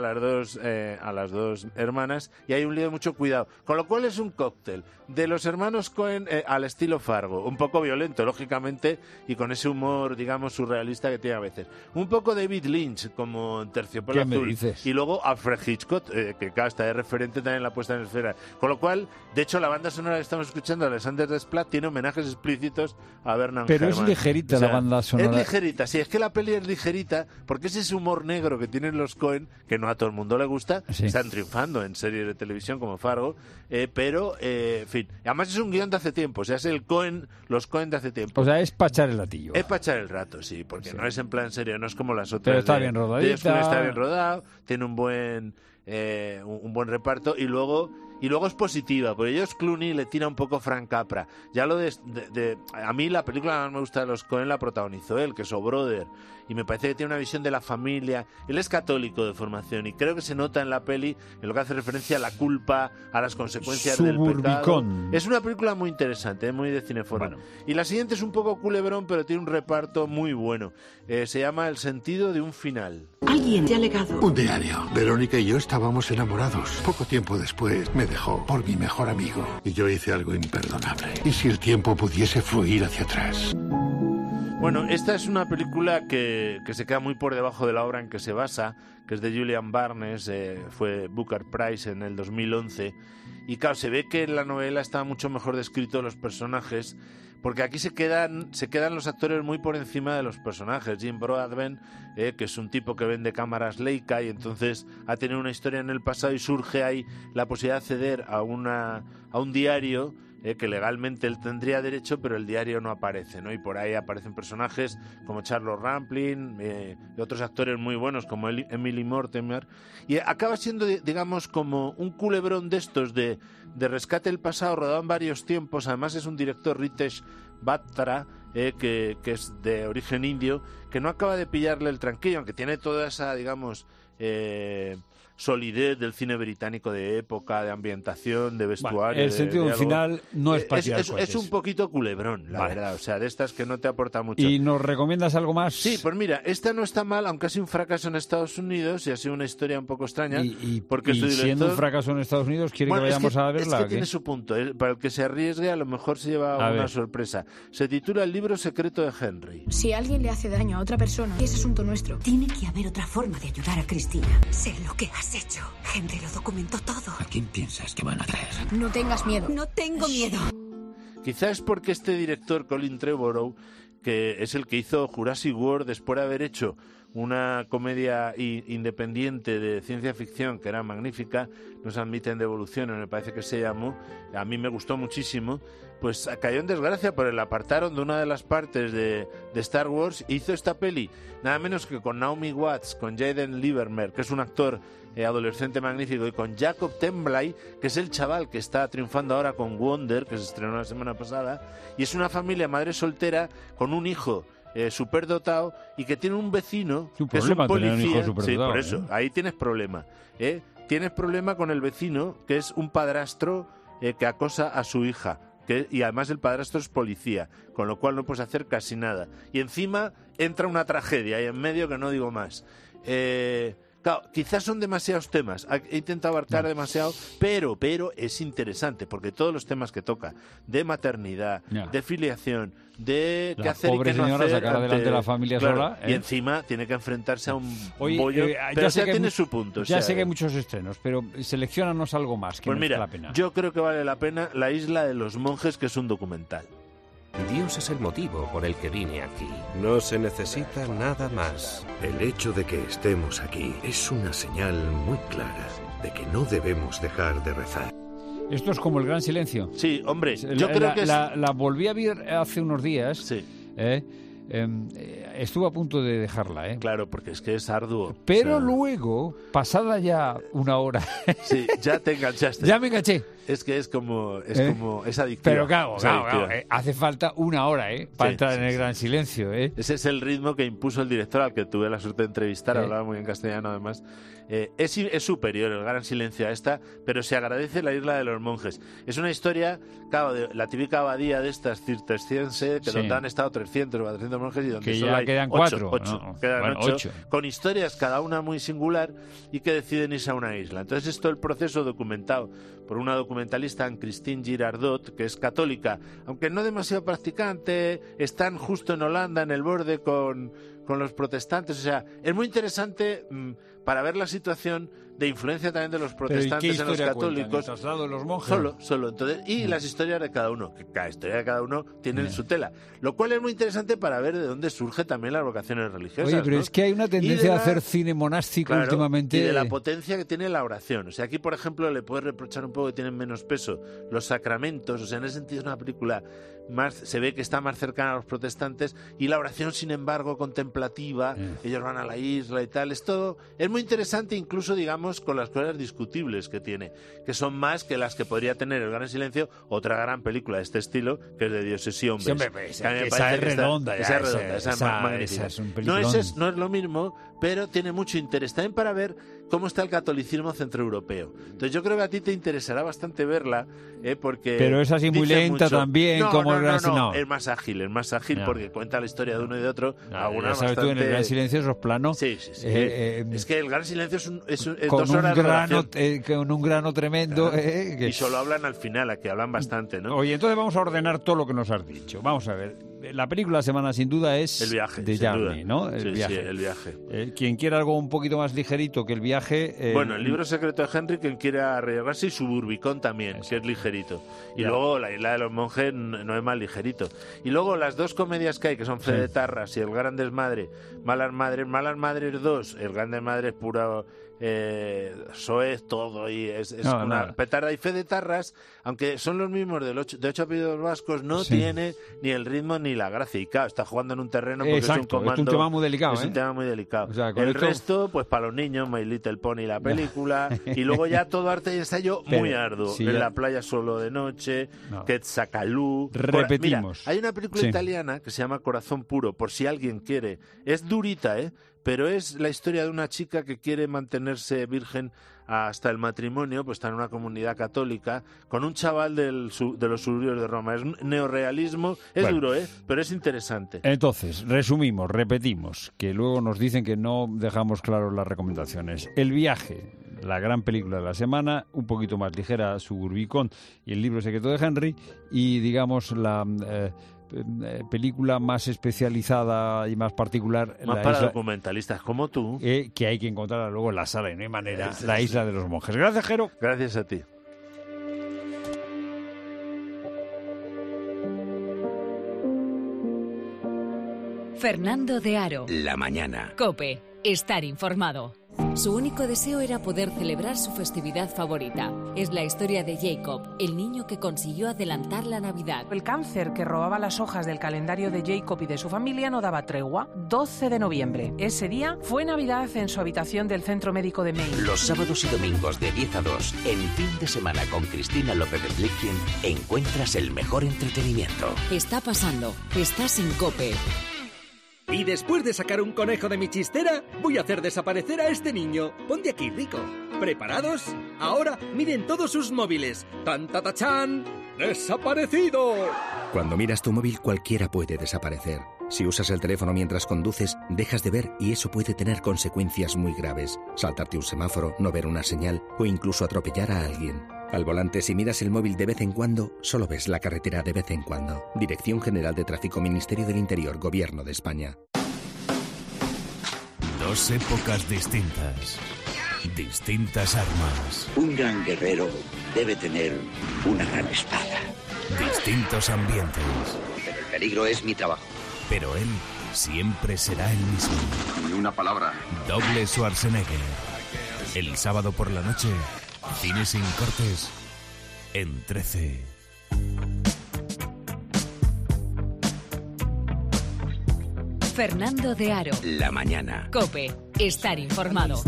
[SPEAKER 5] las dos hermanas, y hay un lío de mucho cuidado. Con lo cual es un cóctel de los hermanos Coen al estilo Fargo, un poco violento, lógicamente, y con ese humor, digamos, surrealista que tiene a veces. Un poco David Lynch, como en Terciopelo Azul.
[SPEAKER 1] ¿Qué me dices?
[SPEAKER 5] Y luego Alfred Hitchcock, que está de referente también en la puesta en escena. Con lo cual, de hecho, la banda sonora que estamos escuchando, Alexander Desplat, tiene homenajes explícitos a Bernard Herrmann.
[SPEAKER 1] Es ligerita, o sea, la banda sonora.
[SPEAKER 5] Es ligerita, sí, es que la peli es ligerita, porque es ese humor negro que tienen los Coen, que no a todo el mundo le gusta, están triunfando en series de televisión como Fargo, pero, en fin, además es un guión de hace tiempo, o sea, es los Coen de hace tiempo.
[SPEAKER 1] O sea, es para echar el latillo.
[SPEAKER 5] Es para echar el rato, sí, porque no es en plan serio, no es como las otras.
[SPEAKER 1] Pero está bien rodadita.
[SPEAKER 5] Está bien rodado, tiene un buen reparto, y luego es positiva, porque George Clooney le tira un poco Frank Capra. Ya a mí la película que más me gusta de los Coen la protagonizó él, que es O'Brother, y me parece que tiene una visión de la familia. Él es católico de formación, y creo que se nota en la peli, en lo que hace referencia a la culpa, a las consecuencias del pecado. Es una película muy interesante, muy de cineforma. Bueno. Y la siguiente es un poco culebrón, pero tiene un reparto muy bueno. Se llama El sentido de un final.
[SPEAKER 9] Alguien te ha legado
[SPEAKER 19] un diario. Verónica y yo estábamos enamorados. Poco tiempo después me dejó por mi mejor amigo, y yo hice algo imperdonable. ¿Y si el tiempo pudiese fluir hacia atrás?
[SPEAKER 5] Bueno, esta es una película que se queda muy por debajo de la obra en que se basa, que es de Julian Barnes, fue Booker Prize en el 2011, y claro, se ve que en la novela está mucho mejor descrito los personajes, porque aquí se quedan los actores muy por encima de los personajes. Jim Broadbent que es un tipo que vende cámaras Leica y entonces ha tenido una historia en el pasado y surge ahí la posibilidad de acceder a un diario que legalmente él tendría derecho, pero el diario no aparece, ¿no? Y por ahí aparecen personajes como Charles Rampling y otros actores muy buenos como Emily Mortimer, y acaba siendo, digamos, como un culebrón de estos de rescate del pasado, rodado en varios tiempos. Además es un director, Ritesh Batra, que es de origen indio, que no acaba de pillarle el tranquillo, aunque tiene toda esa, digamos, solidez del cine británico de época, de ambientación, de vestuario.
[SPEAKER 1] El sentido final no es patear cohetes.
[SPEAKER 5] Es un poquito culebrón, la verdad. O sea, de estas que no te aporta mucho.
[SPEAKER 1] ¿Y nos recomiendas algo más?
[SPEAKER 5] Sí, pues mira, esta no está mal, aunque ha sido un fracaso en Estados Unidos y ha sido una historia un poco extraña. Porque su director,
[SPEAKER 1] siendo un fracaso en Estados Unidos, ¿quiere que vayamos a verla?
[SPEAKER 5] Es que tiene su punto. Para el que se arriesgue, a lo mejor se lleva una sorpresa. Se titula El libro secreto de Henry.
[SPEAKER 10] Si alguien le hace daño a otra persona, es asunto nuestro.
[SPEAKER 22] Tiene que haber otra forma de ayudar a Cristina. Sé lo que has hecho. Henry lo documentó todo.
[SPEAKER 6] ¿A quién piensas que van a traer?
[SPEAKER 10] No tengas miedo.
[SPEAKER 22] No tengo miedo.
[SPEAKER 5] Quizás es porque este director, Colin Trevorrow, que es el que hizo Jurassic World después de haber hecho una comedia independiente de ciencia ficción que era magnífica, Nos admiten devolución, me parece que se llamó, a mí me gustó muchísimo, pues cayó en desgracia porque le apartaron de una de las partes de Star Wars. Hizo esta peli nada menos que con Naomi Watts, con Jaden Lieberman, que es un actor adolescente magnífico, y con Jacob Tremblay, que es el chaval que está triunfando ahora con Wonder, que se estrenó la semana pasada, y es una familia madre soltera con un hijo superdotado y que tiene un vecino que es un policía. Sí, por eso, ahí tienes problema. Tienes problema con el vecino, que es un padrastro que acosa a su hija. Y además el padrastro es policía, con lo cual no puedes hacer casi nada. Y encima entra una tragedia ahí en medio que no digo más. Claro, quizás son demasiados temas, he intentado abarcar demasiado, pero es interesante, porque todos los temas que toca, de maternidad, de filiación, de qué hacer y qué no hacer,
[SPEAKER 1] sacar adelante la familia sola,
[SPEAKER 5] y encima tiene que enfrentarse a un bollo, pero
[SPEAKER 1] ya sé que
[SPEAKER 5] tiene su punto.
[SPEAKER 1] Ya sé que hay muchos estrenos, pero selecciónanos algo más que merezca la pena.
[SPEAKER 5] Yo creo que vale la pena La isla de los monjes, que es un documental.
[SPEAKER 11] Dios es el motivo por el que vine aquí. No se necesita nada más.
[SPEAKER 19] El hecho de que estemos aquí es una señal muy clara de que no debemos dejar de rezar.
[SPEAKER 1] Esto es como El Gran Silencio.
[SPEAKER 5] Sí, hombre, yo creo que
[SPEAKER 1] la volví a ver hace unos días. Sí. Estuve a punto de dejarla,
[SPEAKER 5] Claro, porque es que es arduo.
[SPEAKER 1] Pero luego, pasada ya una hora...
[SPEAKER 5] Sí, ya te enganchaste.
[SPEAKER 1] Ya me enganché.
[SPEAKER 5] Es que es adictivo.
[SPEAKER 1] Pero claro, hace falta una hora, para entrar en El Gran Silencio,
[SPEAKER 5] Ese es el ritmo que impuso el director, al que tuve la suerte de entrevistar, hablaba muy en castellano además. Es superior El Gran Silencio a esta, pero se agradece La isla de los monjes. Es una historia, claro, de la típica abadía de estas cisterciense, que donde han estado 300 o 400 monjes y donde
[SPEAKER 1] que
[SPEAKER 5] solo
[SPEAKER 1] ya
[SPEAKER 5] hay
[SPEAKER 1] quedan
[SPEAKER 5] 8.
[SPEAKER 1] Quedan
[SPEAKER 5] 8, con historias cada una muy singular, y que deciden irse a una isla. Entonces esto, el proceso documentado por una documentalista, Christine Girardot, que es católica, aunque no demasiado practicante, están justo en Holanda, en el borde con los protestantes. O sea, es muy interesante para ver la situación de influencia también de los protestantes en los católicos.
[SPEAKER 1] ¿El traslado de los monjes?
[SPEAKER 5] Solo. Entonces, y las historias de cada uno, que cada historia de cada uno tiene su tela. Lo cual es muy interesante para ver de dónde surge también las vocaciones religiosas.
[SPEAKER 1] Oye, pero es que hay una tendencia a hacer cine monástico últimamente.
[SPEAKER 5] Y de la potencia que tiene la oración. O sea, aquí, por ejemplo, le puedes reprochar un poco que tienen menos peso los sacramentos. O sea, en ese sentido es una película se ve que está más cercana a los protestantes, y la oración, sin embargo, contemplativa. Ellos van a la isla y tal. Es muy interesante, incluso, digamos, con las cosas discutibles que tiene, que son más que las que podría tener El Gran Silencio, otra gran película de este estilo, que es de Dioses y Hombres.
[SPEAKER 1] Esa es redonda.
[SPEAKER 5] Esa es magnífica. No es lo mismo, pero tiene mucho interés también para ver cómo está el catolicismo centroeuropeo. Entonces yo creo que a ti te interesará bastante verla, porque...
[SPEAKER 1] Pero es así muy lenta también, como
[SPEAKER 5] No, es más ágil, porque cuenta la historia de uno y de otro.
[SPEAKER 1] ¿Sabes bastante... tú, en El Gran Silencio esos planos?
[SPEAKER 5] Sí. Es que El Gran Silencio es con
[SPEAKER 1] 2 horas con un grano tremendo.
[SPEAKER 5] Y solo hablan al final, a que hablan bastante, ¿no?
[SPEAKER 1] Oye, entonces vamos a ordenar todo lo que nos has dicho. Vamos a ver. la película de la semana sin duda es
[SPEAKER 5] El viaje,
[SPEAKER 1] The
[SPEAKER 5] sin
[SPEAKER 1] Journey,
[SPEAKER 5] duda.
[SPEAKER 1] ¿no?
[SPEAKER 5] Sí, El viaje.
[SPEAKER 1] Quien quiera algo un poquito más ligerito que El viaje...
[SPEAKER 5] Bueno, el libro secreto de Henry, quien quiera arriesgarse, y Suburbicón también, que es ligerito. Y luego La isla de los monjes no es más ligerito. Y luego las dos comedias que hay, que son Fe de Tarras y El gran desmadre, Malas Madres 2, El gran desmadre es pura... soez todo y es una petarda. Y Fe de Tarras, aunque son los mismos de 8 apellidos vascos, no tiene ni el ritmo ni la gracia. Y claro, está jugando en un terreno porque es un comando,
[SPEAKER 1] es un tema muy delicado.
[SPEAKER 5] Es un tema muy delicado.
[SPEAKER 1] O sea,
[SPEAKER 5] el resto, pues para los niños, My Little Pony, la película, y luego ya todo arte y ensayo muy arduo. En la playa solo de noche, Quetzalcoatl.
[SPEAKER 1] Repetimos.
[SPEAKER 5] Mira, hay una película italiana que se llama Corazón Puro, por si alguien quiere. Es durita, pero es la historia de una chica que quiere mantenerse virgen hasta el matrimonio, pues está en una comunidad católica, con un chaval de los suburbios de Roma. Es un neorrealismo, es duro, pero es interesante.
[SPEAKER 1] Entonces, resumimos, repetimos, que luego nos dicen que no dejamos claro las recomendaciones. El viaje, la gran película de la semana, un poquito más ligera, Suburbicón y El libro secreto de Henry, y digamos la... película más especializada y más particular,
[SPEAKER 5] más para documentalistas como tú,
[SPEAKER 1] que hay que encontrarla luego en la sala y no hay manera, La isla de los monjes. Gracias, Jero.
[SPEAKER 5] Gracias a ti.
[SPEAKER 3] Fernando de Aro.
[SPEAKER 23] La mañana.
[SPEAKER 3] COPE. Estar informado. Su único deseo era poder celebrar su festividad favorita. Es la historia de Jacob, el niño que consiguió adelantar la Navidad.
[SPEAKER 12] El cáncer que robaba las hojas del calendario de Jacob y de su familia no daba tregua. 12 de noviembre. Ese día fue Navidad en su habitación del Centro Médico de Maine.
[SPEAKER 2] Los sábados y domingos de 10 a 2, en Fin de Semana con Cristina López de Blikien, encuentras el mejor entretenimiento.
[SPEAKER 3] Está pasando. Estás en COPE.
[SPEAKER 13] Y después de sacar un conejo de mi chistera, voy a hacer desaparecer a este niño. Ponte aquí, Rico. ¿Preparados? Ahora miren todos sus móviles. ¡Tan, ta, ta, chan! ¡Desaparecido!
[SPEAKER 14] Cuando miras tu móvil, cualquiera puede desaparecer. Si usas el teléfono mientras conduces, dejas de ver y eso puede tener consecuencias muy graves. Saltarte un semáforo, no ver una señal o incluso atropellar a alguien. Al volante, si miras el móvil de vez en cuando, solo ves la carretera de vez en cuando. Dirección General de Tráfico, Ministerio del Interior, Gobierno de España.
[SPEAKER 15] Dos épocas distintas. Distintas armas.
[SPEAKER 16] Un gran guerrero debe tener una gran espada.
[SPEAKER 15] Distintos ambientes.
[SPEAKER 16] Pero el peligro es mi trabajo.
[SPEAKER 15] Pero él siempre será el mismo.
[SPEAKER 6] Ni una palabra.
[SPEAKER 15] Doble Schwarzenegger. El sábado por la noche, Cine sin cortes, en 13.
[SPEAKER 3] Fernando de Aro.
[SPEAKER 23] La mañana.
[SPEAKER 3] COPE. Estar informado.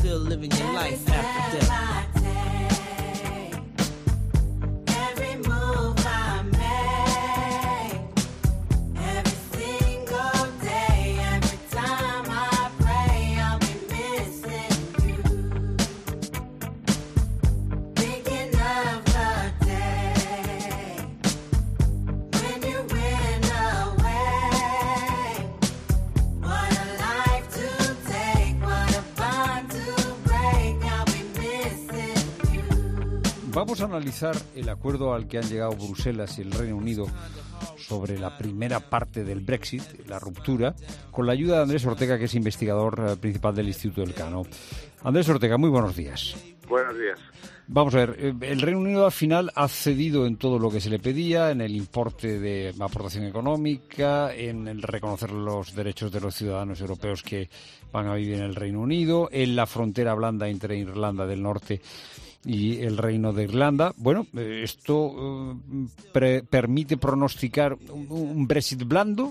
[SPEAKER 1] Vamos a analizar el acuerdo al que han llegado Bruselas y el Reino Unido sobre la primera parte del Brexit, la ruptura, con la ayuda de Andrés Ortega, que es investigador principal del Instituto Elcano. Andrés Ortega, muy buenos días.
[SPEAKER 17] Buenos días.
[SPEAKER 1] Vamos a ver, el Reino Unido al final ha cedido en todo lo que se le pedía, en el importe de aportación económica, en el reconocer los derechos de los ciudadanos europeos que van a vivir en el Reino Unido, en la frontera blanda entre Irlanda del Norte y el Reino de Irlanda. Bueno, ¿esto permite pronosticar un Brexit blando?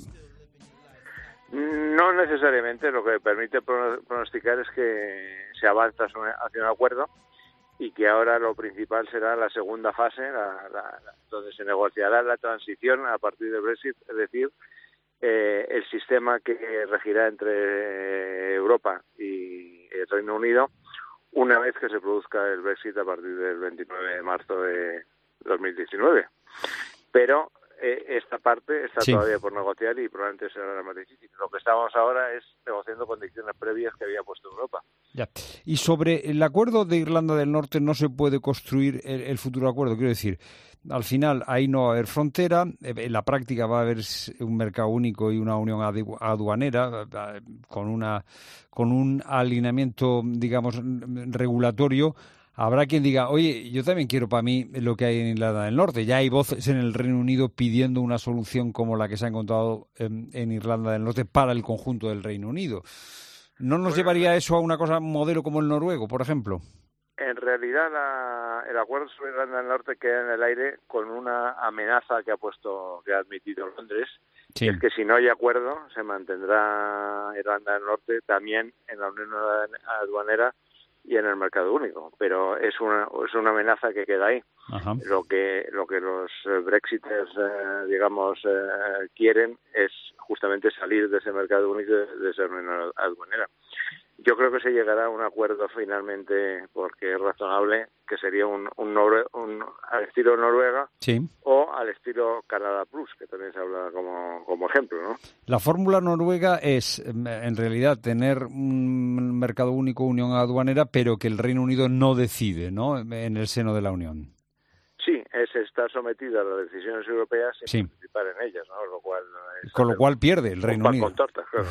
[SPEAKER 17] No necesariamente. Lo que permite pronosticar es que se avanza hacia un acuerdo y que ahora lo principal será la segunda fase, donde se negociará la transición a partir del Brexit, es decir, el sistema que regirá entre Europa y el Reino Unido una vez que se produzca el Brexit a partir del 29 de marzo de 2019. Pero esta parte está todavía por negociar y probablemente será la más difícil. Lo que estamos ahora es negociando condiciones previas que había puesto Europa.
[SPEAKER 1] Ya. Y sobre el acuerdo de Irlanda del Norte no se puede construir el futuro acuerdo. Quiero decir, Al final ahí no va a haber frontera, en la práctica va a haber un mercado único y una unión aduanera con un alineamiento, digamos, regulatorio. Habrá quien diga, oye, yo también quiero para mí lo que hay en Irlanda del Norte. Ya hay voces en el Reino Unido pidiendo una solución como la que se ha encontrado en Irlanda del Norte para el conjunto del Reino Unido. ¿No nos llevaría eso a una cosa, un modelo como el noruego, por ejemplo?
[SPEAKER 17] En realidad, el acuerdo sobre Irlanda del Norte queda en el aire con una amenaza que ha admitido Londres,
[SPEAKER 1] sí.
[SPEAKER 17] Es que si no hay acuerdo, se mantendrá Irlanda del Norte también en la Unión Aduanera y en el mercado único, pero es una amenaza que queda ahí.
[SPEAKER 1] Ajá.
[SPEAKER 17] Lo que los brexiters quieren es justamente salir de ese mercado único, de esa unión aduanera. Yo creo que se llegará a un acuerdo finalmente, porque es razonable, que sería un al estilo Noruega,
[SPEAKER 1] sí,
[SPEAKER 17] o al estilo Canadá Plus, que también se habla como ejemplo, ¿no?
[SPEAKER 1] La fórmula noruega es, en realidad, tener un mercado único, unión aduanera, pero que el Reino Unido no decide, ¿no?, en el seno de la Unión.
[SPEAKER 17] Sí, es estar sometido a las decisiones europeas sin
[SPEAKER 1] sí.
[SPEAKER 17] participar en ellas, ¿no?
[SPEAKER 1] Con lo cual pierde el Reino Unido.
[SPEAKER 17] Con tortas, claro.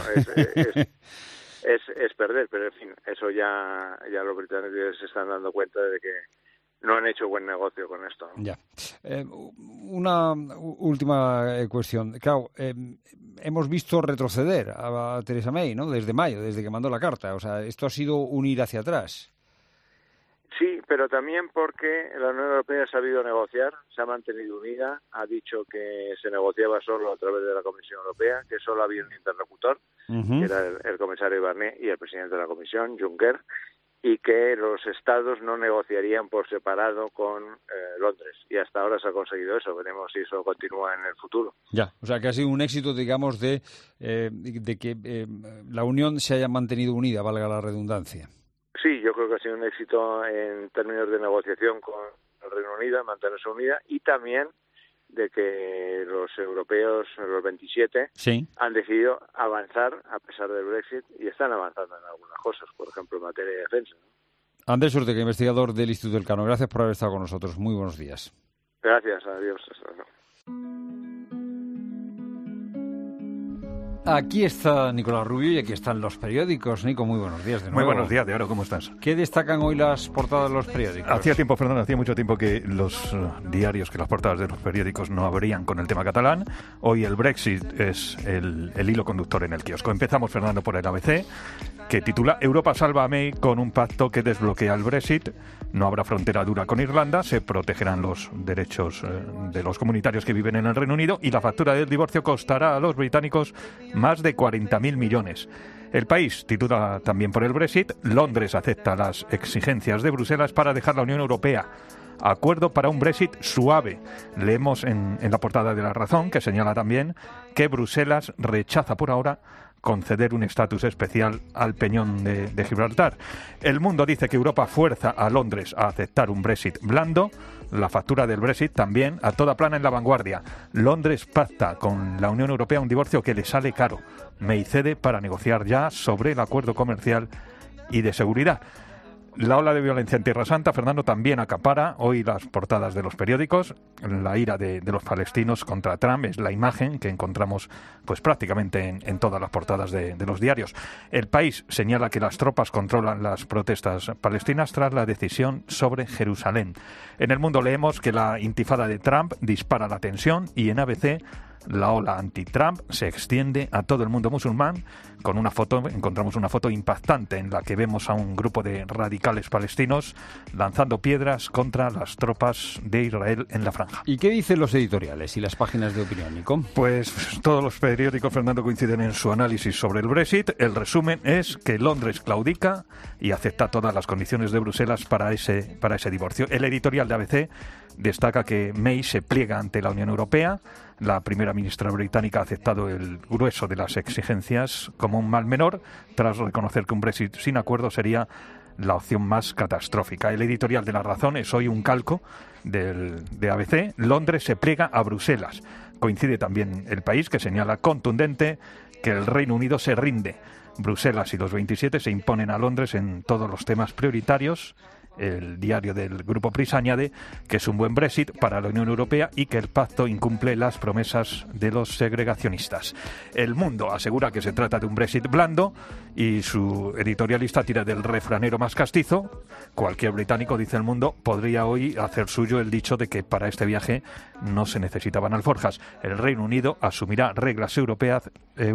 [SPEAKER 17] Es perder, pero en fin, eso ya los británicos se están dando cuenta de que no han hecho buen negocio con esto, ¿no?
[SPEAKER 1] Ya. Una última cuestión. Claro, hemos visto retroceder a Theresa May, ¿no?, desde mayo, desde que mandó la carta. O sea, esto ha sido un ir hacia atrás.
[SPEAKER 17] Sí, pero también porque la Unión Europea ha sabido negociar, se ha mantenido unida, ha dicho que se negociaba solo a través de la Comisión Europea, que solo había un interlocutor, que era el comisario Barnier y el presidente de la Comisión, Juncker, y que los estados no negociarían por separado con Londres. Y hasta ahora se ha conseguido eso. Veremos si eso continúa en el futuro.
[SPEAKER 1] Ya, o sea que ha sido un éxito, digamos, de que la Unión se haya mantenido unida, valga la redundancia.
[SPEAKER 17] Sí, yo creo que ha sido un éxito en términos de negociación con el Reino Unido, mantenerse unida, y también de que los europeos, los 27,
[SPEAKER 1] sí,
[SPEAKER 17] han decidido avanzar a pesar del Brexit y están avanzando en algunas cosas, por ejemplo, en materia de defensa, ¿no?
[SPEAKER 1] Andrés Ortega, investigador del Instituto Elcano, gracias por haber estado con nosotros. Muy buenos días.
[SPEAKER 17] Gracias, adiós. Hasta luego.
[SPEAKER 1] Aquí está Nicolás Rubio y aquí están los periódicos. Nico, muy buenos días de nuevo.
[SPEAKER 18] Muy buenos días, de oro, ¿cómo estás?
[SPEAKER 1] ¿Qué destaccan hoy las portadas de los periódicos?
[SPEAKER 18] Hacía mucho tiempo que los diarios, que las portadas de los periódicos no abrían con el tema catalán. Hoy el Brexit es el hilo conductor en el kiosco. Empezamos, Fernando, por el ABC, que titula Europa salva a May con un pacto que desbloquea el Brexit. No habrá frontera dura con Irlanda, se protegerán los derechos de los comunitarios que viven en el Reino Unido y la factura del divorcio costará a los británicos más de 40.000 millones. El País titula también por el Brexit, Londres acepta las exigencias de Bruselas para dejar la Unión Europea. Acuerdo para un Brexit suave. Leemos en la portada de La Razón, que señala también que Bruselas rechaza por ahora conceder un estatus especial al Peñón de Gibraltar. El Mundo dice que Europa fuerza a Londres a aceptar un Brexit blando. La factura del Brexit también a toda plana en La Vanguardia. Londres pacta con la Unión Europea un divorcio que le sale caro. May cede para negociar ya sobre el acuerdo comercial y de seguridad. La ola de violencia en Tierra Santa, Fernando, también acapara hoy las portadas de los periódicos. La ira de los palestinos contra Trump es la imagen que encontramos pues prácticamente en todas las portadas de los diarios. El País señala que las tropas controlan las protestas palestinas tras la decisión sobre Jerusalén. En El Mundo leemos que la intifada de Trump dispara la tensión y en ABC la ola anti-Trump se extiende a todo el mundo musulmán. Con una foto, encontramos una foto impactante en la que vemos a un grupo de radicales palestinos lanzando piedras contra las tropas de Israel en la franja.
[SPEAKER 1] ¿Y qué dicen los editoriales y las páginas de opinión, Nico?
[SPEAKER 18] Pues todos los periódicos, Fernando, coinciden en su análisis sobre el Brexit. El resumen es que Londres claudica y acepta todas las condiciones de Bruselas para ese divorcio. El editorial de ABC destaca que May se pliega ante la Unión Europea. La primera ministra británica ha aceptado el grueso de las exigencias como un mal menor, tras reconocer que un Brexit sin acuerdo sería la opción más catastrófica. El editorial de La Razón es hoy un calco de ABC. Londres se pliega a Bruselas. Coincide también El País, que señala contundente que el Reino Unido se rinde. Bruselas y los 27 se imponen a Londres en todos los temas prioritarios El diario del Grupo Prisa añade que es un buen Brexit para la Unión Europea y que el pacto incumple las promesas de los segregacionistas. El Mundo asegura que se trata de un Brexit blando y su editorialista tira del refranero más castizo. Cualquier británico, dice El Mundo, podría hoy hacer suyo el dicho de que para este viaje no se necesitaban alforjas. El Reino Unido asumirá reglas europeas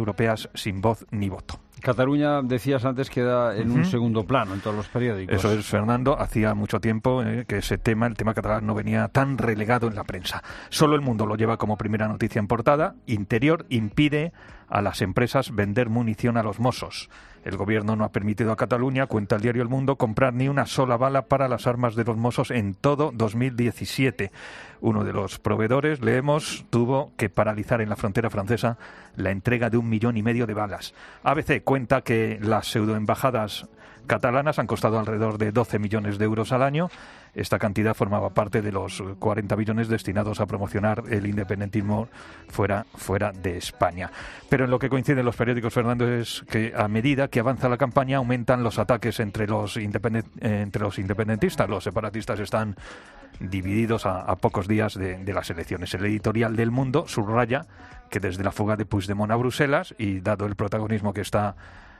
[SPEAKER 18] sin voz ni voto.
[SPEAKER 1] Cataluña, decías antes, queda en un segundo plano en todos los periódicos.
[SPEAKER 18] Eso es, Fernando. Hacía mucho tiempo que el tema catalán, no venía tan relegado en la prensa. Solo El Mundo lo lleva como primera noticia en portada. Interior impide a las empresas vender munición a los Mossos. El gobierno no ha permitido a Cataluña, cuenta el diario El Mundo, comprar ni una sola bala para las armas de los Mossos en todo 2017. Uno de los proveedores, leemos, tuvo que paralizar en la frontera francesa la entrega de 1,5 millones de balas. ABC cuenta que las pseudoembajadas catalanas han costado alrededor de 12 millones de euros al año. Esta cantidad formaba parte de los 40 millones destinados a promocionar el independentismo fuera de España. Pero en lo que coinciden los periódicos, Fernando, es que a medida que avanza la campaña aumentan los ataques entre los independentistas. Los separatistas están divididos a pocos días de las elecciones. El editorial del Mundo subraya que desde la fuga de Puigdemont a Bruselas, y dado el protagonismo que está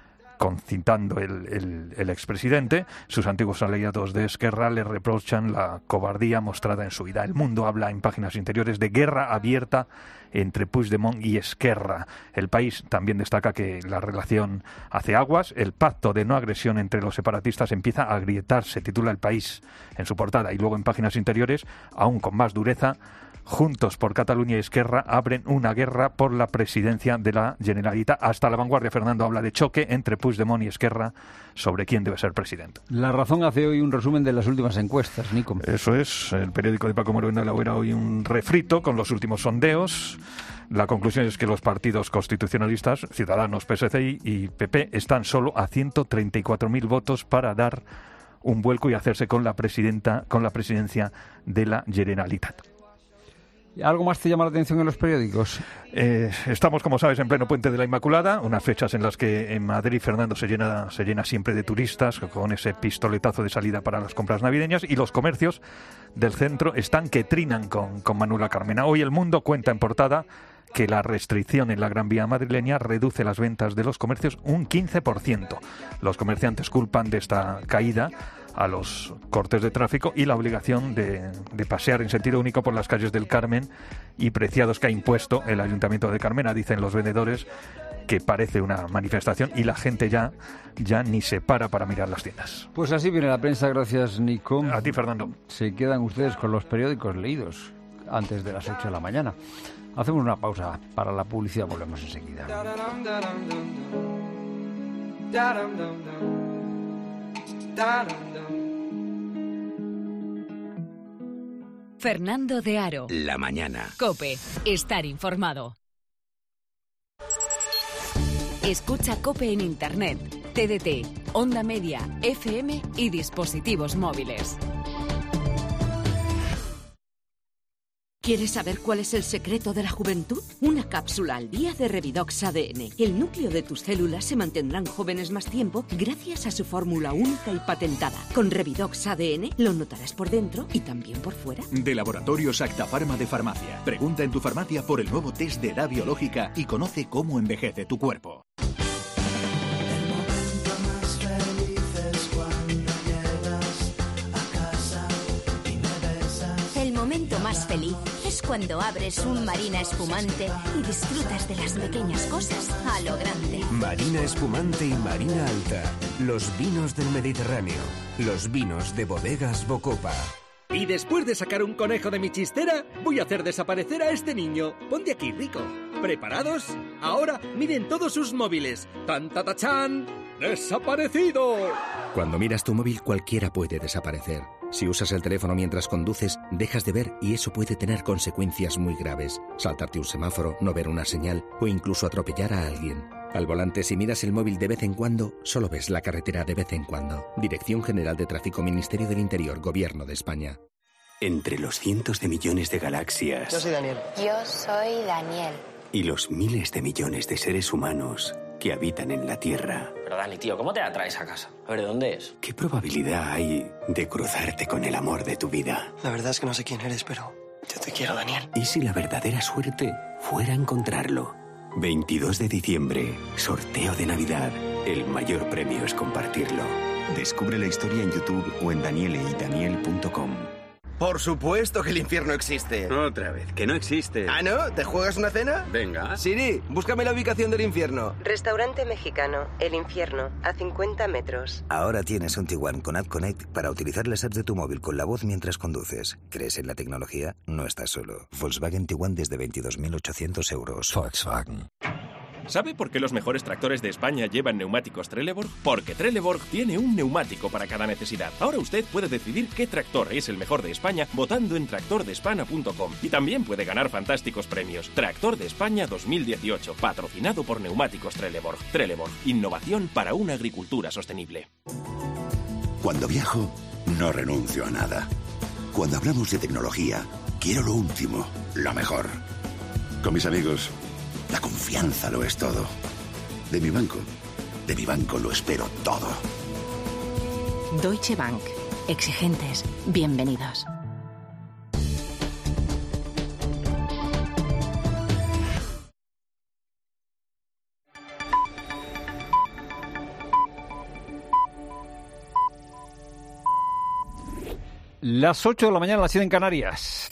[SPEAKER 18] concitando el expresidente, sus antiguos aliados de Esquerra le reprochan la cobardía mostrada en su vida. El Mundo habla en páginas interiores de guerra abierta entre Puigdemont y Esquerra. El País también destaca que la relación hace aguas. El pacto de no agresión entre los separatistas empieza a agrietarse, titula El País en su portada. Y luego en páginas interiores, aún con más dureza, Juntos por Cataluña y Esquerra abren una guerra por la presidencia de la Generalitat. Hasta La Vanguardia, Fernando, habla de choque entre Puigdemont y Esquerra sobre quién debe ser presidente.
[SPEAKER 1] La Razón hace hoy un resumen de las últimas encuestas, Nico.
[SPEAKER 18] Eso es. El periódico de Paco Moruenda elabora hoy un refrito con los últimos sondeos. La conclusión es que los partidos constitucionalistas, Ciudadanos, PSC y PP, están solo a 134.000 votos para dar un vuelco y hacerse con la presidencia de la Generalitat.
[SPEAKER 1] ¿Algo más te llama la atención en los periódicos?
[SPEAKER 18] Estamos, como sabes, en pleno Puente de la Inmaculada, unas fechas en las que en Madrid, Fernando, se llena siempre de turistas con ese pistoletazo de salida para las compras navideñas, y los comercios del centro están que trinan con Manuela Carmena. Hoy El Mundo cuenta en portada que la restricción en la Gran Vía madrileña reduce las ventas de los comercios un 15%. Los comerciantes culpan de esta caída a los cortes de tráfico y la obligación de pasear en sentido único por las calles del Carmen y Preciados que ha impuesto el Ayuntamiento de Carmena. Dicen los vendedores que parece una manifestación y la gente ya ni se para mirar las tiendas.
[SPEAKER 1] Pues así viene la prensa, gracias, Nico.
[SPEAKER 18] A ti, Fernando.
[SPEAKER 1] Se quedan ustedes con los periódicos leídos antes de las 8 de la mañana. Hacemos una pausa para la publicidad, volvemos enseguida.
[SPEAKER 3] Fernando de Aro.
[SPEAKER 2] La mañana.
[SPEAKER 3] COPE. Estar informado. Escucha COPE en Internet, TDT, Onda Media, FM y dispositivos móviles.
[SPEAKER 9] ¿Quieres saber cuál es el secreto de la juventud? Una cápsula al día de Revidox ADN. El núcleo de tus células se mantendrán jóvenes más tiempo gracias a su fórmula única y patentada. Con Revidox ADN lo notarás por dentro y también por fuera.
[SPEAKER 4] De Laboratorios Acta Pharma de Farmacia. Pregunta en tu farmacia por el nuevo test de edad biológica y conoce cómo envejece tu cuerpo.
[SPEAKER 20] El momento más feliz es cuando abres un Marina espumante y disfrutas de las pequeñas cosas a lo grande.
[SPEAKER 11] Marina espumante y Marina alta. Los vinos del Mediterráneo. Los vinos de Bodegas Bocopa.
[SPEAKER 13] Y después de sacar un conejo de mi chistera, voy a hacer desaparecer a este niño. Ponte aquí, Rico. ¿Preparados? Ahora miren todos sus móviles. ¡Tan, ta, ta, chan! ¡Desaparecido!
[SPEAKER 14] Cuando miras tu móvil, cualquiera puede desaparecer. Si usas el teléfono mientras conduces, dejas de ver y eso puede tener consecuencias muy graves. Saltarte un semáforo, no ver una señal o incluso atropellar a alguien. Al volante, si miras el móvil de vez en cuando, solo ves la carretera de vez en cuando. Dirección General de Tráfico, Ministerio del Interior, Gobierno de España.
[SPEAKER 21] Entre los cientos de millones de galaxias.
[SPEAKER 24] Yo soy Daniel.
[SPEAKER 21] Y los miles de millones de seres humanos, que habitan en la Tierra.
[SPEAKER 7] Pero Dani, tío, ¿cómo te atraes a casa? A ver, ¿de dónde es?
[SPEAKER 21] ¿Qué probabilidad hay de cruzarte con el amor de tu vida?
[SPEAKER 7] La verdad es que no sé quién eres, pero yo te quiero, Daniel.
[SPEAKER 21] ¿Y si la verdadera suerte fuera encontrarlo? 22 de diciembre, sorteo de Navidad. El mayor premio es compartirlo. Descubre la historia en YouTube o en danieleiDaniel.com.
[SPEAKER 8] Por supuesto que el infierno existe.
[SPEAKER 21] Otra vez, que no existe.
[SPEAKER 8] ¿Ah, no? ¿Te juegas una cena?
[SPEAKER 21] Venga.
[SPEAKER 8] Siri, búscame la ubicación del infierno.
[SPEAKER 10] Restaurante mexicano, El Infierno, a 50 metros.
[SPEAKER 24] Ahora tienes un Tiguan con AdConnect para utilizar las apps de tu móvil con la voz mientras conduces. ¿Crees en la tecnología? No estás solo. Volkswagen Tiguan desde 22.800 euros. Volkswagen.
[SPEAKER 25] ¿Sabe por qué los mejores tractores de España llevan neumáticos Trelleborg? Porque Trelleborg tiene un neumático para cada necesidad. Ahora usted puede decidir qué tractor es el mejor de España votando en tractordespana.com. Y también puede ganar fantásticos premios. Tractor de España 2018, patrocinado por Neumáticos Trelleborg. Trelleborg, innovación para una agricultura sostenible.
[SPEAKER 16] Cuando viajo, no renuncio a nada. Cuando hablamos de tecnología, quiero lo último, lo mejor. Con mis amigos, la confianza lo es todo. De mi banco lo espero todo.
[SPEAKER 26] Deutsche Bank. Exigentes, bienvenidos.
[SPEAKER 1] Las 8 de la mañana, las 7 en Canarias.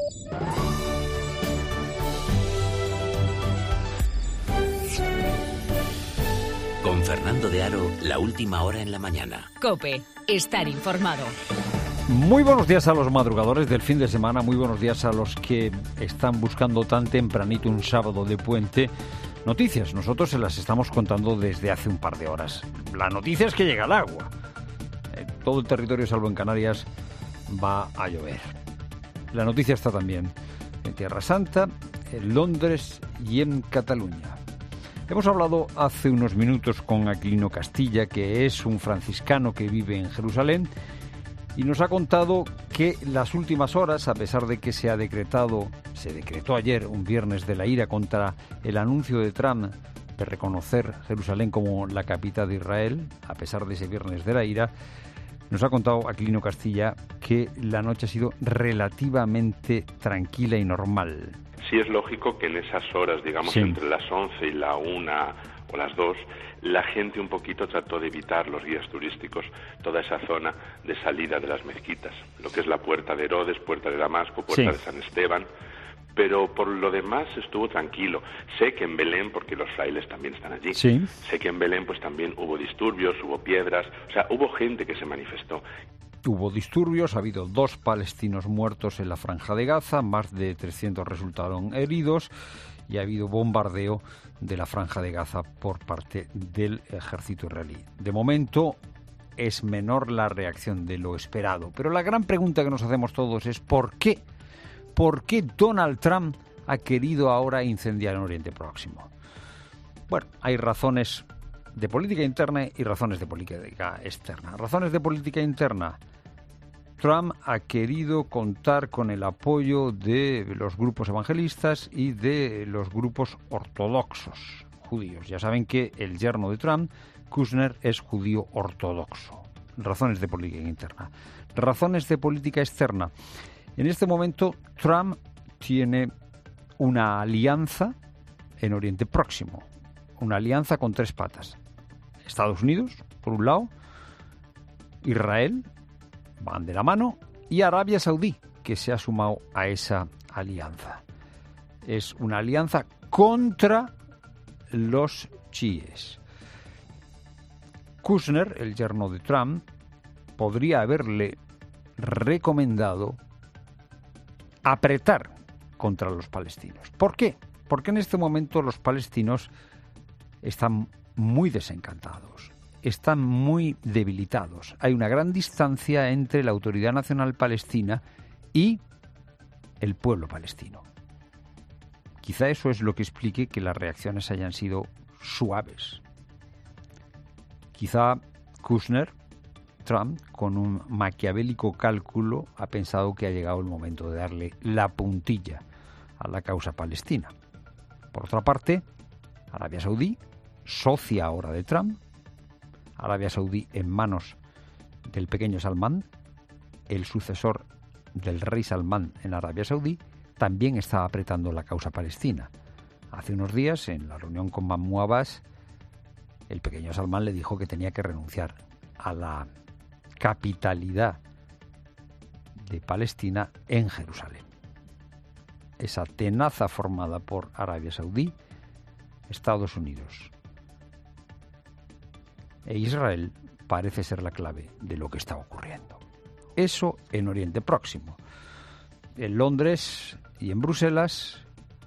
[SPEAKER 2] Con Fernando de Aro, la última hora en la mañana.
[SPEAKER 3] COPE, estar informado.
[SPEAKER 1] Muy buenos días a los madrugadores del fin de semana, muy buenos días a los que están buscando tan tempranito un sábado de puente. Noticias, nosotros se las estamos contando desde hace un par de horas. La noticia es que llega el agua. En todo el territorio, salvo en Canarias, va a llover. La noticia está también en Tierra Santa, en Londres y en Cataluña. Hemos hablado hace unos minutos con Aquilino Castilla, que es un franciscano que vive en Jerusalén, y nos ha contado que las últimas horas, a pesar de que se decretó ayer un viernes de la ira contra el anuncio de Trump de reconocer Jerusalén como la capital de Israel, a pesar de ese viernes de la ira, nos ha contado Aquilino Castilla que la noche ha sido relativamente tranquila y normal.
[SPEAKER 27] Sí es lógico que en esas horas, digamos, entre las 11 y la 1 o las 2, la gente un poquito trató de evitar, los guías turísticos, toda esa zona de salida de las mezquitas, lo que es la Puerta de Herodes, Puerta de Damasco, Puerta de San Esteban, pero por lo demás estuvo tranquilo. Sé que en Belén, porque los frailes también están allí, sé que en Belén pues también hubo disturbios, hubo piedras, o sea, hubo gente que se manifestó.
[SPEAKER 1] Hubo disturbios, ha habido 2 palestinos muertos en la Franja de Gaza, más de 300 resultaron heridos y ha habido bombardeo de la Franja de Gaza por parte del ejército israelí. De momento es menor la reacción de lo esperado, pero la gran pregunta que nos hacemos todos es ¿por qué? ¿Por qué Donald Trump ha querido ahora incendiar en Oriente Próximo? Bueno, hay razones de política interna y razones de política externa. Razones de política interna. Trump ha querido contar con el apoyo de los grupos evangelistas y de los grupos ortodoxos judíos. Ya saben que el yerno de Trump, Kushner, es judío ortodoxo. Razones de política interna. Razones de política externa. En este momento, Trump tiene una alianza en Oriente Próximo. Una alianza con 3 patas. Estados Unidos, por un lado, Israel, van de la mano, y Arabia Saudí, que se ha sumado a esa alianza. Es una alianza contra los chiíes. Kushner, el yerno de Trump, podría haberle recomendado apretar contra los palestinos. ¿Por qué? Porque en este momento los palestinos están muy desencantados, están muy debilitados. Hay una gran distancia entre la Autoridad Nacional Palestina y el pueblo palestino. Quizá eso es lo que explique que las reacciones hayan sido suaves. Quizá Kushner, Trump, con un maquiavélico cálculo, ha pensado que ha llegado el momento de darle la puntilla a la causa palestina. Por otra parte, Arabia Saudí socia ahora de Trump, Arabia Saudí en manos del pequeño Salmán, el sucesor del rey Salmán en Arabia Saudí, también está apretando la causa palestina. Hace unos días, en la reunión con Mahmoud Abbas, el pequeño Salmán le dijo que tenía que renunciar a la capitalidad de Palestina en Jerusalén. Esa tenaza formada por Arabia Saudí, Estados Unidos e Israel parece ser la clave de lo que está ocurriendo. Eso en Oriente Próximo. En Londres y en Bruselas,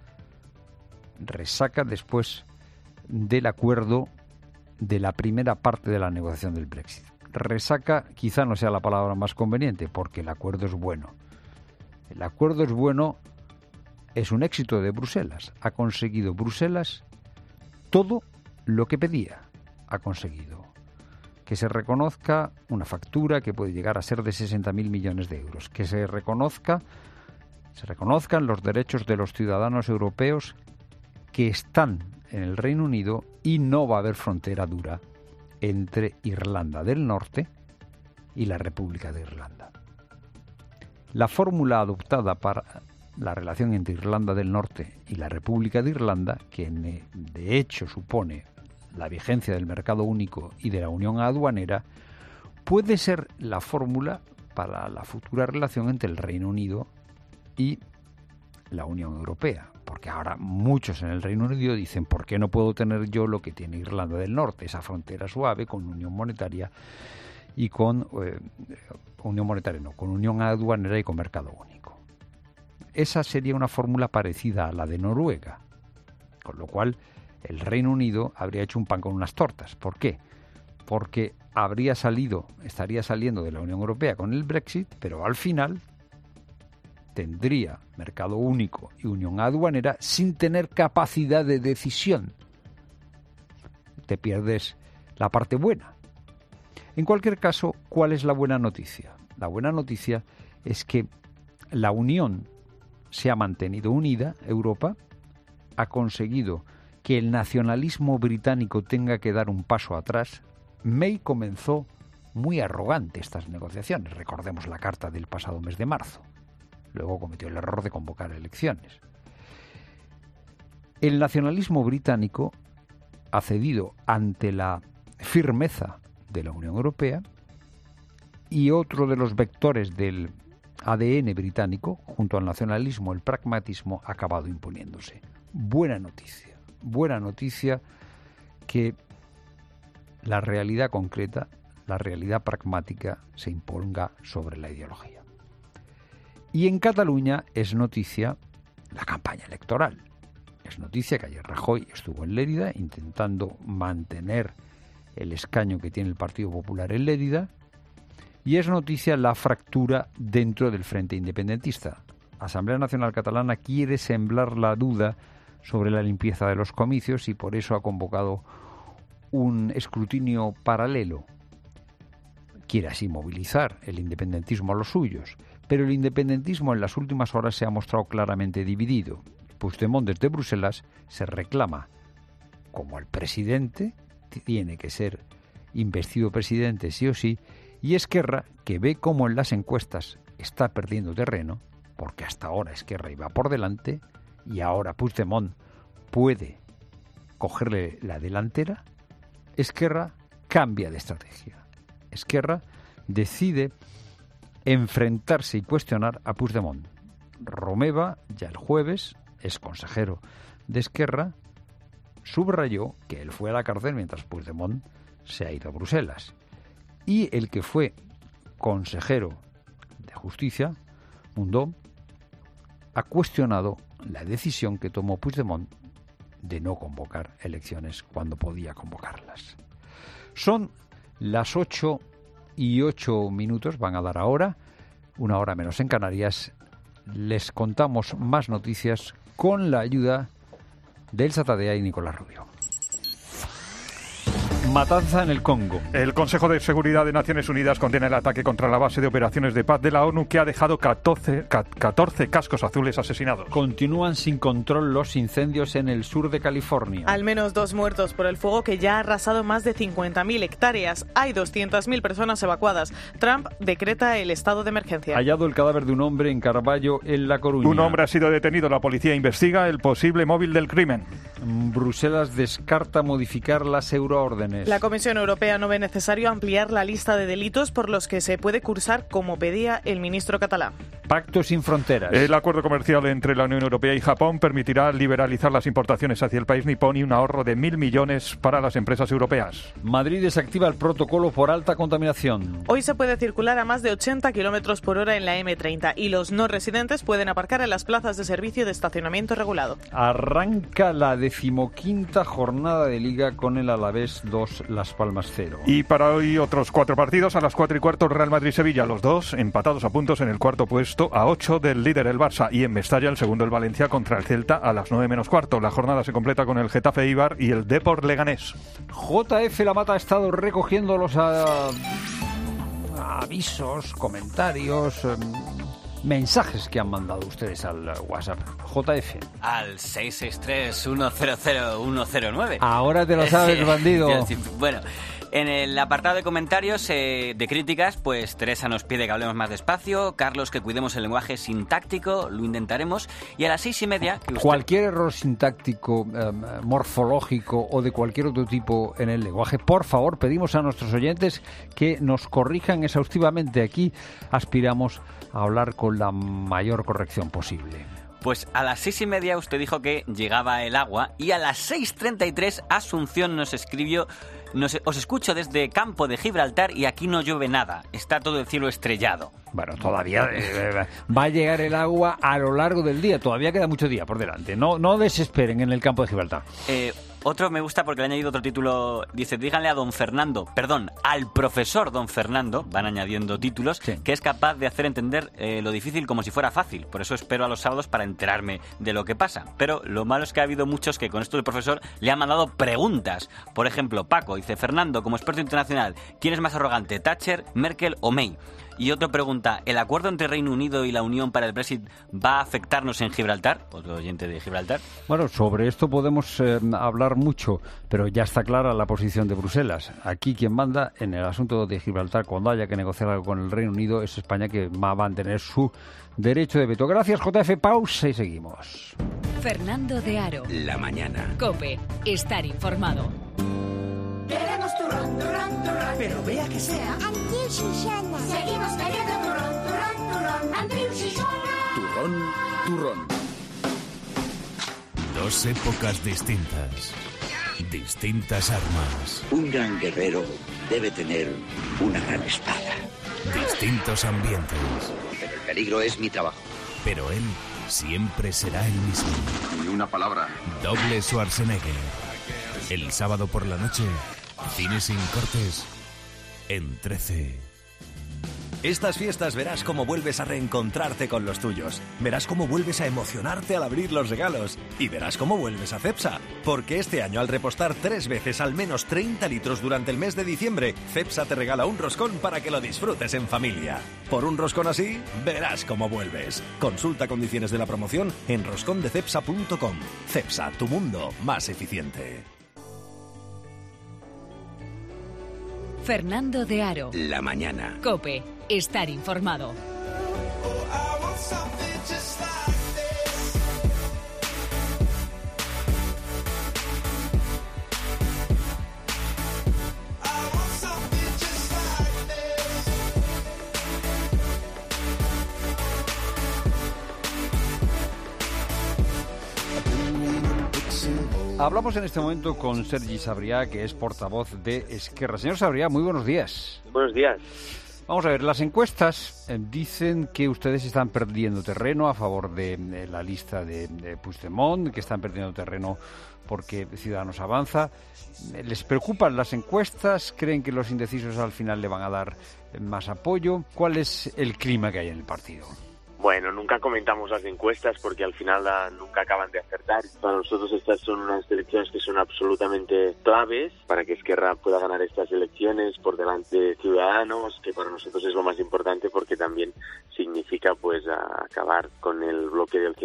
[SPEAKER 1] resaca después del acuerdo de la primera parte de la negociación del Brexit. Resaca quizá no sea la palabra más conveniente, porque el acuerdo es bueno. El acuerdo es bueno, es un éxito de Bruselas. Ha conseguido Bruselas todo lo que pedía. Ha conseguido que se reconozca una factura que puede llegar a ser de 60.000 millones de euros, que se reconozcan los derechos de los ciudadanos europeos que están en el Reino Unido y no va a haber frontera dura entre Irlanda del Norte y la República de Irlanda. La fórmula adoptada para la relación entre Irlanda del Norte y la República de Irlanda, que de hecho supone la vigencia del mercado único y de la unión aduanera, puede ser la fórmula para la futura relación entre el Reino Unido y la Unión Europea. Porque ahora muchos en el Reino Unido dicen, ¿por qué no puedo tener yo lo que tiene Irlanda del Norte? Esa frontera suave con unión monetaria y con unión aduanera y con mercado único. Esa sería una fórmula parecida a la de Noruega, con lo cual el Reino Unido habría hecho un pan con unas tortas. ¿Por qué? Porque estaría saliendo de la Unión Europea con el Brexit, pero al final tendría mercado único y unión aduanera sin tener capacidad de decisión. Te pierdes la parte buena. En cualquier caso, ¿cuál es la buena noticia? La buena noticia es que la Unión se ha mantenido unida, Europa ha conseguido que el nacionalismo británico tenga que dar un paso atrás. May comenzó muy arrogante estas negociaciones. Recordemos la carta del pasado mes de marzo. Luego cometió el error de convocar elecciones. El nacionalismo británico ha cedido ante la firmeza de la Unión Europea y otro de los vectores del ADN británico, junto al nacionalismo, el pragmatismo, ha acabado imponiéndose. Buena noticia que la realidad concreta, la realidad pragmática, se imponga sobre la ideología. Y en Cataluña es noticia la campaña electoral. Es noticia que ayer Rajoy estuvo en Lérida intentando mantener el escaño que tiene el Partido Popular en Lérida. Y es noticia la fractura dentro del Frente Independentista. La Asamblea Nacional Catalana quiere sembrar la duda sobre la limpieza de los comicios y por eso ha convocado un escrutinio paralelo. Quiere así movilizar el independentismo a los suyos, pero el independentismo en las últimas horas se ha mostrado claramente dividido. Puigdemont desde Bruselas se reclama como el presidente, tiene que ser investido presidente sí o sí, y Esquerra, que ve cómo en las encuestas está perdiendo terreno, porque hasta ahora Esquerra iba por delante y ahora Puigdemont puede cogerle la delantera, Esquerra cambia de estrategia. Esquerra decide enfrentarse y cuestionar a Puigdemont. Romeva, ya el jueves, es consejero de Esquerra, subrayó que él fue a la cárcel mientras Puigdemont se ha ido a Bruselas. Y el que fue consejero de Justicia, Mundó, ha cuestionado la decisión que tomó Puigdemont de no convocar elecciones cuando podía convocarlas. Son las 8:08, van a dar ahora, 1 hora menos en Canarias. Les contamos más noticias con la ayuda de Elsa Tadea y Nicolás Rubio. Matanza en el Congo.
[SPEAKER 18] El Consejo de Seguridad de Naciones Unidas condena el ataque contra la base de operaciones de paz de la ONU, que ha dejado 14 cascos azules asesinados.
[SPEAKER 1] Continúan sin control los incendios en el sur de California.
[SPEAKER 5] Al menos 2 muertos por el fuego que ya ha arrasado más de 50.000 hectáreas. Hay 200.000 personas evacuadas. Trump decreta el estado de emergencia.
[SPEAKER 1] Hallado el cadáver de un hombre en Carballo, en La Coruña.
[SPEAKER 18] Un hombre ha sido detenido. La policía investiga el posible móvil del crimen.
[SPEAKER 1] Bruselas descarta modificar las euroórdenes.
[SPEAKER 5] La Comisión Europea no ve necesario ampliar la lista de delitos por los que se puede cursar, como pedía el ministro catalán.
[SPEAKER 1] Pacto sin fronteras.
[SPEAKER 18] El acuerdo comercial entre la Unión Europea y Japón permitirá liberalizar las importaciones hacia el país nipón y un ahorro de 1.000 millones para las empresas europeas.
[SPEAKER 1] Madrid desactiva el protocolo por alta contaminación.
[SPEAKER 5] Hoy se puede circular a más de 80 kilómetros por hora en la M30 y los no residentes pueden aparcar en las plazas de servicio de estacionamiento regulado.
[SPEAKER 1] Arranca la 15ª jornada de Liga con el Alavés 2, Las Palmas 0.
[SPEAKER 18] Y para hoy otros 4 partidos. A las 4:15 Real Madrid-Sevilla, los dos empatados a puntos en el cuarto puesto, a 8 del líder el Barça, y en Mestalla el segundo el Valencia contra el Celta a las 9:15. La jornada se completa con el Getafe Eibar y el Depor Leganés.
[SPEAKER 1] JF La Mata ha estado recogiendo los avisos, comentarios, mensajes que han mandado ustedes al WhatsApp. JF.
[SPEAKER 6] Al 663-100-109.
[SPEAKER 1] Ahora te lo sabes, bandido.
[SPEAKER 6] Bueno, en el apartado de comentarios de críticas, pues Teresa nos pide que hablemos más despacio, Carlos que cuidemos el lenguaje sintáctico, lo intentaremos, y a las 6:30... Que usted...
[SPEAKER 1] Cualquier error sintáctico, morfológico o de cualquier otro tipo en el lenguaje, por favor, pedimos a nuestros oyentes que nos corrijan exhaustivamente. Aquí aspiramos a hablar con la mayor corrección posible.
[SPEAKER 6] Pues a las 6:30 usted dijo que llegaba el agua, y a las 6:33 Asunción nos escribió: os escucho desde Campo de Gibraltar y aquí no llueve nada, está todo el cielo estrellado.
[SPEAKER 1] Bueno, todavía va a llegar el agua a lo largo del día, todavía queda mucho día por delante, no desesperen en el Campo de Gibraltar.
[SPEAKER 6] Otro me gusta porque le han añadido otro título, dice: díganle a al profesor don Fernando, van añadiendo títulos, sí, que es capaz de hacer entender lo difícil como si fuera fácil, por eso espero a los sábados para enterarme de lo que pasa. Pero lo malo es que ha habido muchos que con esto del profesor le han mandado preguntas. Por ejemplo, Paco dice: Fernando, como experto internacional, ¿quién es más arrogante, Thatcher, Merkel o May? Y otro pregunta: ¿el acuerdo entre Reino Unido y la Unión para el Brexit va a afectarnos en Gibraltar? Otro oyente de Gibraltar.
[SPEAKER 1] Bueno, sobre esto podemos hablar mucho, pero ya está clara la posición de Bruselas. Aquí quien manda en el asunto de Gibraltar, cuando haya que negociar algo con el Reino Unido, es España, que va a mantener su derecho de veto. Gracias, JF. Pausa y seguimos.
[SPEAKER 3] Fernando de Aro.
[SPEAKER 2] La mañana.
[SPEAKER 3] COPE. Estar informado.
[SPEAKER 12] Queremos turrón, turrón, turrón. Pero vea que sea Andreu Susana. Seguimos queriendo turrón, turrón, turrón. Andreu Susana.
[SPEAKER 4] Turrón, turrón.
[SPEAKER 11] Dos épocas distintas. Distintas armas.
[SPEAKER 15] Un gran guerrero debe tener una gran espada.
[SPEAKER 11] Distintos ambientes.
[SPEAKER 15] Pero el peligro es mi trabajo.
[SPEAKER 11] Pero él siempre será el mismo.
[SPEAKER 15] Ni una palabra.
[SPEAKER 11] Doble Schwarzenegger. El sábado por la noche, Cine sin cortes, en 13.
[SPEAKER 19] Estas fiestas verás cómo vuelves a reencontrarte con los tuyos. Verás cómo vuelves a emocionarte al abrir los regalos. Y verás cómo vuelves a Cepsa. Porque este año, al repostar 3 veces al menos 30 litros durante el mes de diciembre, Cepsa te regala un roscón para que lo disfrutes en familia. Por un roscón así, verás cómo vuelves. Consulta condiciones de la promoción en roscondecepsa.com. Cepsa, tu mundo más eficiente.
[SPEAKER 3] Fernando de Aro.
[SPEAKER 2] La mañana.
[SPEAKER 3] COPE. Estar informado.
[SPEAKER 1] Hablamos en este momento con Sergi Sabrià, que es portavoz de Esquerra. Señor Sabrià, muy buenos días.
[SPEAKER 22] Buenos días.
[SPEAKER 1] Vamos a ver, las encuestas dicen que ustedes están perdiendo terreno a favor de la lista de Puigdemont, que están perdiendo terreno porque Ciudadanos avanza. ¿Les preocupan las encuestas? ¿Creen que los indecisos al final le van a dar más apoyo? ¿Cuál es el clima que hay en el partido?
[SPEAKER 9] Bueno, nunca comentamos las encuestas porque al final nunca acaban de acertar. Para nosotros estas son unas elecciones que son absolutamente claves para que Esquerra pueda ganar estas elecciones por delante de Ciudadanos, que para nosotros es lo más importante porque también significa pues acabar con el bloque del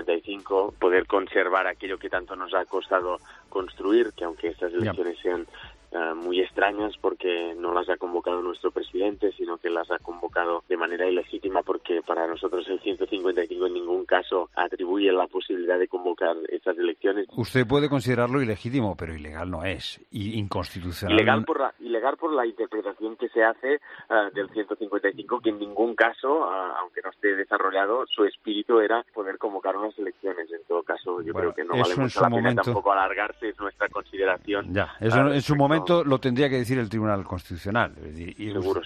[SPEAKER 9] 155, poder conservar aquello que tanto nos ha costado construir, que aunque estas elecciones sean muy extrañas porque no las ha convocado nuestro presidente, sino que las ha convocado de manera ilegítima, porque para nosotros el 155 en ningún caso atribuye la posibilidad de convocar estas elecciones.
[SPEAKER 1] Usted puede considerarlo ilegítimo, pero ilegal no es, y inconstitucional.
[SPEAKER 9] Ilegal por la interpretación que se hace del 155, que en ningún caso, aunque no esté desarrollado, su espíritu era poder convocar unas elecciones. En todo caso, yo creo que no vale mucho la pena tampoco alargarse, es nuestra consideración.
[SPEAKER 1] Ya, eso en su momento lo tendría que decir el Tribunal Constitucional.
[SPEAKER 9] Seguro.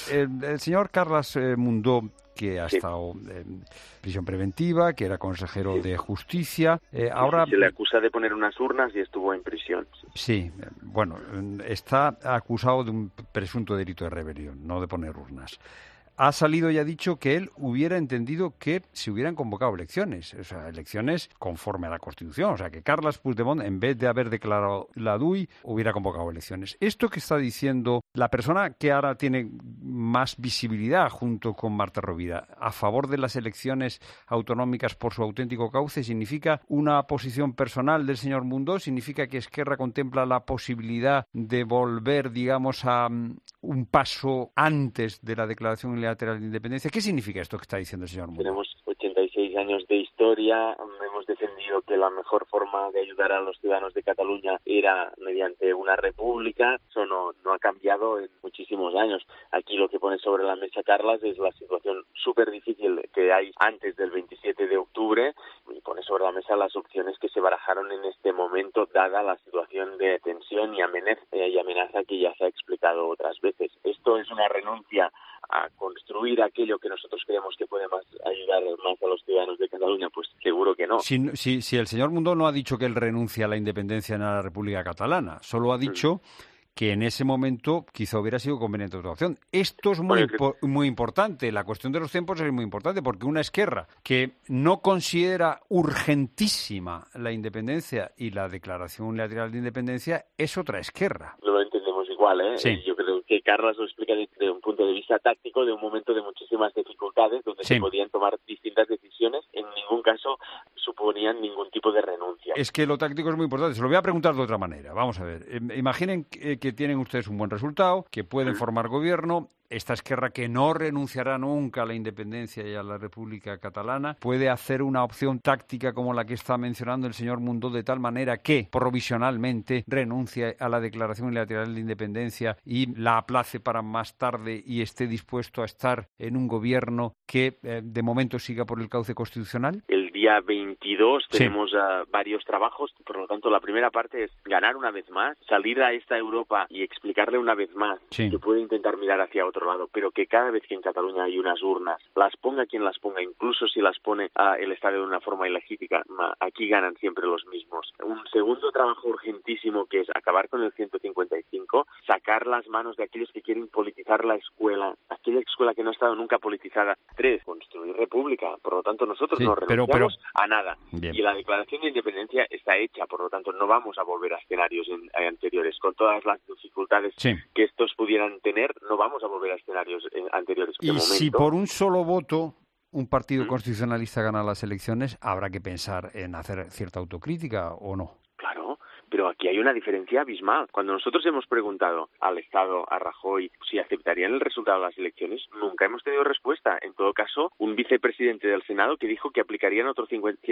[SPEAKER 1] El señor Carles Mundó, que ha estado en prisión preventiva, que era consejero de Justicia. Ahora
[SPEAKER 9] se le acusa de poner unas urnas y estuvo en prisión.
[SPEAKER 1] Sí, bueno, está acusado de un presunto delito de rebelión, no de poner urnas. Ha salido y ha dicho que él hubiera entendido que se hubieran convocado elecciones, o sea, elecciones conforme a la Constitución, o sea, que Carles Puigdemont, en vez de haber declarado la DUI, hubiera convocado elecciones. Esto que está diciendo la persona que ahora tiene más visibilidad junto con Marta Rovira a favor de las elecciones autonómicas por su auténtico cauce, ¿significa una posición personal del señor Mundó? ¿Significa que Esquerra contempla la posibilidad de volver, digamos, a un paso antes de la declaración unilateral de independencia? ¿Qué significa esto que está diciendo el señor Mundó?
[SPEAKER 9] Tenemos 86 años de historia, hemos defendido que la mejor forma de ayudar a los ciudadanos de Cataluña era mediante una república. Eso no ha cambiado en muchísimos años. Aquí lo que pone sobre la mesa Carles es la situación súper difícil que hay antes del 27 de octubre y pone sobre la mesa las opciones que se barajaron en este momento, dada la situación de tensión y amenaza que ya se ha explicado otras veces. Esto es una renuncia a construir aquello que nosotros creemos que puede ayudar más a los ciudadanos de Cataluña, pues seguro que no.
[SPEAKER 1] Si el señor Mundó no ha dicho que él renuncia a la independencia en la República Catalana, solo ha dicho que en ese momento quizá hubiera sido conveniente otra opción. Esto es muy importante, la cuestión de los tiempos es muy importante, porque una Esquerra que no considera urgentísima la independencia y la declaración unilateral de independencia es otra Esquerra.
[SPEAKER 9] Lo entendemos igual, ¿eh?
[SPEAKER 1] Sí.
[SPEAKER 9] Yo creo que Carles lo explica desde un punto de vista táctico, de un momento de muchísimas dificultades, donde se podían tomar distintas decisiones, en ningún caso suponían ningún tipo de renuncia.
[SPEAKER 1] Es que lo táctico es muy importante. Se lo voy a preguntar de otra manera. Vamos a ver. Imaginen que tienen ustedes un buen resultado, que pueden formar gobierno. Esta Esquerra, que no renunciará nunca a la independencia y a la República Catalana, puede hacer una opción táctica como la que está mencionando el señor Mundó, de tal manera que provisionalmente renuncie a la declaración unilateral de independencia y la aplace para más tarde y esté dispuesto a estar en un gobierno que de momento siga por el cauce constitucional.
[SPEAKER 9] El día 22 tenemos varios trabajos, por lo tanto la primera parte es ganar una vez más, salir a esta Europa y explicarle una vez más que puede intentar mirar hacia otro lado, pero que cada vez que en Cataluña hay unas urnas, las ponga quien las ponga, incluso si las pone el Estado de una forma ilegítima, aquí ganan siempre los mismos. Un segundo trabajo urgentísimo, que es acabar con el 155, sacar las manos de aquellos que quieren politizar la escuela, aquella escuela que no ha estado nunca politizada. 3, construir república, por lo tanto nosotros no renunciamos a nada. Bien. Y la declaración de independencia está hecha, por lo tanto no vamos a volver a escenarios anteriores. Con todas las dificultades que estos pudieran tener, no vamos a volver a escenarios anteriores.
[SPEAKER 1] Y si por un solo voto un partido constitucionalista gana las elecciones, habrá que pensar en hacer cierta autocrítica, ¿o no?
[SPEAKER 9] Claro, pero aquí hay una diferencia abismal. Cuando nosotros hemos preguntado al Estado, a Rajoy, si aceptarían el resultado de las elecciones, nunca hemos tenido respuesta. En todo caso, un vicepresidente del Senado que dijo que aplicarían otro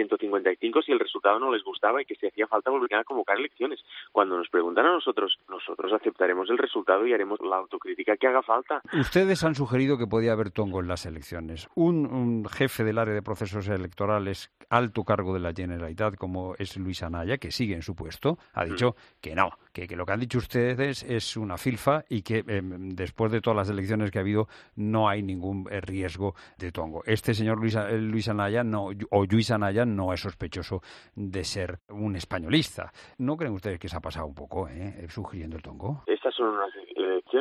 [SPEAKER 9] 155 si el resultado no les gustaba y que si hacía falta volverían a convocar elecciones. Cuando nos preguntan a nosotros aceptaremos el resultado y haremos la autocrítica que haga falta.
[SPEAKER 1] Ustedes han sugerido que podía haber tongo en las elecciones. Un jefe del área de procesos electorales, alto cargo de la Generalitat, como es Luis Anaya, que sigue en su puesto, ha dicho que no, que lo que han dicho ustedes es una filfa y que después de todas las elecciones que ha habido no hay ningún riesgo de tongo. Este señor Luis Anaya Lluís Anaya no es sospechoso de ser un españolista. ¿No creen ustedes que se ha pasado un poco sugiriendo el tongo?
[SPEAKER 9] Estas son unas elecciones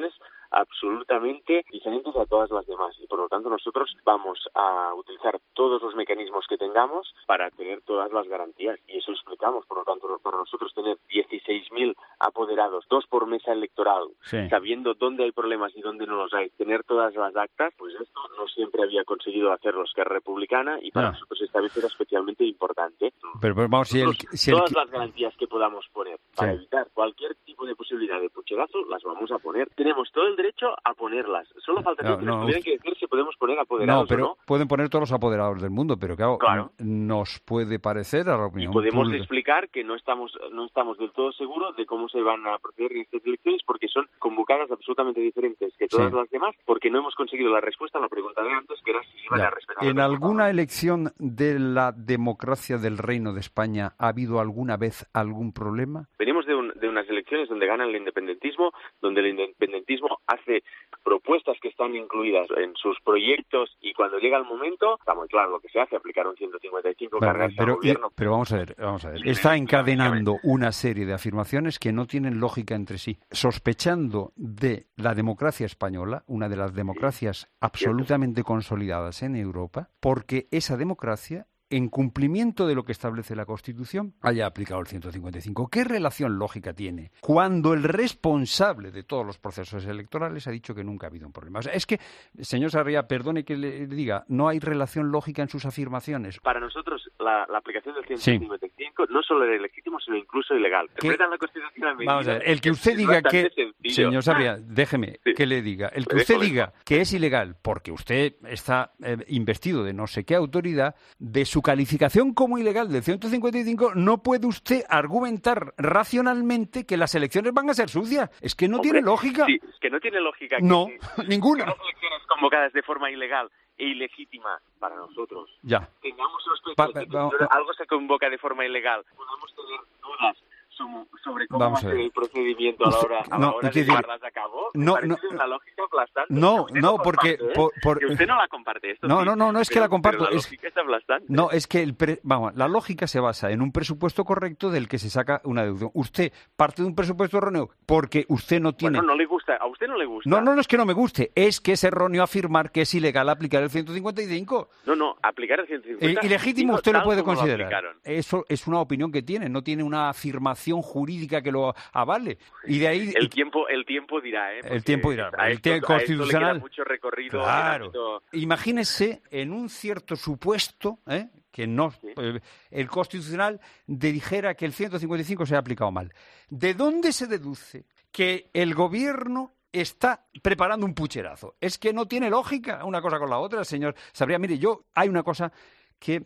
[SPEAKER 9] absolutamente diferentes a todas las demás y por lo tanto nosotros vamos a utilizar todos los mecanismos que tengamos para tener todas las garantías y eso explicamos. Por lo tanto, para nosotros tener 16.000 apoderados, 2 por mesa electoral, sabiendo dónde hay problemas y dónde no los hay, tener todas las actas, pues esto no siempre había conseguido hacerlo Esquerra Republicana y para nosotros esta vez era especialmente importante.
[SPEAKER 1] Pero vamos,
[SPEAKER 9] todas las garantías que podamos poner para evitar cualquier tipo de posibilidad de pucherazo, las vamos a poner. Tenemos todo el derecho a ponerlas. Solo faltaría que nos tuvieran que decir si podemos poner apoderados o no.
[SPEAKER 1] Pueden poner todos los apoderados del mundo, pero claro. Nos puede parecer a la opinión
[SPEAKER 9] y podemos
[SPEAKER 1] pública.
[SPEAKER 9] Explicar que no estamos del todo seguros de cómo se van a proceder en estas elecciones porque son convocadas absolutamente diferentes que todas las demás, porque no hemos conseguido la respuesta a la pregunta de antes, que era si iban a respetar.
[SPEAKER 1] ¿En alguna elección de la democracia del Reino de España ha habido alguna vez algún problema?
[SPEAKER 9] Venimos de unas elecciones donde gana el independentismo, donde el independentismo hace propuestas que están incluidas en sus proyectos y cuando llega el momento, está muy claro lo que se hace, aplicar un 155, cargarse al gobierno.
[SPEAKER 1] Pero vamos a ver. Está encadenando una serie de afirmaciones que no tienen lógica entre sí, sospechando de la democracia española, una de las democracias absolutamente consolidadas en Europa, porque esa democracia, en cumplimiento de lo que establece la Constitución, haya aplicado el 155. ¿Qué relación lógica tiene cuando el responsable de todos los procesos electorales ha dicho que nunca ha habido un problema? O sea, es que, señor Sarriá, perdone que le diga, no hay relación lógica en sus afirmaciones.
[SPEAKER 9] Para nosotros, la aplicación del 155 no solo era ilegítimo, sino incluso ilegal. Interpretan la Constitución a medida.
[SPEAKER 1] Vamos a ver, el que usted diga que...
[SPEAKER 9] Sencillo.
[SPEAKER 1] Señor Sarriá, déjeme que le diga. El que usted diga que es ilegal porque usted está investido de no sé qué autoridad, de su calificación como ilegal del 155, no puede usted argumentar racionalmente que las elecciones van a ser sucias. Es que no tiene lógica.
[SPEAKER 9] Sí, es que no tiene lógica.
[SPEAKER 1] No, ninguna.
[SPEAKER 9] Las elecciones convocadas de forma ilegal e ilegítima para nosotros.
[SPEAKER 1] Ya.
[SPEAKER 9] Tengamos sospechas de que algo se convoca de forma ilegal. Podemos tener dudas sobre cómo va a ser el procedimiento a la hora de llevarlas a cabo. Me parece una lógica aplastante.
[SPEAKER 1] No, porque...
[SPEAKER 9] Que usted no la comparte. Esto
[SPEAKER 1] no es que la comparto.
[SPEAKER 9] La lógica es aplastante.
[SPEAKER 1] No, es que la lógica se basa en un presupuesto correcto del que se saca una deducción. Usted parte de un presupuesto erróneo porque usted no tiene...
[SPEAKER 9] Bueno, no le gusta. ¿A usted no le gusta?
[SPEAKER 1] No es que no me guste. Es que es erróneo afirmar que es ilegal aplicar el 155.
[SPEAKER 9] No, aplicar el 155...
[SPEAKER 1] Ilegítimo usted lo puede considerar. Eso es una opinión que tiene, no tiene una afirmación jurídica que lo avale. Y de ahí...
[SPEAKER 9] El tiempo dirá, ¿eh?
[SPEAKER 1] El tiempo dirá. El tiempo constitucional...
[SPEAKER 9] le queda mucho recorrido.
[SPEAKER 1] Claro. Imagínese en un cierto supuesto, que no el Constitucional dijera que el 155 se ha aplicado mal. ¿De dónde se deduce que el gobierno está preparando un pucherazo? Es que no tiene lógica una cosa con la otra, señor Sarriá. Mire, hay una cosa que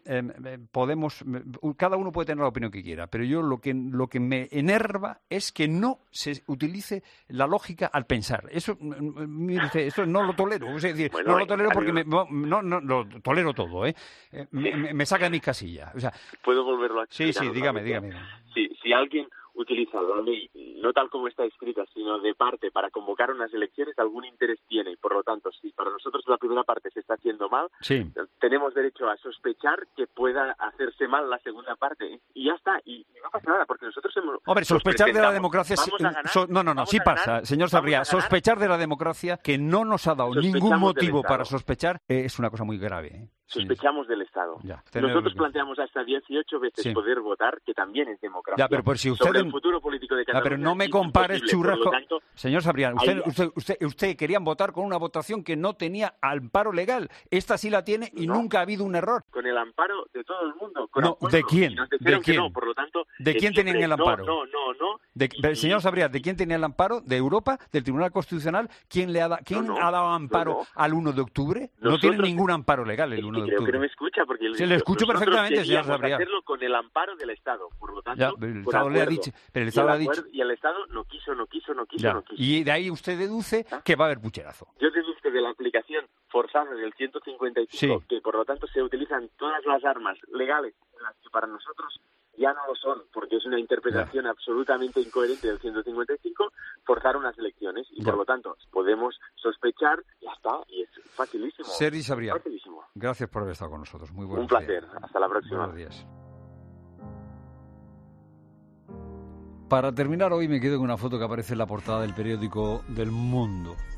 [SPEAKER 1] cada uno puede tener la opinión que quiera, pero yo lo que me enerva es que no se utilice la lógica al pensar. Eso, mire usted, eso no lo tolero. Es decir, no lo tolero porque no lo tolero todo, me saca de mis casillas. O sea,
[SPEAKER 9] ¿puedo volverlo a explicar?
[SPEAKER 1] Sí, dígame.
[SPEAKER 9] Si alguien utiliza la ley, no tal como está escrita, sino de parte para convocar unas elecciones, algún interés tiene. Y por lo tanto, si para nosotros la primera parte se está haciendo mal, tenemos derecho a sospechar que pueda hacerse mal la segunda parte. Y ya está. Y no pasa nada, porque nosotros hemos...
[SPEAKER 1] Hombre, sospechar de la democracia... sí pasa, señor Sarriá. Sospechar de la democracia, que no nos ha dado ningún motivo para sospechar, es una cosa muy grave.
[SPEAKER 9] Sospechamos del Estado. Nosotros planteamos hasta 18 veces poder votar, que también es democracia.
[SPEAKER 1] Pero si usted...
[SPEAKER 9] el futuro político de Cataluña.
[SPEAKER 1] Pero no me compares churrasco. Señor Sarriá, usted querían votar con una votación que no tenía amparo legal. Esta sí la tiene y nunca ha habido un error.
[SPEAKER 9] Con el amparo de todo el mundo.
[SPEAKER 1] ¿De quién?
[SPEAKER 9] ¿De quién? No, por lo tanto,
[SPEAKER 1] ¿de quién tenían el amparo?
[SPEAKER 9] No.
[SPEAKER 1] Señor Sarriá, ¿de quién tenía el amparo? ¿De Europa? ¿Del Tribunal Constitucional? ¿Quién ha dado amparo al 1 de octubre? No tiene ningún amparo legal el 1 de octubre.
[SPEAKER 9] Creo que no me escucha, porque
[SPEAKER 1] se le escucho perfectamente, señor Sarriá.
[SPEAKER 9] Hacerlo con el amparo del Estado, por lo tanto,
[SPEAKER 1] el Estado le ha dicho, pero el Estado le ha dicho.
[SPEAKER 9] Y el Estado no quiso.
[SPEAKER 1] Y de ahí usted deduce que va a haber pucherazo.
[SPEAKER 9] Yo deduzco de la aplicación forzada del 155 que por lo tanto se utilizan todas las armas legales, las que para nosotros ya no lo son, porque es una interpretación absolutamente incoherente del 155, forzar unas elecciones y por lo tanto podemos sospechar, ya está, y es facilísimo.
[SPEAKER 1] Sergi Sarriá, gracias por haber estado con nosotros. Muy buenos
[SPEAKER 9] días. Un placer, hasta la próxima.
[SPEAKER 1] Buenos días. Para terminar, hoy me quedo con una foto que aparece en la portada del periódico del Mundo.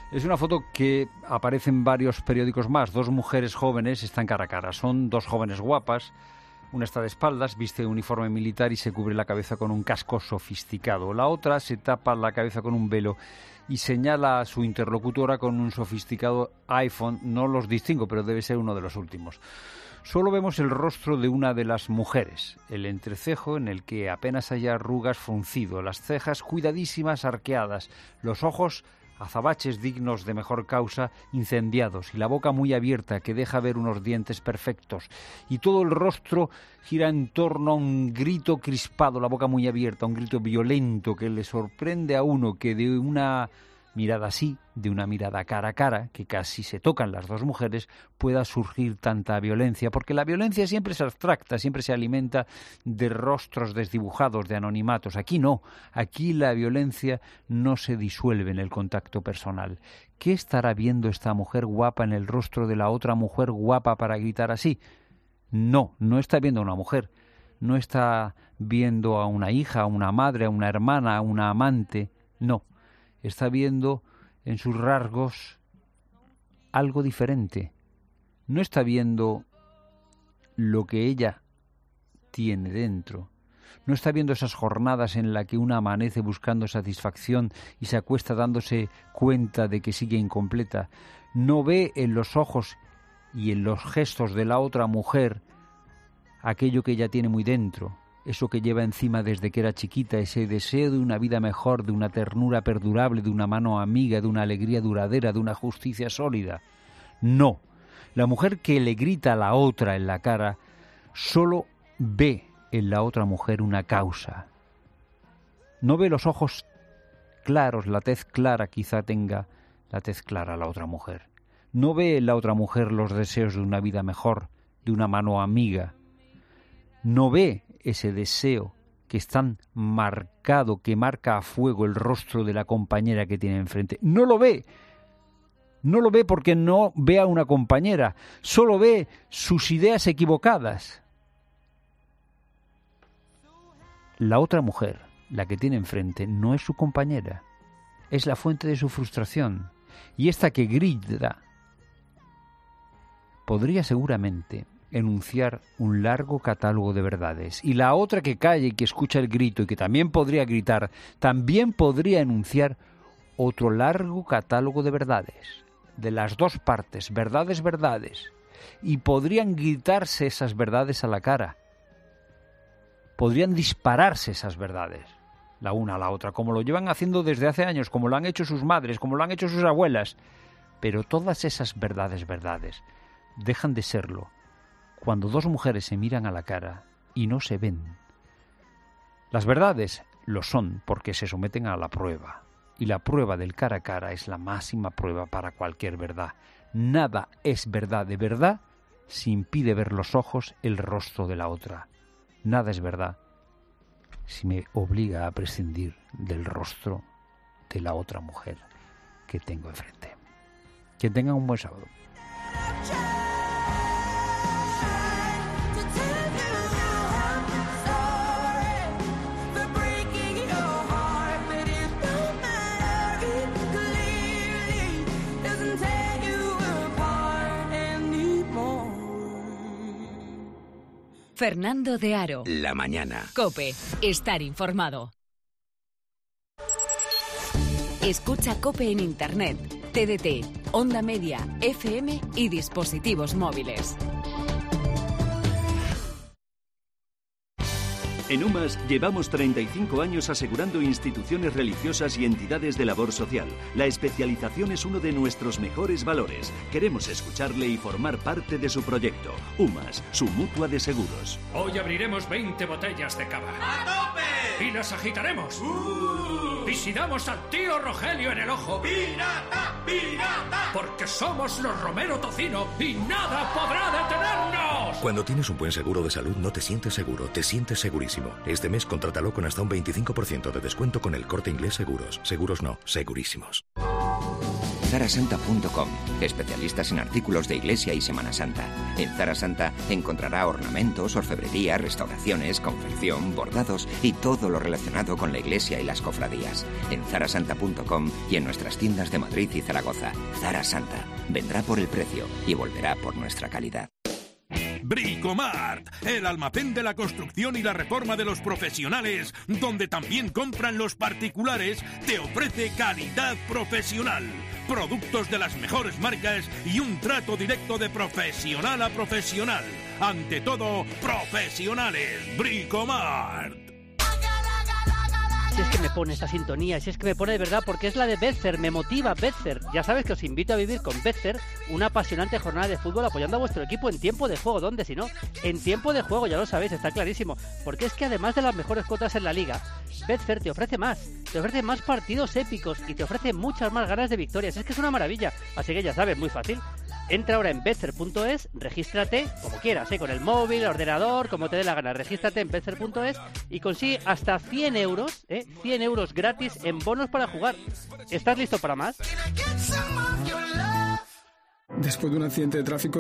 [SPEAKER 1] Es una foto que aparece en varios periódicos más. 2 mujeres jóvenes están cara a cara. Son 2 jóvenes guapas. Una está de espaldas, viste uniforme militar y se cubre la cabeza con un casco sofisticado. La otra se tapa la cabeza con un velo y señala a su interlocutora con un sofisticado iPhone. No los distingo, pero debe ser uno de los últimos. Solo vemos el rostro de una de las mujeres, el entrecejo en el que apenas hay arrugas fruncido, las cejas cuidadísimas arqueadas, los ojos azabaches dignos de mejor causa incendiados y la boca muy abierta que deja ver unos dientes perfectos y todo el rostro gira en torno a un grito crispado, la boca muy abierta, un grito violento que le sorprende a uno que de una mirada así, de una mirada cara a cara, que casi se tocan las 2 mujeres, pueda surgir tanta violencia, porque la violencia siempre es abstracta, siempre se alimenta de rostros desdibujados, de anonimatos. Aquí no, aquí la violencia no se disuelve en el contacto personal. ¿Qué estará viendo esta mujer guapa en el rostro de la otra mujer guapa para gritar así? No, no está viendo a una mujer, no está viendo a una hija, a una madre, a una hermana, a una amante, no. Está viendo en sus rasgos algo diferente. No está viendo lo que ella tiene dentro. No está viendo esas jornadas en las que una amanece buscando satisfacción y se acuesta dándose cuenta de que sigue incompleta. No ve en los ojos y en los gestos de la otra mujer aquello que ella tiene muy dentro. Eso que lleva encima desde que era chiquita, ese deseo de una vida mejor, de una ternura perdurable, de una mano amiga, de una alegría duradera, de una justicia sólida. No, la mujer que le grita a la otra en la cara solo ve en la otra mujer una causa. No ve los ojos claros, la tez clara, quizá tenga la tez clara la otra mujer. No ve en la otra mujer los deseos de una vida mejor, de una mano amiga. No ve ese deseo que es tan marcado, que marca a fuego el rostro de la compañera que tiene enfrente. No lo ve. No lo ve porque no ve a una compañera. Solo ve sus ideas equivocadas. La otra mujer, la que tiene enfrente, no es su compañera. Es la fuente de su frustración. Y esta que grita podría seguramente enunciar un largo catálogo de verdades, y la otra que calla y que escucha el grito y que también podría gritar, también podría enunciar otro largo catálogo de verdades, de las 2 partes, verdades, y podrían gritarse esas verdades a la cara, podrían dispararse esas verdades, la una a la otra, como lo llevan haciendo desde hace años, como lo han hecho sus madres, como lo han hecho sus abuelas, pero todas esas verdades dejan de serlo cuando 2 mujeres se miran a la cara y no se ven. Las verdades lo son porque se someten a la prueba, y la prueba del cara a cara es la máxima prueba para cualquier verdad. Nada es verdad de verdad si impide ver los ojos, el rostro de la otra. Nada es verdad si me obliga a prescindir del rostro de la otra mujer que tengo enfrente. Que tengan un buen sábado.
[SPEAKER 3] Fernando de Aro.
[SPEAKER 24] La mañana.
[SPEAKER 3] COPE. Estar informado. Escucha COPE en Internet, TDT, Onda Media, FM y dispositivos móviles.
[SPEAKER 7] En UMAS llevamos 35 años asegurando instituciones religiosas y entidades de labor social. La especialización es uno de nuestros mejores valores. Queremos escucharle y formar parte de su proyecto. UMAS, su mutua de seguros.
[SPEAKER 13] Hoy abriremos 20 botellas de cava. ¡A tope! Y las agitaremos. Y si damos al tío Rogelio en el ojo... ¡Pirata! ¡Pirata! Porque somos los Romero Tocino y nada podrá detenernos.
[SPEAKER 14] Cuando tienes un buen seguro de salud no te sientes seguro, te sientes segurísimo. Este mes contrátalo con hasta un 25% de descuento con el Corte Inglés Seguros. Seguros no, segurísimos.
[SPEAKER 24] ZaraSanta.com, especialistas en artículos de iglesia y Semana Santa. En Zara Santa encontrará ornamentos, orfebrería, restauraciones, confección, bordados y todo lo relacionado con la iglesia y las cofradías. En ZaraSanta.com y en nuestras tiendas de Madrid y Zaragoza. Zara Santa vendrá por el precio y volverá por nuestra calidad.
[SPEAKER 8] Bricomart, el almacén de la construcción y la reforma de los profesionales, donde también compran los particulares, te ofrece calidad profesional, productos de las mejores marcas y un trato directo de profesional a profesional. Ante todo, profesionales. Bricomart.
[SPEAKER 10] Si es que me pone esta sintonía, si es que me pone de verdad, porque es la de Betfair, me motiva Betfair. Ya sabes que os invito a vivir con Betfair una apasionante jornada de fútbol apoyando a vuestro equipo en tiempo de juego. ¿Dónde si no? En tiempo de juego, ya lo sabéis, está clarísimo. Porque es que además de las mejores cuotas en la liga, Betfair te ofrece más partidos épicos y te ofrece muchas más ganas de victorias. Es que es una maravilla. Así que ya sabes, muy fácil. Entra ahora en Betfair.es, regístrate como quieras, con el móvil, el ordenador, como te dé la gana. Regístrate en Betfair.es y consigue hasta 100 euros, 100 euros gratis en bonos para jugar. ¿Estás listo para más?
[SPEAKER 17] Después de un accidente de tráfico